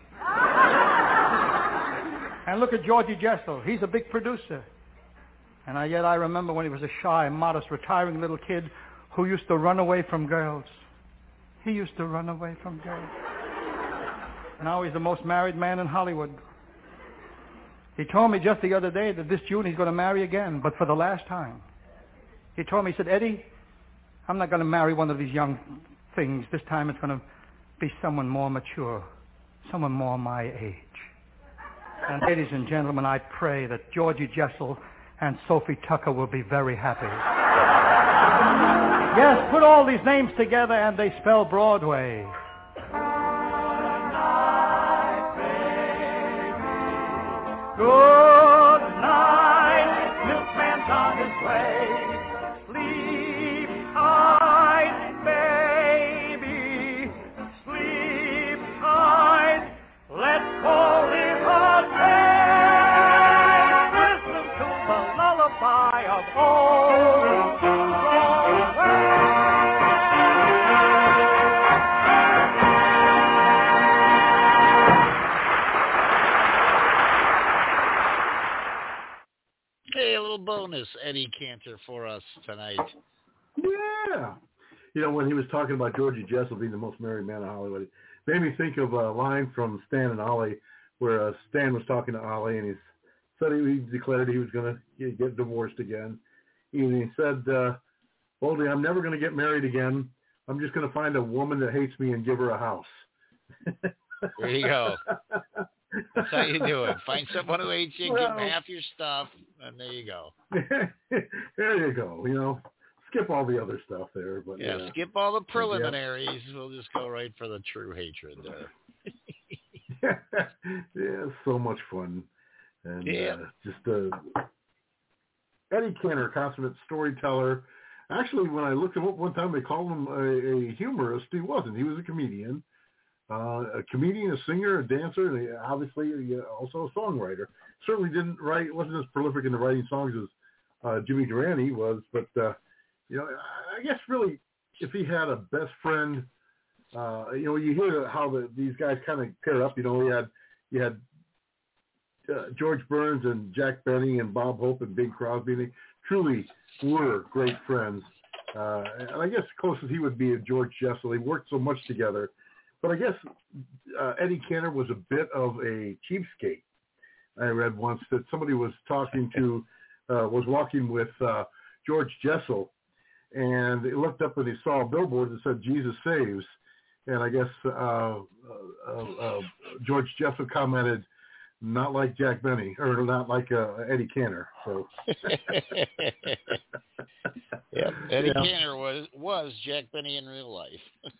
And look at Georgie Jessel. He's a big producer. And I, yet I remember when he was a shy, modest, retiring little kid who used to run away from girls. He used to run away from girls. Now he's the most married man in Hollywood. He told me just the other day that this June he's going to marry again, but for the last time. He told me, he said, Eddie, I'm not going to marry one of these young things. This time it's going to be someone more mature, someone more my age. And ladies and gentlemen, I pray that Georgie Jessel and Sophie Tucker will be very happy. Yes, put all these names together and they spell Broadway. Good night, milkman's on his way. Sleep tight, baby. Sleep tight. Let's call it a day. Listen to the lullaby of old Broadway. Hey, a little bonus Eddie Cantor for us tonight. Yeah. You know, when he was talking about Georgie Jessel being the most married man in Hollywood, made me think of a line from Stan and Ollie, where uh, Stan was talking to Ollie, and he said he, he declared he was going to get divorced again. And he said, uh, Oldie, I'm never going to get married again. I'm just going to find a woman that hates me and give her a house. There you go. That's how you do it. Find someone who hates you, well, give them half your stuff, and there you go. There you go. You know, skip all the other stuff there. But yeah, uh, skip all the preliminaries. Yeah. We'll just go right for the true hatred there. Yeah, so much fun. And yeah. uh, just uh, Eddie Cantor, consummate storyteller. Actually, when I looked him up one time, they called him a, a humorist. He wasn't. He was a comedian. Uh, a comedian, a singer, a dancer, and obviously uh, also a songwriter. Certainly didn't write, wasn't as prolific in the writing songs as uh, Jimmy Durante was, but, uh, you know, I guess really if he had a best friend, uh, you know, you hear how the, these guys kind of pair up. You know, you had, you had uh, George Burns and Jack Benny and Bob Hope and Bing Crosby. They truly were great friends. Uh, and I guess closest he would be to George Jessel. They worked so much together. But I guess uh, Eddie Cantor was a bit of a cheapskate. I read once that somebody was talking to, uh, was walking with uh, George Jessel, and they looked up and they saw a billboard that said "Jesus Saves," and I guess uh, uh, uh, George Jessel commented, "Not like Jack Benny, or not like uh, Eddie Cantor." So, yep, Eddie yeah. Cantor was was Jack Benny in real life.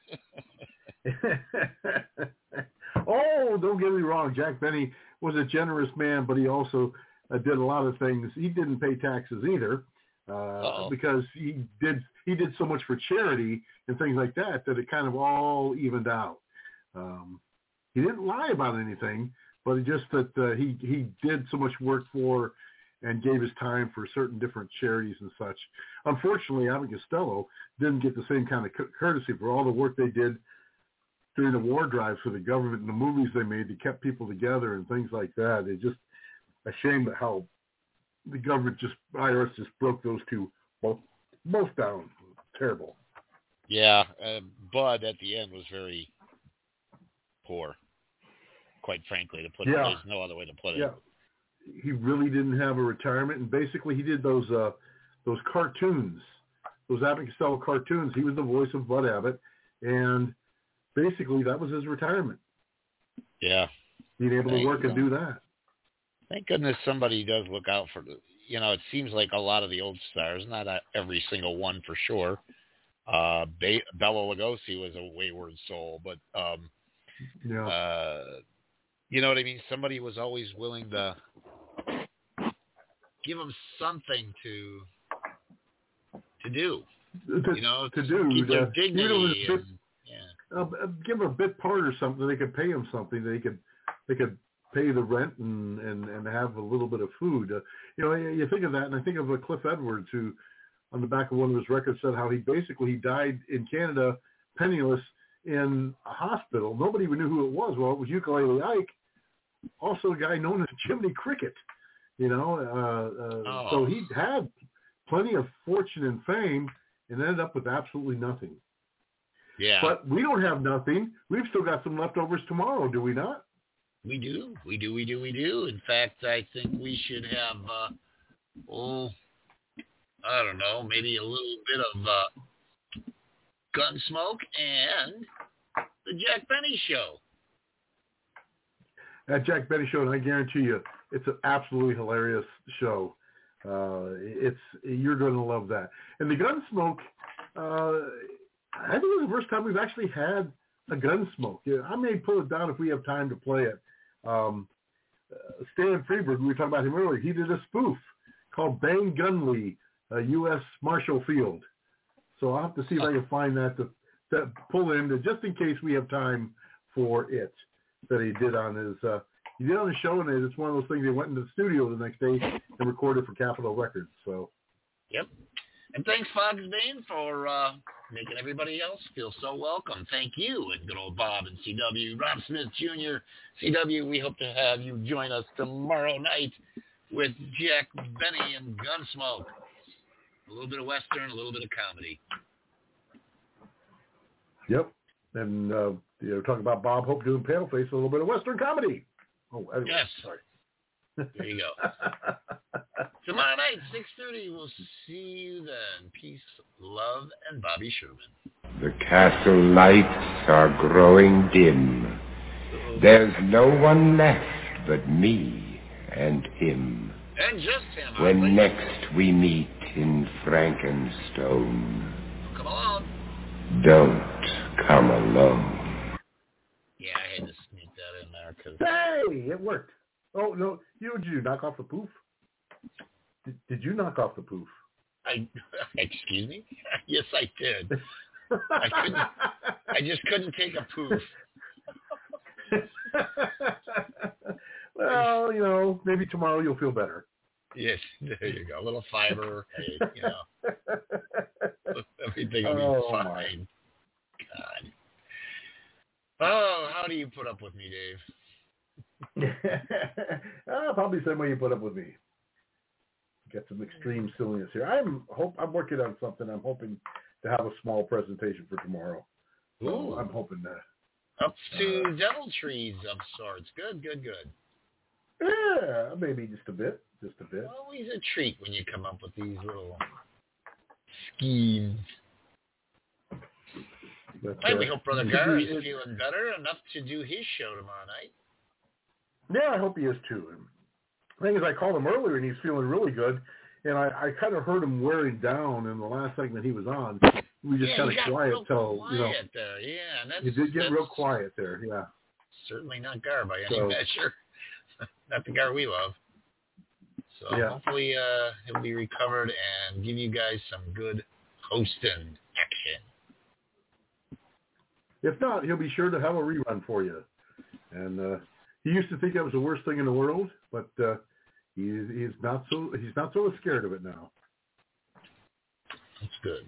Oh, don't get me wrong. Jack Benny was a generous man, but he also uh, did a lot of things. He didn't pay taxes either uh, because he did he did so much for charity and things like that that it kind of all evened out. Um, he didn't lie about anything, but it just that uh, he he did so much work for and gave his time for certain different charities and such. Unfortunately, Abbott and Costello didn't get the same kind of courtesy for all the work they did during the war drives for the government and the movies they made that kept people together and things like that. It's just a shame that how the government just, I R S just broke those two both, both down. Terrible. Yeah, uh, Bud at the end was very poor, quite frankly, to put it. Yeah. There's no other way to put it. Yeah. He really didn't have a retirement, and basically he did those uh, those cartoons, those Abbott and Costello cartoons. He was the voice of Bud Abbott, and basically that was his retirement. Yeah. Being able Thank to work you. and do that. Thank goodness somebody does look out for the, you know, it seems like a lot of the old stars, not every single one for sure. Uh, Be- Bela Lugosi was a wayward soul, but, um, yeah. uh, you know what I mean? Somebody was always willing to give them something to to do. To, you know, to do. keep their uh, dignity. You know, and, bit, yeah. uh, give them a bit part or something. They could pay them something. They could they could pay the rent and, and, and have a little bit of food. Uh, you know, you think of that, and I think of uh, Cliff Edwards, who on the back of one of his records said how he basically he died in Canada penniless in a hospital. Nobody even knew who it was. Well, it was Ukulele Ike, also a guy known as Jiminy Cricket. You know, uh, uh, oh. so he had plenty of fortune and fame and ended up with absolutely nothing. Yeah. But we don't have nothing. We've still got some leftovers tomorrow, do we not? We do. We do, we do, we do. In fact, I think we should have, uh, oh, I don't know, maybe a little bit of uh, Gunsmoke and the Jack Benny Show. That Jack Benny Show, and I guarantee you, it's an absolutely hilarious show. Uh, it's you're going to love that. And the Gunsmoke, uh, I think it was the first time we've actually had a Gunsmoke. Yeah, I may pull it down if we have time to play it. Um, uh, Stan Freberg, we were talking about him earlier, he did a spoof called Bang Gunley, uh, U S Marshall Field. So I'll have to see if I can find that to, to pull in, to, just in case we have time for it, that he did on his, uh, he did on the show, and it's one of those things, they went into the studio the next day and recorded for Capitol Records. So. Yep. And thanks, Fox Bane, for uh, making everybody else feel so welcome. Thank you, and good old Bob and C W. Rob Smith Junior C W, we hope to have you join us tomorrow night with Jack Benny and Gunsmoke. A little bit of Western, a little bit of comedy. Yep. And uh, You know, talking about Bob Hope doing Paleface, a little bit of Western comedy. Oh, anyway, yes. Sorry. There you go. Tomorrow night, six thirty. We'll see you then. Peace, love, and Bobby Sherman. The castle lights are growing dim. There's no one left but me and him. And just him. When hardly. next we meet in Frankenstone, Come along. don't come alone. Yeah, I had to sneak that in there because. Hey, it worked. Oh no, you did you knock off the poof? Did, did you knock off the poof? I excuse me? Yes, I did. I couldn't. I just couldn't take a poof. Well, you know, maybe tomorrow you'll feel better. Yes, there you go. A little fiber, hey, you know, everything will be Oh, fine. my. God. Oh, how do you put up with me, Dave? uh, probably the same way you put up with me. Get some extreme silliness here. I'm hope I'm working on something. I'm hoping to have a small presentation for tomorrow. So Ooh. I'm hoping that. Up to devil trees of sorts. Good, good, good. Yeah, maybe just a bit. Just a bit. Always a treat when you come up with these little schemes. But, I uh, we hope Brother it- Gar is it- feeling better enough to do his show tomorrow night. Yeah, I hope he is too. And the thing is, I called him earlier and he's feeling really good. And I, I kind of heard him wearing down in the last segment he was on. We just Yeah, kind he of got quiet real till, quiet you know. there. Yeah, and that's, He did get that's real quiet there, yeah. certainly not Gar by any So- measure. Not the Gar we love. So Yeah. hopefully uh, he'll be recovered and give you guys some good hosting action. If not, he'll be sure to have a rerun for you. And uh, he used to think that was the worst thing in the world, but uh, he, he's not so he's not so scared of it now. That's good.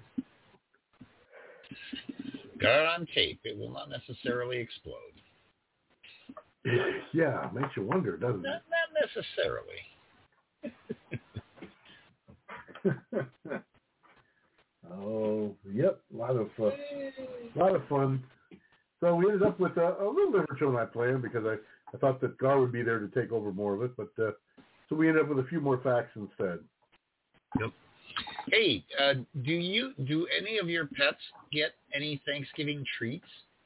Gar on tape. It will not necessarily explode. Yeah, makes you wonder, doesn't Not, not necessarily. it? Oh, yep, a lot of uh, a lot of fun. So we ended up with a, a little different show than I planned because I, I thought that Gar would be there to take over more of it, but uh, so we ended up with a few more facts instead. Yep. Hey, uh, do you do any of your pets get any Thanksgiving treats?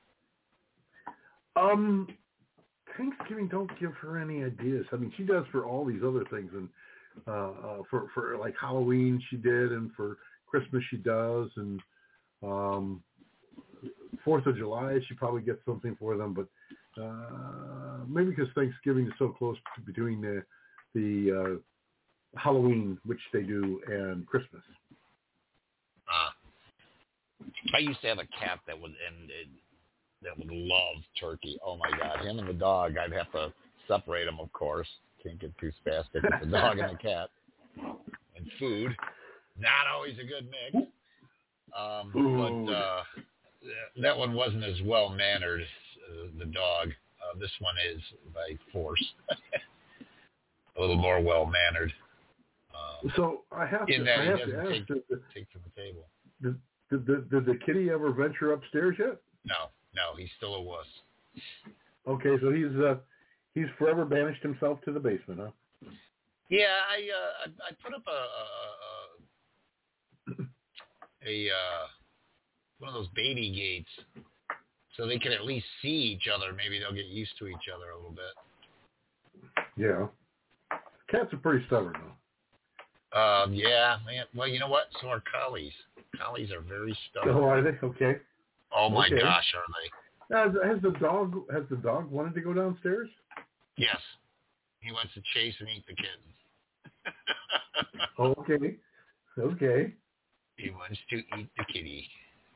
Um, Thanksgiving don't give her any ideas. I mean, she does for all these other things, and uh, uh, for for like Halloween she did, and for Christmas she does, and um, Fourth of July she probably gets something for them. But uh, maybe because Thanksgiving is so close to between the the uh, Halloween, which they do, and Christmas. Ah, I used to have a cat that would and it, that would love turkey. Oh my God, him and the dog. I'd have to separate them, of course. Can't get too spastic with the dog and the cat. And food, not always a good mix. Um, but uh, that one wasn't as well mannered as uh, the dog. Uh, this one is by force. A little more well mannered. Um, So I have in to, that I he have to doesn't ask, take, did, take from the table. did, did, did, did the kitty ever venture upstairs yet? No, no, he's still a wuss. Okay, so he's uh, he's forever banished himself to the basement, huh? Yeah, I uh, I, I put up a a, a, a uh, one of those baby gates so they can at least see each other. Maybe they'll get used to each other a little bit. Yeah. Cats are pretty stubborn, though. Um, yeah, man. Well, you know what? So are collies. Collies are very stubborn. Oh, are they? Okay. Oh my Okay. gosh, are they? Has, has the dog has the dog wanted to go downstairs? Yes. He wants to chase and eat the kittens. Oh, okay. Okay. He wants to eat the kitty.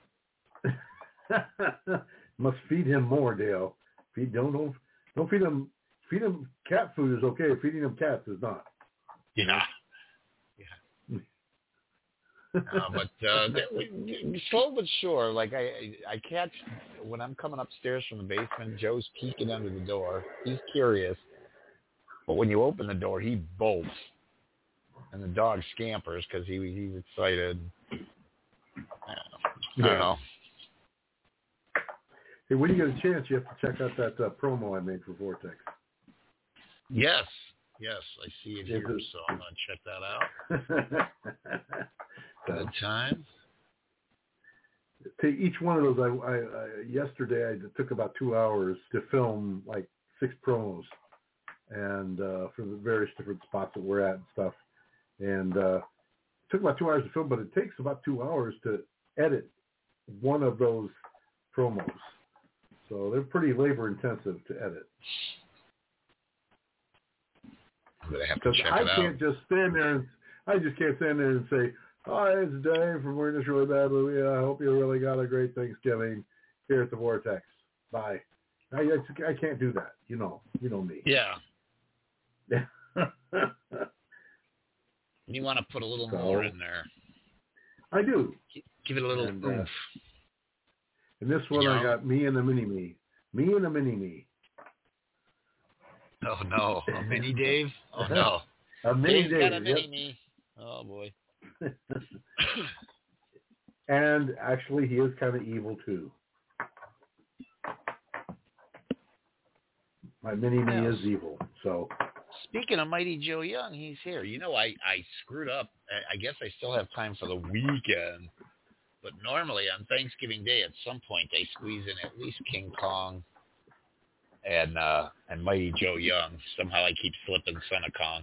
Must feed him more, Dale. Feed don't don't don't feed him. Feed him cat food is okay. Feeding him cats is not. Yeah. Yeah. uh, but uh, that, we, slow but sure. Like I, I, I catch when I'm coming upstairs from the basement. Joe's peeking under the door. He's curious, but when you open the door, he bolts, and the dog scampers because he he's excited. I don't know. I don't know. Hey, when you get a chance, you have to check out that uh, promo I made for Vortex. Yes, yes, I see it here, so I'm going to check that out. Good time. Take each one of those. I, I, I yesterday I took about two hours to film like six promos, and uh, for the various different spots that we're at and stuff. And uh, it took about two hours to film, but it takes about two hours to edit one of those promos. So they're pretty labor intensive to edit. I'm gonna have to check I it out. can't just stand there and I just can't stand there and say, "Hi, it's Dave from We're in This Really Bad Movie. I hope you really got a great Thanksgiving here at the Vortex. Bye." I, I, I can't do that. You know, you know me. Yeah. You want to put a little so, more in there. I do. Give it a little and, oomph. Uh, and this one, you know, I got me and the mini-me. Me and the mini-me. Oh, no. A mini Dave? Oh, no. A mini Dave's Dave. got a mini yep. me. Oh, boy. And actually, he is kind of evil, too. My mini-me yeah. is evil, so... Speaking of Mighty Joe Young, he's here. You know, I, I screwed up. I guess I still have time for the weekend. But normally on Thanksgiving Day, at some point, they squeeze in at least King Kong and uh, and Mighty Joe Young. Somehow I keep slipping Son of Kong.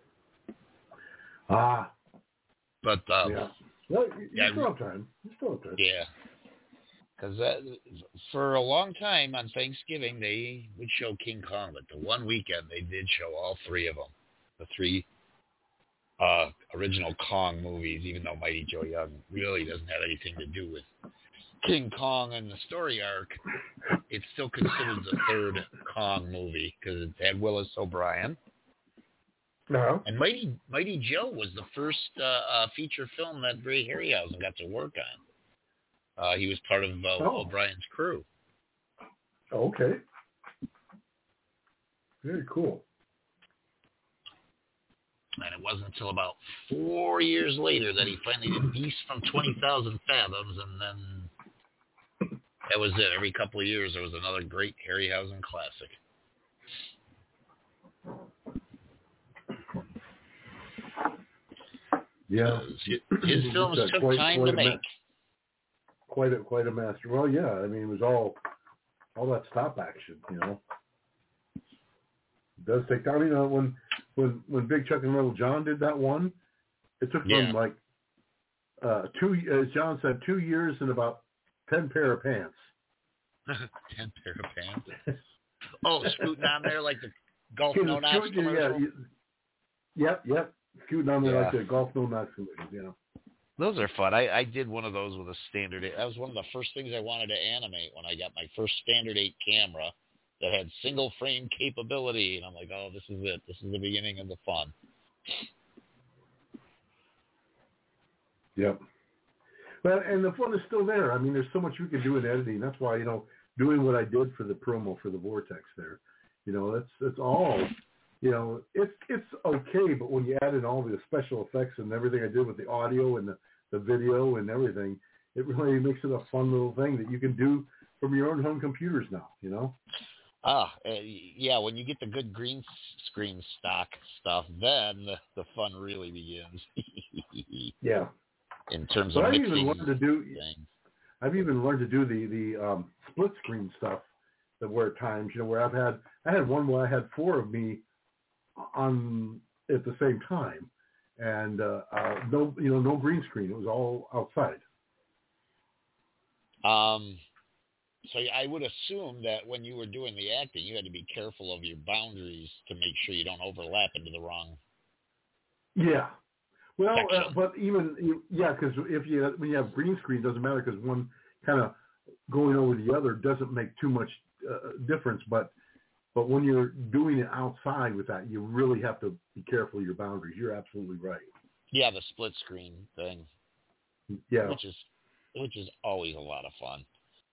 Ah. But, um, yeah. Well, you yeah, still have time. You still have time. Yeah. Because for a long time on Thanksgiving, they would show King Kong, but the one weekend they did show all three of them, the three uh, original Kong movies, even though Mighty Joe Young really doesn't have anything to do with King Kong and the story arc. It's still considered the third Kong movie because it had Willis O'Brien. No. And Mighty Mighty Joe was the first uh, uh, feature film that Ray Harryhausen got to work on. Uh, he was part of uh, oh. O'Brien's crew. Okay. Very cool. And it wasn't until about four years later that he finally did Beast from twenty thousand Fathoms, and then that was it. Every couple of years, there was another great Harryhausen classic. Yeah. His, his films took quite, time quite to make. Ma- quite a quite a master. Well, yeah. I mean, it was all all that stop action. You know, it does take time. You know, when when when Big Chuck and Little John did that one, it took yeah. them like uh, two. As John said, two years and about ten pair of pants. ten pair of pants. Oh, scooting on there like the Golf No Knocks yeah, commercial. Yeah, yep, yep. Scooting on there yeah. like the Golf No Knocks commercials. You know. Those are fun. I, I did one of those with a standard eight. That was one of the first things I wanted to animate when I got my first standard eight camera that had single frame capability. And I'm like, oh, this is it. This is the beginning of the fun. Yep. Well, and the fun is still there. I mean, there's so much we can do in editing. That's why, you know, doing what I did for the promo for the Vortex there, you know, that's that's all. You know, it's it's okay, but when you add in all the special effects and everything I did with the audio and the, the video and everything, it really makes it a fun little thing that you can do from your own home computers now, you know? Ah, uh, yeah, when you get the good green screen stock stuff, then the, the fun really begins. Yeah. In terms but of I've mixing even learned to do, things. I've even learned to do the, the um, split screen stuff that were at times, you know, where I've had, I had one where I had four of me on at the same time, and uh, uh, no, you know, no green screen. It was all outside. Um, so I would assume that when you were doing the acting, you had to be careful of your boundaries to make sure you don't overlap into the wrong. Yeah. Well, uh, but even yeah, because if you when you have green screen, it doesn't matter because one kind of going over the other doesn't make too much uh, difference, but. But when you're doing it outside with that, you really have to be careful of your boundaries. You're absolutely right. Yeah, the split screen thing. Yeah. Which is which is always a lot of fun.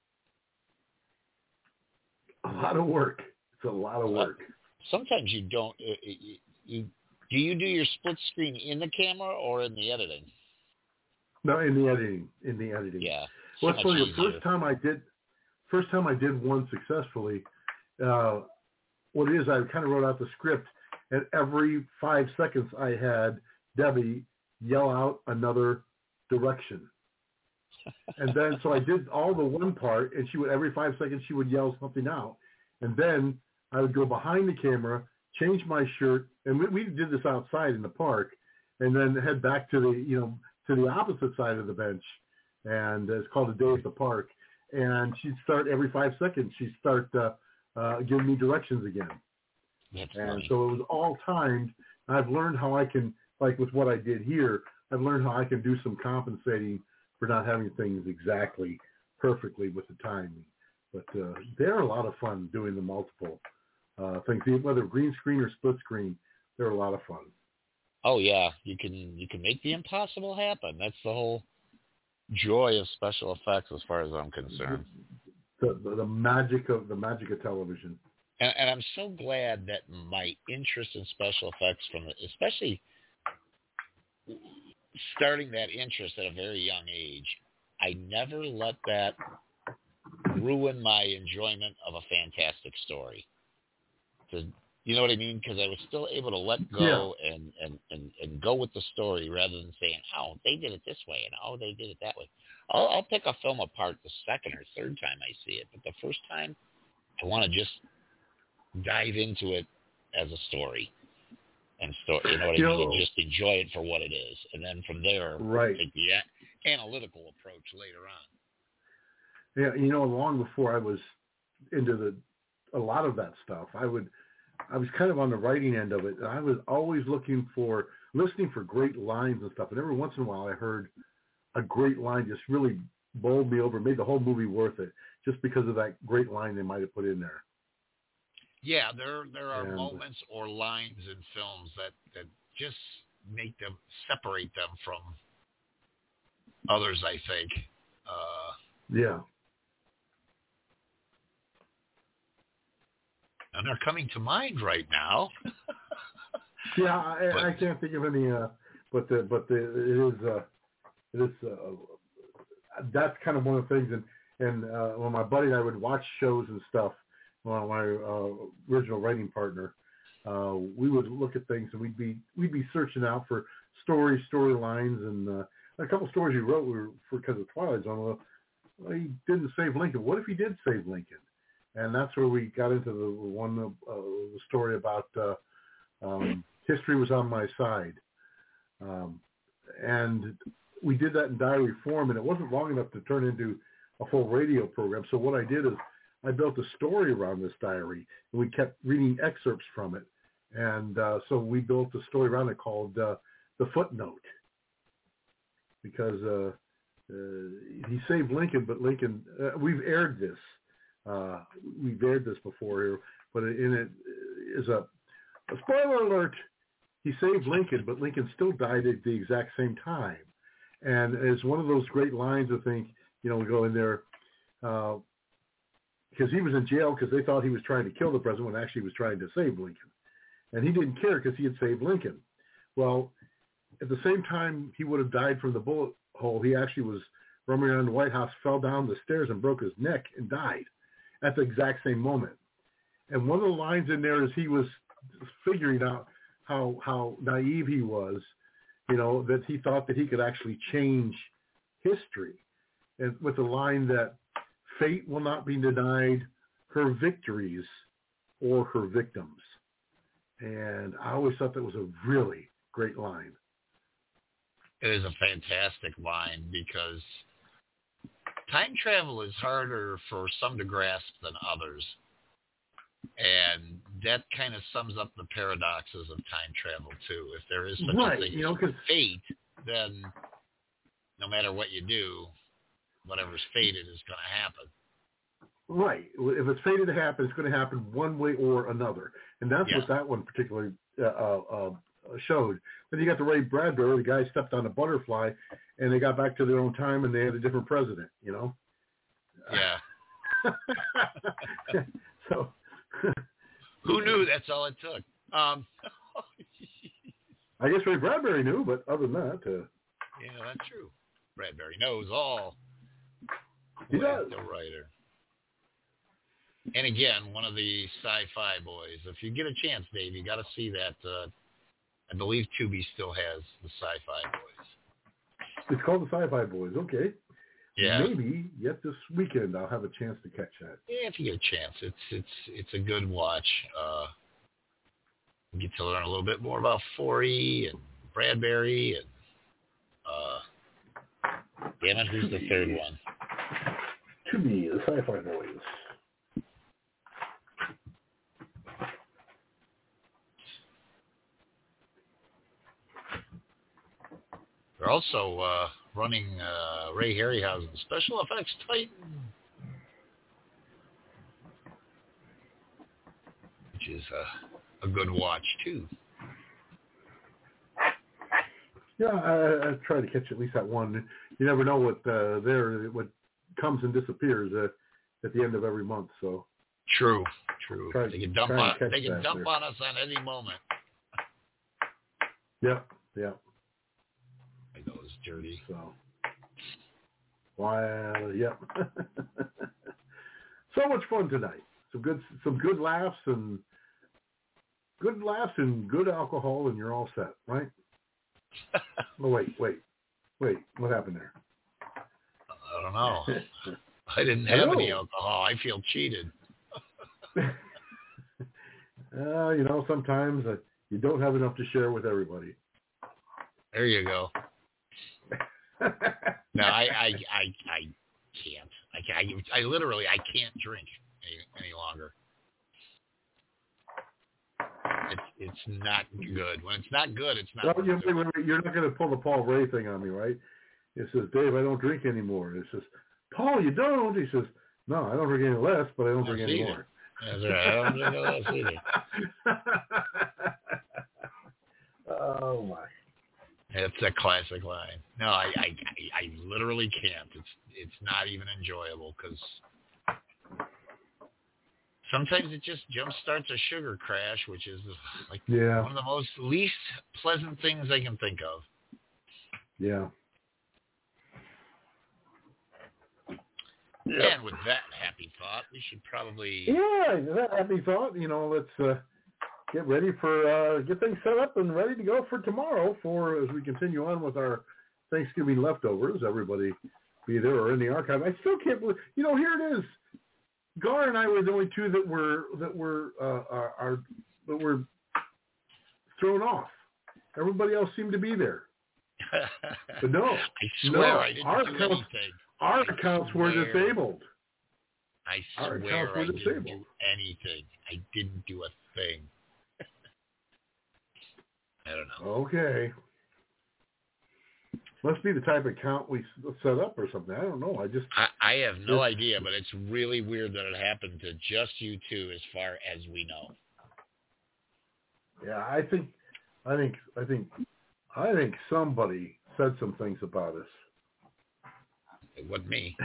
A lot of work. It's a lot of work. Sometimes you don't. You, you do you do your split screen in the camera or in the editing? No, in the editing. In the editing. Yeah. Well, so the first time I did, first time I did one successfully, uh, what it is, I kind of wrote out the script, and every five seconds I had Debbie yell out another direction. And then, so I did all the one part, and she would, every five seconds she would yell something out. And then I would go behind the camera, change my shirt, and we, we did this outside in the park, and then head back to the, you know, to the opposite side of the bench, and it's called A Day at the Park. And she'd start every five seconds, she'd start uh, uh, giving me directions again. That's and funny. so it was all timed. I've learned how I can, like with what I did here, I've learned how I can do some compensating for not having things exactly perfectly with the timing. But uh, they're a lot of fun doing the multiple uh, things, whether green screen or split screen. They're a lot of fun. Oh yeah, you can you can make the impossible happen. That's the whole joy of special effects, as far as I'm concerned. The the, the magic of the magic of television. And, and I'm so glad that my interest in special effects, from the, especially starting that interest at a very young age, I never let that ruin my enjoyment of a fantastic story. To, you know what I mean? Because I was still able to let go yeah. and, and, and, and go with the story rather than saying, oh, they did it this way and oh, they did it that way. I'll, I'll pick a film apart the second or third time I see it, but the first time I want to just dive into it as a story. And so, you know what I you mean? know, And just enjoy it for what it is. And then from there, right. take the a- analytical approach later on. Yeah, you know, long before I was into the a lot of that stuff, I would, I was kind of on the writing end of it. And I was always looking for, listening for great lines and stuff. And every once in a while I heard a great line just really bowled me over, made the whole movie worth it, just because of that great line they might have put in there. Yeah, there there are and, moments or lines in films that, that just make them, separate them from others, I think. Uh, yeah. And they're coming to mind right now. yeah, I, but, I can't think of any, uh, but the, but the, it is, uh, it is, uh, that's kind of one of the things. And, and uh, when my buddy and I would watch shows and stuff, well, my uh, original writing partner, uh, we would look at things and we'd be we'd be searching out for stories, storylines, and uh, a couple stories he wrote were for because of Twilight Zone. Well, he didn't save Lincoln. What if he did save Lincoln? And that's where we got into the one uh, the story about uh, um, history was on my side, um, and we did that in diary form, and it wasn't long enough to turn into a full radio program. So what I did is I built a story around this diary, and we kept reading excerpts from it. And uh, so we built a story around it called uh, The Footnote, because uh, uh, he saved Lincoln, but Lincoln, uh, we've aired this. Uh, we've aired this before here, but in it is a, a spoiler alert. He saved Lincoln, but Lincoln still died at the exact same time. And it's one of those great lines, I think, you know, we go in there, uh, because he was in jail because they thought he was trying to kill the president when actually he was trying to save Lincoln. And he didn't care because he had saved Lincoln. Well, at the same time he would have died from the bullet hole, he actually was roaming around the White House, fell down the stairs and broke his neck and died at the exact same moment. And one of the lines in there is he was figuring out how how naive he was, you know, that he thought that he could actually change history. And with the line that fate will not be denied her victories or her victims. And I always thought that was a really great line. It is a fantastic line because time travel is harder for some to grasp than others. And that kind of sums up the paradoxes of time travel, too. If there is such right, a thing you know, as fate, then no matter what you do, whatever's fated is going to happen. Right. If it's fated to happen, it's going to happen one way or another. And that's yeah. what that one particularly uh, uh, showed. Then you got the Ray Bradbury, the guy stepped on a butterfly, and they got back to their own time, and they had a different president, you know? Yeah. so... Who knew? That's all it took. Um, I guess Ray Bradbury knew, but other than that... Uh, yeah, that's true. Bradbury knows all. He does. The writer. And again, one of the Sci-Fi Boys. If you get a chance, Dave, you got to see that. Uh, I believe Tubi still has the Sci-Fi Boys. It's called the Sci-Fi Boys. Okay. Yeah. Maybe yet this weekend I'll have a chance to catch that. Yeah, if you get a chance, it's it's it's a good watch. Uh, you get to learn a little bit more about Forey and Bradbury and uh, damn it, who's the third one? Tubi, the Sci-Fi Boys. They're also uh, running uh, Ray Harryhausen's Special Effects Titan, which is uh, a good watch, too. Yeah, I, I try to catch at least that one. You never know what uh, there what comes and disappears uh, at the end of every month. So true, true. Try, they can dump on they can dump there. on us on any moment. Yeah, yeah. I know it's dirty. So, well, yeah. So much fun tonight. Some good, some good laughs and good laughs and good alcohol, and you're all set, right? Oh wait, wait, wait. What happened there? I don't know. I didn't have any alcohol. I feel cheated. uh, you know, sometimes uh, you don't have enough to share with everybody. There you go. No, I, I, I, I can't. I, can't. I, I literally, I can't drink any, any longer. It's, it's not good. When it's not good, it's not. Well, you, you're not going to pull the Paul Ray thing on me, right? It says, Dave, I don't drink anymore. It says, Paul, you don't? He says, no, I don't drink any less, but I don't drink any more. That's right. I don't drink any less either. Oh, my. It's a classic line. No, I, I, I, I literally can't. It's, it's not even enjoyable because sometimes it just jump starts a sugar crash, which is like yeah. one of the most least pleasant things I can think of. Yeah. Yeah. And with that happy thought, we should probably... Yeah, that happy thought. You know, let's uh, get ready for, uh, get things set up and ready to go for tomorrow for, as we continue on with our Thanksgiving leftovers. Everybody be there or in the archive. I still can't believe, you know, here it is. Gar and I were the only two that were, that were, uh, are, are, that were thrown off. Everybody else seemed to be there. But no, I swear no, I didn't our do accounts, anything. Our I accounts swear, were disabled. I Our swear accounts were I didn't disabled. do anything. I didn't do a thing. I don't know. Okay. Must be the type of account we set up or something. I don't know. I just I, I have no idea, but it's really weird that it happened to just you two, as far as we know. Yeah, I think, I think, I think, I think somebody said some things about us. It wasn't me.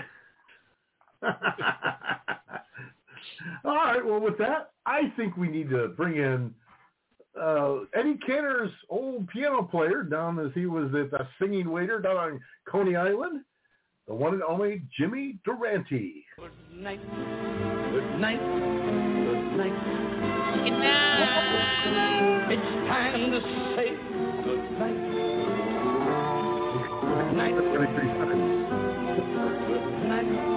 All right. Well, with that, I think we need to bring in uh, Eddie Cantor's old piano player, down as he was at the singing waiter down on Coney Island, the one and only Jimmy Durante. Good night. Good night. Good night. Good night. It's time to say good night. Good night. Good night.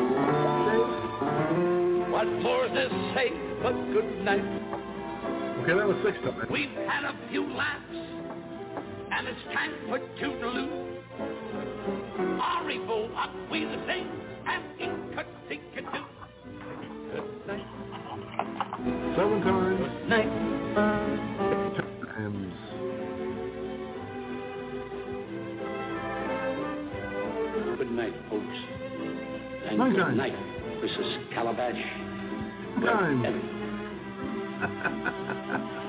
What more to say but good night? Okay, that was six times. We've had a few laughs, and it's time for toodaloo. Arrivo, up we the sing, and inka-dinka-doo. Good night. Seven times. Good night. Ten times. Good night, folks. And Nine good times. night, Missus Calabash. Nine times.